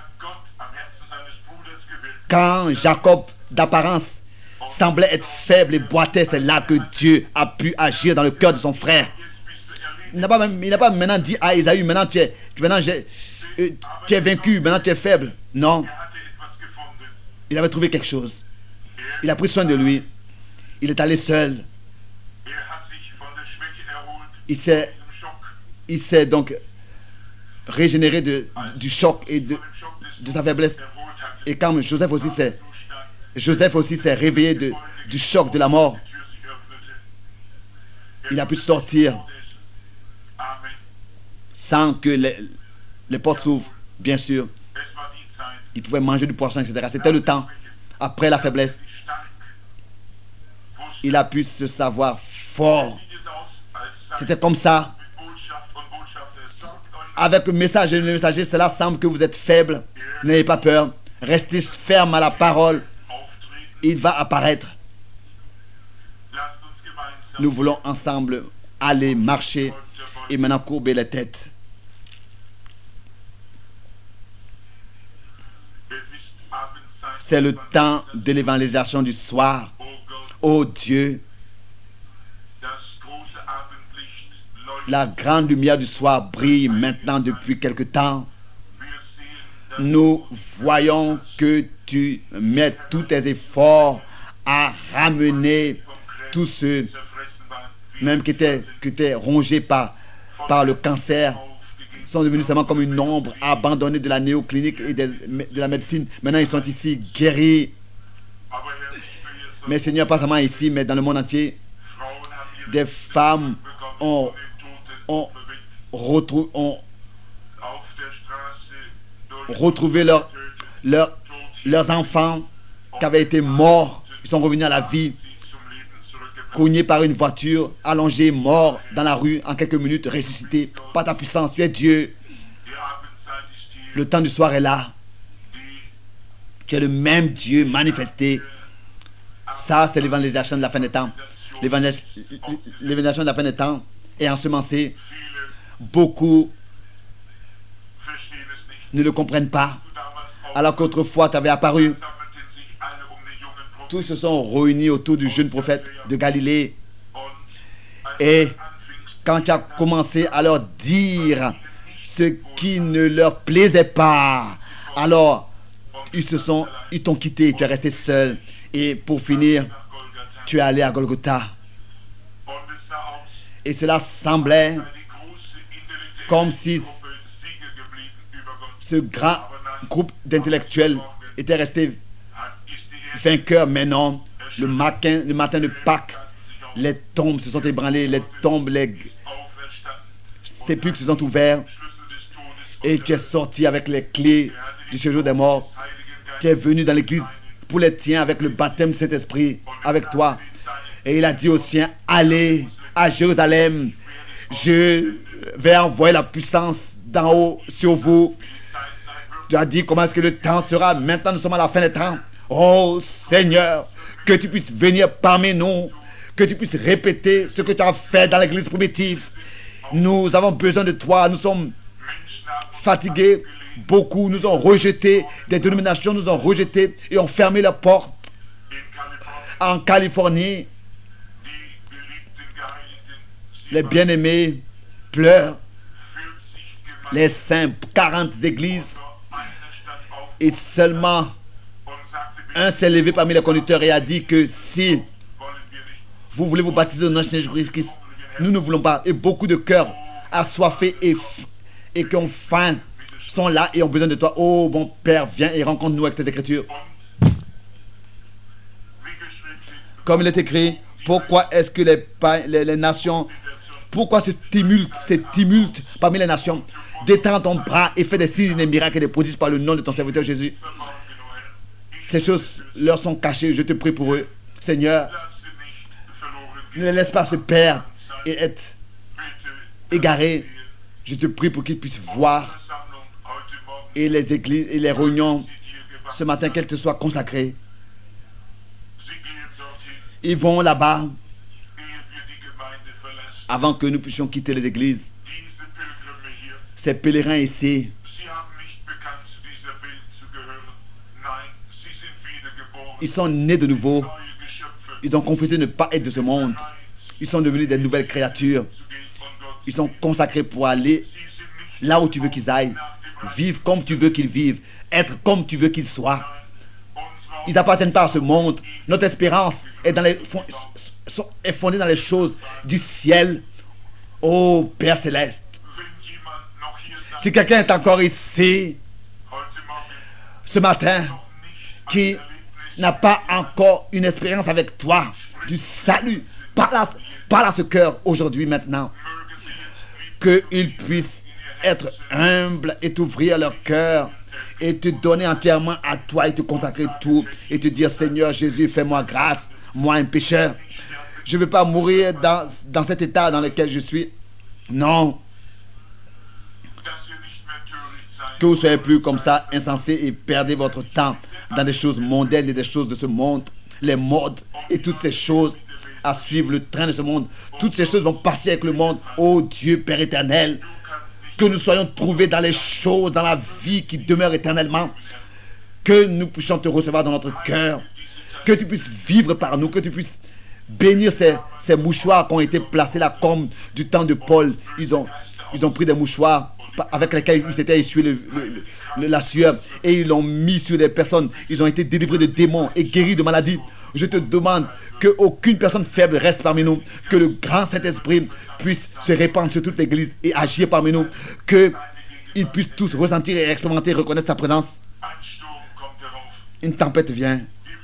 Quand Jacob, d'apparence, semblait être faible et boitait, c'est là que Dieu a pu agir dans le cœur de son frère. Il n'a pas, même, il n'a pas maintenant dit à Ésaü, maintenant tu es, maintenant j'ai, euh, tu es vaincu, maintenant tu es faible. Non. Il avait trouvé quelque chose. Il a pris soin de lui. Il est allé seul. Il s'est, il s'est donc régénéré de, du choc et de, de sa faiblesse. Et quand Joseph aussi s'est, Joseph aussi s'est réveillé de, du choc de la mort, il a pu sortir sans que les, les portes s'ouvrent, bien sûr. Il pouvait manger du poisson, et cetera. C'était le temps. Après la faiblesse, il a pu se savoir fort. C'était comme ça. Avec le message et le messager, cela semble que vous êtes faible. N'ayez pas peur. Restez ferme à la parole. Il va apparaître. Nous voulons ensemble aller marcher et maintenant courber les têtes. C'est le temps de l'évangélisation du soir. Ô Dieu, la grande lumière du soir brille maintenant depuis quelque temps. Nous voyons que tu mets tous tes efforts à ramener tous ceux, même qui étaient, qui étaient rongés par, par le cancer, sont devenus seulement comme une ombre abandonnée de la néoclinique et de, de la médecine. Maintenant, ils sont ici guéris. Mais Seigneur, pas seulement ici, mais dans le monde entier, des femmes ont, ont, retrou, ont retrouvé leur, leur, leurs enfants qui avaient été morts. Ils sont revenus à la vie, cognés par une voiture, allongés, morts dans la rue, en quelques minutes, ressuscités. Par ta puissance, tu es Dieu. Le temps du soir est là. Tu es le même Dieu manifesté. Ça, c'est l'évangélisation de la fin des temps. L'évangélisation de la fin des temps est ensemencée. Beaucoup ne le comprennent pas. Alors qu'autrefois, tu avais apparu. Tous se sont réunis autour du jeune prophète de Galilée. Et quand tu as commencé à leur dire ce qui ne leur plaisait pas, alors ils se sont, ils t'ont quitté, tu es resté seul. Et pour finir, tu es allé à Golgotha. Et cela semblait comme si ce grand groupe d'intellectuels était resté vainqueur. Mais non, le matin, le matin de Pâques, les tombes se sont ébranlées, les tombes, les sépulcres se sont ouverts. Et tu es sorti avec les clés du séjour des morts. Tu es venu dans l'église pour les tiens avec le baptême du Saint-Esprit avec toi. Et il a dit aux siens, allez à Jérusalem, je vais envoyer la puissance d'en haut sur vous. Tu as dit comment est-ce que le temps sera. Maintenant nous sommes à la fin des temps. Oh Seigneur, que tu puisses venir parmi nous, que tu puisses répéter ce que tu as fait dans l'église primitive. Nous avons besoin de toi. Nous sommes fatigués. Beaucoup nous ont rejetés. Des dénominations nous ont rejetés et ont fermé leurs portes. En Californie, Les bien-aimés pleurent. Les saints, quarante églises. Et seulement un s'est levé parmi les conducteurs et a dit que si vous voulez vous baptiser au nom de Jésus-Christ, nous ne voulons pas. Et beaucoup de cœurs assoiffés et, et qui ont faim sont là et ont besoin de toi. Oh, mon Père, viens et rencontre-nous avec tes Écritures. Comme il est écrit, pourquoi est-ce que les, les, les nations, pourquoi ce tumulte, ce tumulte parmi les nations? Détends ton bras et fais des signes, des miracles et des prodiges par le nom de ton serviteur Jésus. Ces choses leur sont cachées, je te prie pour eux. Seigneur, ne les laisse pas se perdre et être égarés. Je te prie pour qu'ils puissent voir. Et les églises et les réunions ce matin, qu'elles te soient consacrées. Ils vont là-bas avant que nous puissions quitter les églises. Ces pèlerins ici, ils sont nés de nouveau. Ils ont confessé ne pas être de ce monde. Ils sont devenus des nouvelles créatures. Ils sont consacrés pour aller là où tu veux qu'ils aillent. Vivre comme tu veux qu'ils vivent. Être comme tu veux qu'ils soient. Ils n'appartiennent pas à ce monde. Notre espérance est, dans les, est fondée dans les choses du ciel. Ô Père Céleste. Si quelqu'un est encore ici ce matin qui n'a pas encore une expérience avec toi du salut, parle à, parle à ce cœur aujourd'hui, maintenant, qu'il puisse être humble et t'ouvrir leur cœur et te donner entièrement à toi et te consacrer tout et te dire: Seigneur Jésus, fais-moi grâce, moi un pécheur. Je ne veux pas mourir dans, dans cet état dans lequel je suis. Non. Que vous ne soyez plus comme ça, insensés, et perdez votre temps dans des choses mondaines et des choses de ce monde, les modes et toutes ces choses, à suivre le train de ce monde. Toutes ces choses vont passer avec le monde. Ô Dieu Père éternel, que nous soyons trouvés dans les choses, dans la vie qui demeure éternellement, que nous puissions te recevoir dans notre cœur, que tu puisses vivre par nous, que tu puisses bénir ces, ces mouchoirs qui ont été placés là comme du temps de Paul. Ils ont, ils ont pris des mouchoirs avec lesquels ils s'étaient essuyés le, le, le, la sueur et ils l'ont mis sur des personnes. Ils ont été délivrés de démons et guéris de maladies. Je te demande qu'aucune personne faible reste parmi nous, que le grand Saint-Esprit puisse se répandre sur toute l'église et agir parmi nous, qu'ils puissent tous ressentir et expérimenter et reconnaître sa présence. Une tempête vient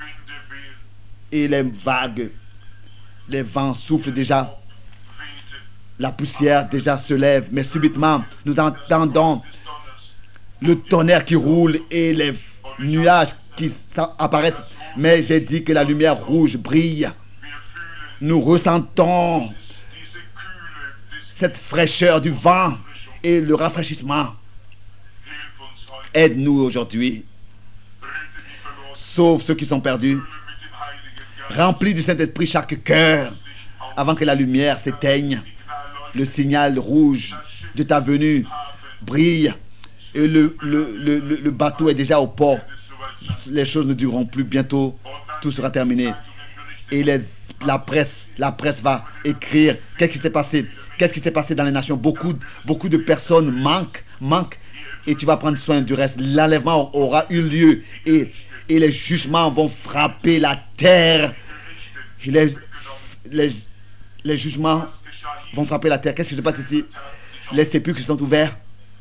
et les vagues, les vents soufflent déjà. La poussière déjà se lève, mais subitement, nous entendons le tonnerre qui roule et les nuages qui apparaissent. Mais j'ai dit que la lumière rouge brille. Nous ressentons cette fraîcheur du vent et le rafraîchissement. Aide-nous aujourd'hui. Sauve ceux qui sont perdus. Remplis du Saint-Esprit chaque cœur avant que la lumière s'éteigne. Le signal rouge de ta venue brille et le, le, le, le bateau est déjà au port. Les choses ne dureront plus, bientôt tout sera terminé. Et les, la presse, la presse va écrire qu'est-ce qui s'est passé, qu'est-ce qui s'est passé dans les nations. Beaucoup, beaucoup de personnes manquent, manquent et tu vas prendre soin du reste. L'enlèvement aura eu lieu et, et les jugements vont frapper la terre. Et les, les, les jugements vont frapper la terre. Qu'est-ce qui se passe ici? Les sépulcres sont ouverts.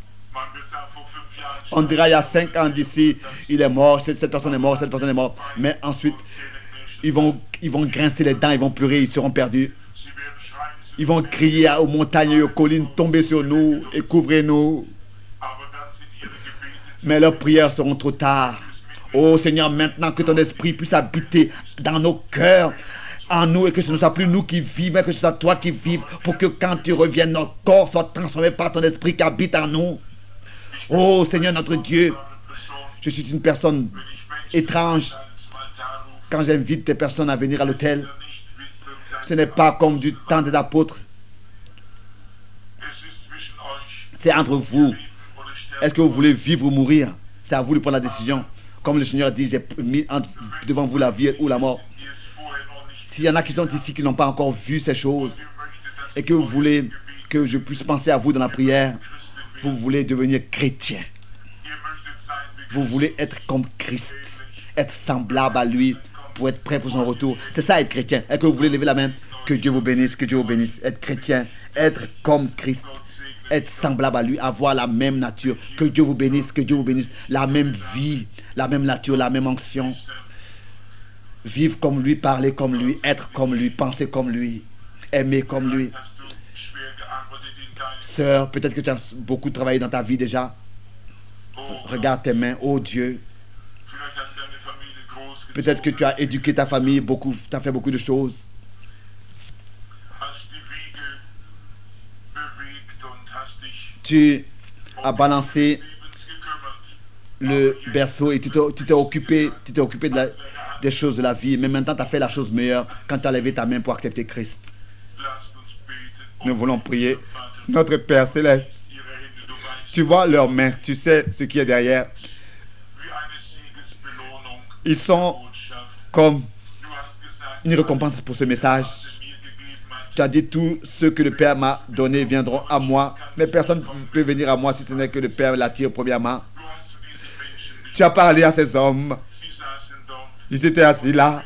On dira il y a cinq ans d'ici, il est mort, cette, cette personne est morte, cette personne est morte. Mais ensuite, ils vont, ils vont grincer les dents, ils vont pleurer, ils seront perdus. Ils vont crier aux montagnes et aux collines, tombez sur nous et couvrez-nous. Mais leurs prières seront trop tard. Oh Seigneur, maintenant que ton esprit puisse habiter dans nos cœurs, en nous, et que ce ne soit plus nous qui vivons, mais que ce soit toi qui vives, pour que quand tu reviennes, notre corps soit transformé par ton esprit qui habite en nous. Oh Seigneur notre Dieu, je suis une personne étrange quand j'invite des personnes à venir à l'hôtel. Ce n'est pas comme du temps des apôtres. C'est entre vous. Est-ce que vous voulez vivre ou mourir? C'est à vous de prendre la décision. Comme le Seigneur dit, j'ai mis entre, devant vous la vie ou la mort. S'il y en a qui sont ici qui n'ont pas encore vu ces choses et que vous voulez que je puisse penser à vous dans la prière, vous voulez devenir chrétien. Vous voulez être comme Christ, être semblable à lui pour être prêt pour son retour. C'est ça être chrétien. Est-ce que vous voulez lever la main? Que Dieu vous bénisse, que Dieu vous bénisse. Être chrétien, être comme Christ, être semblable à lui, avoir la même nature. Que Dieu vous bénisse, que Dieu vous bénisse. La même vie, la même nature, la même onction. Vivre comme lui, parler comme lui, être comme lui, penser comme lui, aimer comme lui. Sœur, peut-être que tu as beaucoup travaillé dans ta vie déjà. Regarde tes mains, oh Dieu. Peut-être que tu as éduqué ta famille beaucoup, tu as fait beaucoup de choses. Tu as balancé le berceau et tu t'es occupé, tu t'es occupé de la, des choses de la vie. Mais maintenant, tu as fait la chose meilleure quand tu as levé ta main pour accepter Christ. Nous voulons prier. Notre Père Céleste, tu vois leurs mains, tu sais ce qui est derrière. Ils sont comme une récompense pour ce message. Tu as dit tout ce que le Père m'a donné viendront à moi. Mais personne ne peut venir à moi si ce n'est que le Père l'attire premièrement. Tu as parlé à ces hommes. Ils étaient assis là.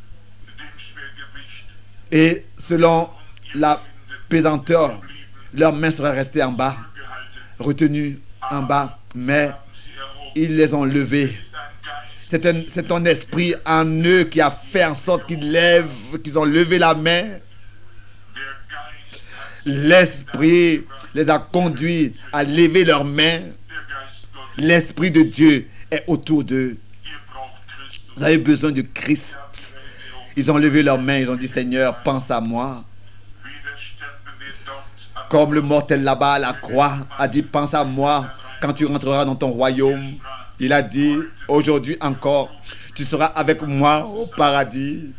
Et selon la pesanteur, leurs mains seraient restées en bas, retenues en bas, mais ils les ont levées. C'est un, c'est ton esprit en eux qui a fait en sorte qu'ils lèvent, qu'ils ont levé la main. L'esprit les a conduits à lever leurs mains. L'esprit de Dieu est autour d'eux. Vous avez besoin de Christ. Ils ont levé leurs mains, ils ont dit Seigneur, pense à moi. Comme le mortel là-bas à la croix a dit pense à moi quand tu rentreras dans ton royaume. Il a dit aujourd'hui encore, tu seras avec moi au paradis.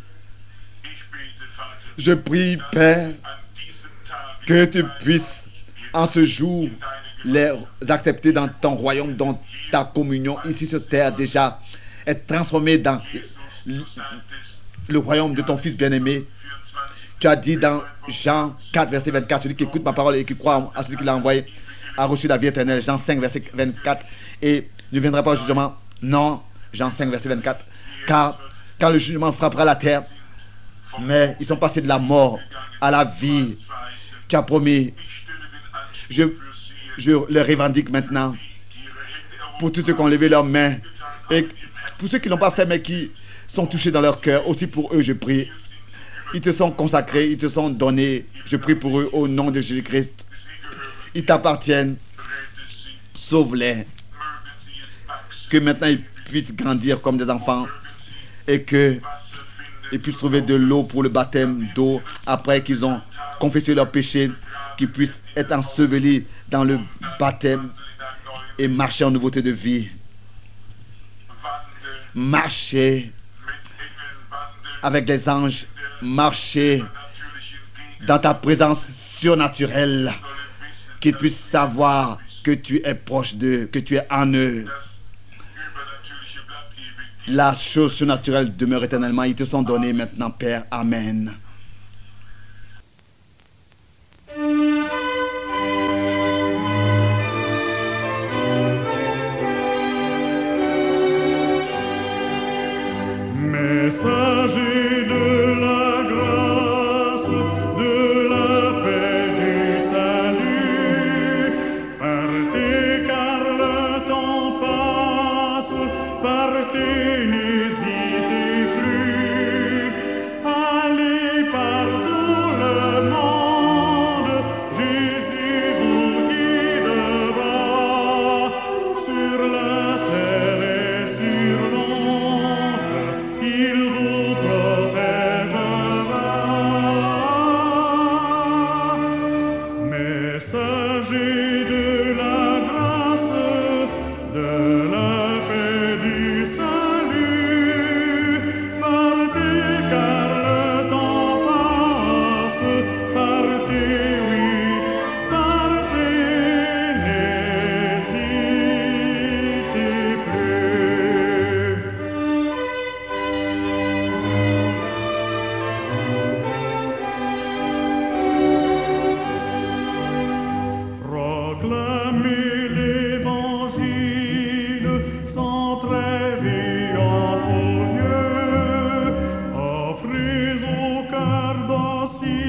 Je prie, Père, que tu puisses en ce jour les accepter dans ton royaume, dans ta communion ici sur terre déjà, être transformé dans le royaume de ton Fils bien-aimé. Tu as dit dans Jean quatre, verset vingt-quatre, celui qui écoute ma parole et qui croit à celui qui l'a envoyé a reçu la vie éternelle. Jean cinq, verset vingt-quatre. Et ne viendra pas au jugement. Non, Jean cinq, verset vingt-quatre. Car quand le jugement frappera la terre, mais ils sont passés de la mort à la vie. Tu as promis. Je, je le revendique maintenant. Pour tous ceux qui ont levé leurs mains. Et pour ceux qui ne l'ont pas fait, mais qui sont touchés dans leur cœur, aussi pour eux, je prie. Ils te sont consacrés, ils te sont donnés. Je prie pour eux au nom de Jésus-Christ. Ils t'appartiennent. Sauve-les. Que maintenant ils puissent grandir comme des enfants. Et qu'ils puissent trouver de l'eau pour le baptême d'eau. Après qu'ils ont confessé leurs péchés. Qu'ils puissent être ensevelis dans le baptême. Et marcher en nouveauté de vie. Marcher avec les anges. Marcher dans ta présence surnaturelle, qu'ils puissent savoir que tu es proche d'eux, que tu es en eux. La chose surnaturelle demeure éternellement. Ils te sont donnés maintenant, Père. Amen. Messager de la grâce, de la paix, du salut, partez car le temps passe, partez, n'hésitez plus, allez sensible